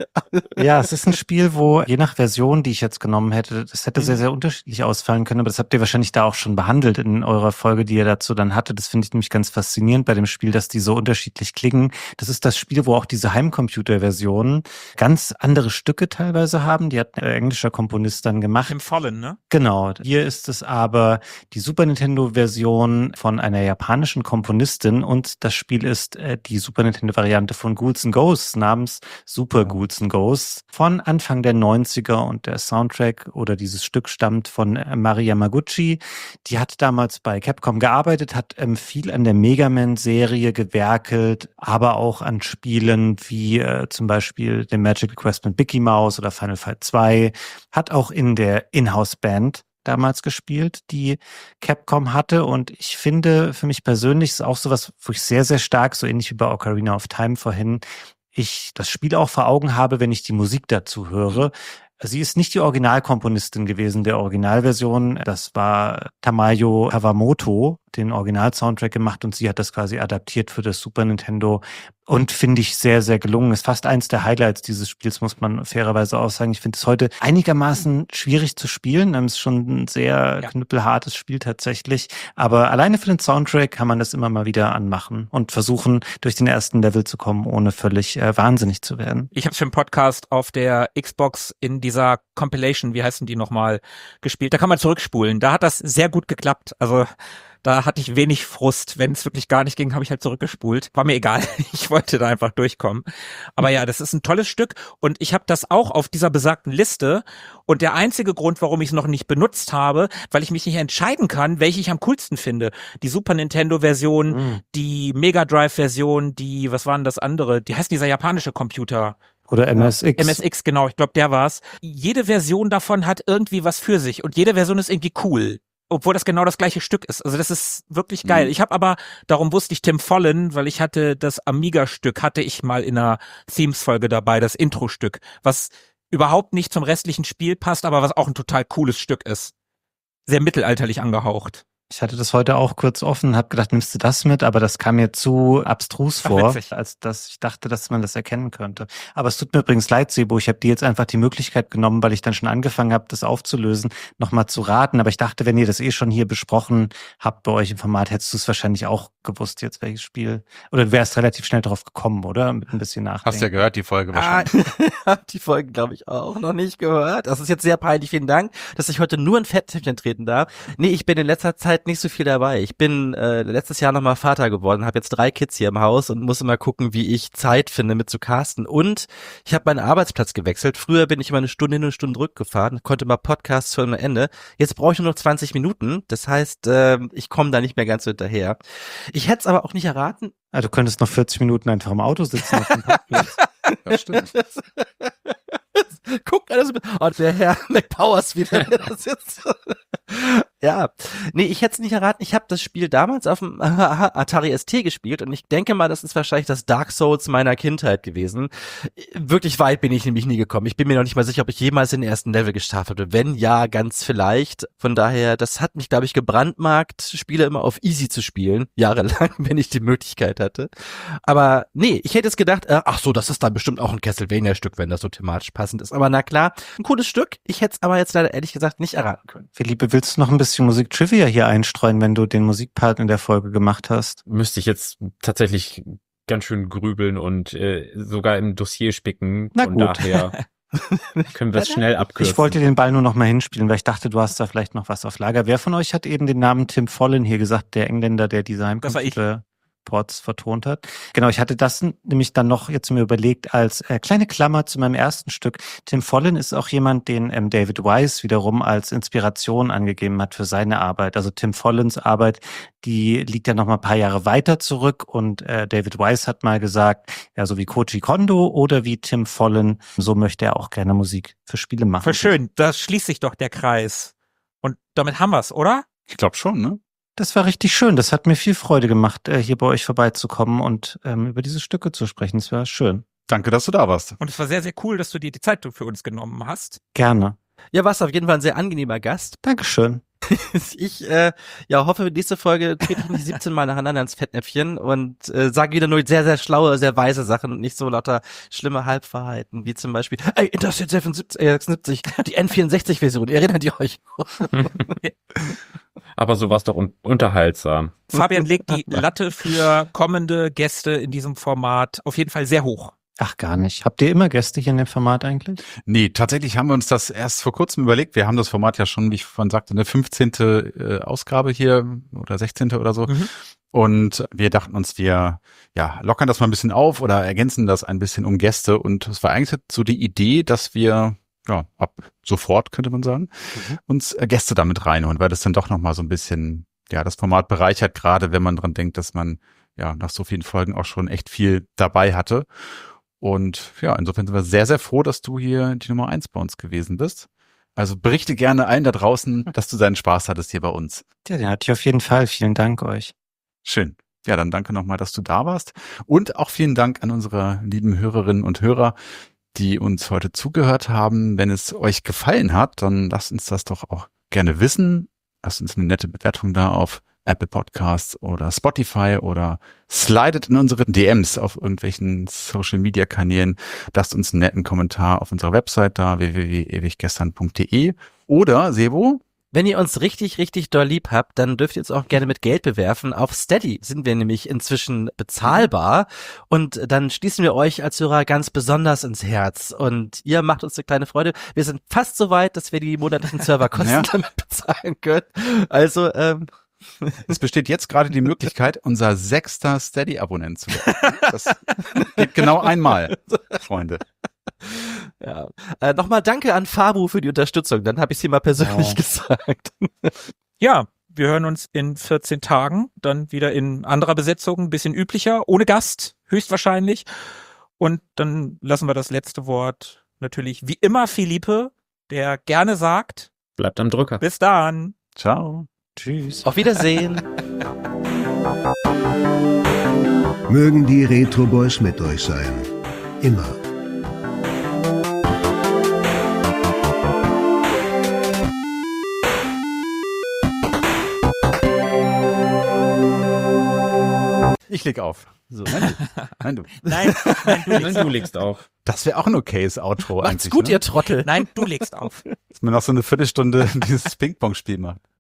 Ja, es ist ein Spiel, wo je nach Version, die ich jetzt genommen hätte, das hätte sehr, sehr unterschiedlich ausfallen können, aber das habt ihr wahrscheinlich da auch schon behandelt in eurer Folge, die ihr dazu dann hattet. Das finde ich nämlich ganz faszinierend bei dem Spiel, dass die so unterschiedlich klingen. Das ist das Spiel, wo auch diese Heimcomputer-Versionen ganz andere Stücke teilweise haben. Die hat ein englischer Komponist dann gemacht. Im Fallen, ne? Genau. Hier ist es aber die Super Nintendo-Version von einer japanischen Komponistin und das Spiel ist äh, die Super Nintendo-Variante von Ghouls and Ghosts namens Super Ghouls and Ghosts von Anfang der neunziger und der Soundtrack oder dieses Stück stammt von äh, Mari Yamaguchi. Die hat damals bei Capcom gearbeitet, hat ähm, viel an der Mega Man-Serie gewerkelt, aber auch an Spielen wie äh, zum Beispiel dem Magical Quest mit Mickey Mouse oder Final Fight zwei, hat auch in der Inhouse-Band damals gespielt, die Capcom hatte und ich finde für mich persönlich ist auch sowas, wo ich sehr, sehr stark, so ähnlich wie bei Ocarina of Time vorhin, ich das Spiel auch vor Augen habe, wenn ich die Musik dazu höre. Sie ist nicht die Originalkomponistin gewesen der Originalversion. Das war Tamayo Kawamoto, den Original-Soundtrack gemacht und sie hat das quasi adaptiert für das Super Nintendo und finde ich sehr, sehr gelungen. Ist fast eins der Highlights dieses Spiels, muss man fairerweise auch sagen. Ich finde es heute einigermaßen schwierig zu spielen. Es ist schon ein sehr Ja. knüppelhartes Spiel tatsächlich. Aber alleine für den Soundtrack kann man das immer mal wieder anmachen und versuchen, durch den ersten Level zu kommen, ohne völlig äh, wahnsinnig zu werden. Ich habe schon im Podcast auf der Xbox in dieser Compilation, wie heißen die nochmal, gespielt. Da kann man zurückspulen. Da hat das sehr gut geklappt. Also da hatte ich wenig Frust. Wenn es wirklich gar nicht ging, habe ich halt zurückgespult. War mir egal. Ich wollte da einfach durchkommen. Aber ja, das ist ein tolles Stück und ich habe das auch auf dieser besagten Liste. Und der einzige Grund, warum ich es noch nicht benutzt habe, weil ich mich nicht entscheiden kann, welche ich am coolsten finde. Die Super Nintendo-Version, Mhm. die Mega Drive-Version, die, was waren das andere? Die heißt dieser japanische Computer. Oder M S X. M S X, genau, ich glaube, der war's. Jede Version davon hat irgendwie was für sich und jede Version ist irgendwie cool. Obwohl das genau das gleiche Stück ist. Also das ist wirklich geil. Mhm. Ich habe aber, darum wusste ich Tim Follen, weil ich hatte das Amiga-Stück, hatte ich mal in einer Themes-Folge dabei, das Intro-Stück, was überhaupt nicht zum restlichen Spiel passt, aber was auch ein total cooles Stück ist. Sehr mittelalterlich angehaucht. Ich hatte das heute auch kurz offen, habe gedacht, nimmst du das mit, aber das kam mir zu abstrus Ach, vor, witzig. als dass ich dachte, dass man das erkennen könnte. Aber es tut mir übrigens leid, Sebo, ich habe dir jetzt einfach die Möglichkeit genommen, weil ich dann schon angefangen habe, das aufzulösen, nochmal zu raten. Aber ich dachte, wenn ihr das eh schon hier besprochen habt bei euch im Format, hättest du es wahrscheinlich auch gewusst jetzt, welches Spiel. Oder du wärst relativ schnell drauf gekommen, oder? Mit ein bisschen Nachdenken. Hast ja gehört, die Folge Ah, wahrscheinlich. hab die Folgen, glaube ich, auch noch nicht gehört. Das ist jetzt sehr peinlich. Vielen Dank, dass ich heute nur ein Fettnäpfchen treten darf. Nee, ich bin in letzter Zeit nicht so viel dabei. Ich bin äh, letztes Jahr nochmal Vater geworden, habe jetzt drei Kids hier im Haus und muss immer gucken, wie ich Zeit finde mit zu casten. Und ich habe meinen Arbeitsplatz gewechselt. Früher bin ich immer eine Stunde hin und eine Stunde zurückgefahren, konnte mal Podcasts hören am Ende. Jetzt brauche ich nur noch zwanzig Minuten. Das heißt, äh, ich komme da nicht mehr ganz so hinterher. Ich hätte es aber auch nicht erraten. Ah, du könntest noch vierzig Minuten einfach im Auto sitzen auf dem Parkplatz. Das stimmt. Guck, alles mit, oh, der Herr McPowers wieder, der das jetzt. Ja, nee, ich hätte es nicht erraten. Ich habe das Spiel damals auf dem Atari S T gespielt und ich denke mal, das ist wahrscheinlich das Dark Souls meiner Kindheit gewesen. Wirklich weit bin ich nämlich nie gekommen. Ich bin mir noch nicht mal sicher, ob ich jemals in den ersten Level geschafft habe. Wenn ja, ganz vielleicht. Von daher, das hat mich, glaube ich, gebrandmarkt, Spiele immer auf Easy zu spielen, jahrelang, wenn ich die Möglichkeit hatte. Aber nee, ich hätte jetzt gedacht, äh, ach so, das ist dann bestimmt auch ein Castlevania-Stück, wenn das so thematisch passend ist. Aber na klar, ein cooles Stück. Ich hätte es aber jetzt leider ehrlich gesagt nicht erraten können. Philippe, willst du noch ein bisschen Musik-Trivia hier einstreuen, wenn du den Musikpart in der Folge gemacht hast? Müsste ich jetzt tatsächlich ganz schön grübeln und äh, sogar im Dossier spicken. Na Von gut. daher können wir es schnell abkürzen. Ich wollte den Ball nur noch mal hinspielen, weil ich dachte, du hast da vielleicht noch was auf Lager. Wer von euch hat eben den Namen Tim Follen hier gesagt, der Engländer, der diese Das war ich. Heimcomputer Soundboards vertont hat. Genau, ich hatte das nämlich dann noch jetzt mir überlegt als äh, kleine Klammer zu meinem ersten Stück. Tim Follin ist auch jemand, den ähm, David Wise wiederum als Inspiration angegeben hat für seine Arbeit. Also Tim Follins Arbeit, die liegt ja noch mal ein paar Jahre weiter zurück und äh, David Wise hat mal gesagt, ja, so wie Koji Kondo oder wie Tim Follin, so möchte er auch gerne Musik für Spiele machen. Voll schön, da schließt sich doch der Kreis. Und damit haben wir's, oder? Ich glaube schon, ne? Das war richtig schön. Das hat mir viel Freude gemacht, äh, hier bei euch vorbeizukommen und ähm, über diese Stücke zu sprechen. Es war schön. Danke, dass du da warst. Und es war sehr, sehr cool, dass du dir die Zeit für uns genommen hast. Gerne. Ja, warst auf jeden Fall ein sehr angenehmer Gast. Dankeschön. Ich äh, ja hoffe, nächste Folge trete ich mich siebzehn Mal nacheinander ins Fettnäpfchen und äh, sage wieder nur sehr, sehr schlaue, sehr weise Sachen und nicht so lauter schlimme Halbwahrheiten, wie zum Beispiel, ey, Intercept sechsundsiebzig, die N vierundsechzig-Version, erinnert ihr euch? Aber so war's doch un- unterhaltsam. Fabian legt die Latte für kommende Gäste in diesem Format auf jeden Fall sehr hoch. Ach, gar nicht. Habt ihr immer Gäste hier in dem Format eigentlich? Nee, tatsächlich haben wir uns das erst vor kurzem überlegt. Wir haben das Format ja schon, wie ich vorhin sagte, eine fünfzehnte Ausgabe hier oder sechzehnte oder so. Mhm. Und wir dachten uns, wir ja lockern das mal ein bisschen auf oder ergänzen das ein bisschen um Gäste. Und es war eigentlich so die Idee, dass wir ja ab sofort, könnte man sagen, mhm. uns Gäste damit reinholen, weil das dann doch nochmal so ein bisschen ja das Format bereichert, gerade wenn man dran denkt, dass man ja nach so vielen Folgen auch schon echt viel dabei hatte. Und ja, insofern sind wir sehr, sehr froh, dass du hier die Nummer eins bei uns gewesen bist. Also berichte gerne allen da draußen, dass du deinen Spaß hattest hier bei uns. Ja, den hatte ich auf jeden Fall. Vielen Dank euch. Schön. Ja, dann danke nochmal, dass du da warst. Und auch vielen Dank an unsere lieben Hörerinnen und Hörer, die uns heute zugehört haben. Wenn es euch gefallen hat, dann lasst uns das doch auch gerne wissen. Lasst uns eine nette Bewertung da auf Apple Podcasts oder Spotify oder slidet in unsere D Ms auf irgendwelchen Social Media Kanälen. Lasst uns einen netten Kommentar auf unserer Website da, w w w punkt ewiggestern punkt de. Oder, Sebo? Wenn ihr uns richtig, richtig doll lieb habt, dann dürft ihr uns auch gerne mit Geld bewerfen. Auf Steady sind wir nämlich inzwischen bezahlbar und dann schließen wir euch als Hörer ganz besonders ins Herz und ihr macht uns eine kleine Freude. Wir sind fast so weit, dass wir die monatlichen Serverkosten ja. damit bezahlen können. Also, ähm, es besteht jetzt gerade die Möglichkeit, unser sechster Steady-Abonnent zu werden. Das geht genau einmal, Freunde. Ja. Äh, Nochmal danke an Fabu für die Unterstützung, dann habe ich sie mal persönlich oh. gesagt. Ja, wir hören uns in vierzehn Tagen, dann wieder in anderer Besetzung, ein bisschen üblicher, ohne Gast, höchstwahrscheinlich. Und dann lassen wir das letzte Wort natürlich wie immer Philippe, der gerne sagt, bleibt am Drücker. Bis dann. Ciao. Tschüss. Auf Wiedersehen. Mögen die Retro Boys mit euch sein. Immer. Ich leg auf. So, nein, du. Nein, du. Nein, nein, du, legst nein, du legst auf. Das wäre auch ein okayes Outro Macht's eigentlich. gut, ne? Ihr Trottel. Nein, du legst auf. Dass man noch so eine Viertelstunde dieses Ping-Pong-Spiel macht.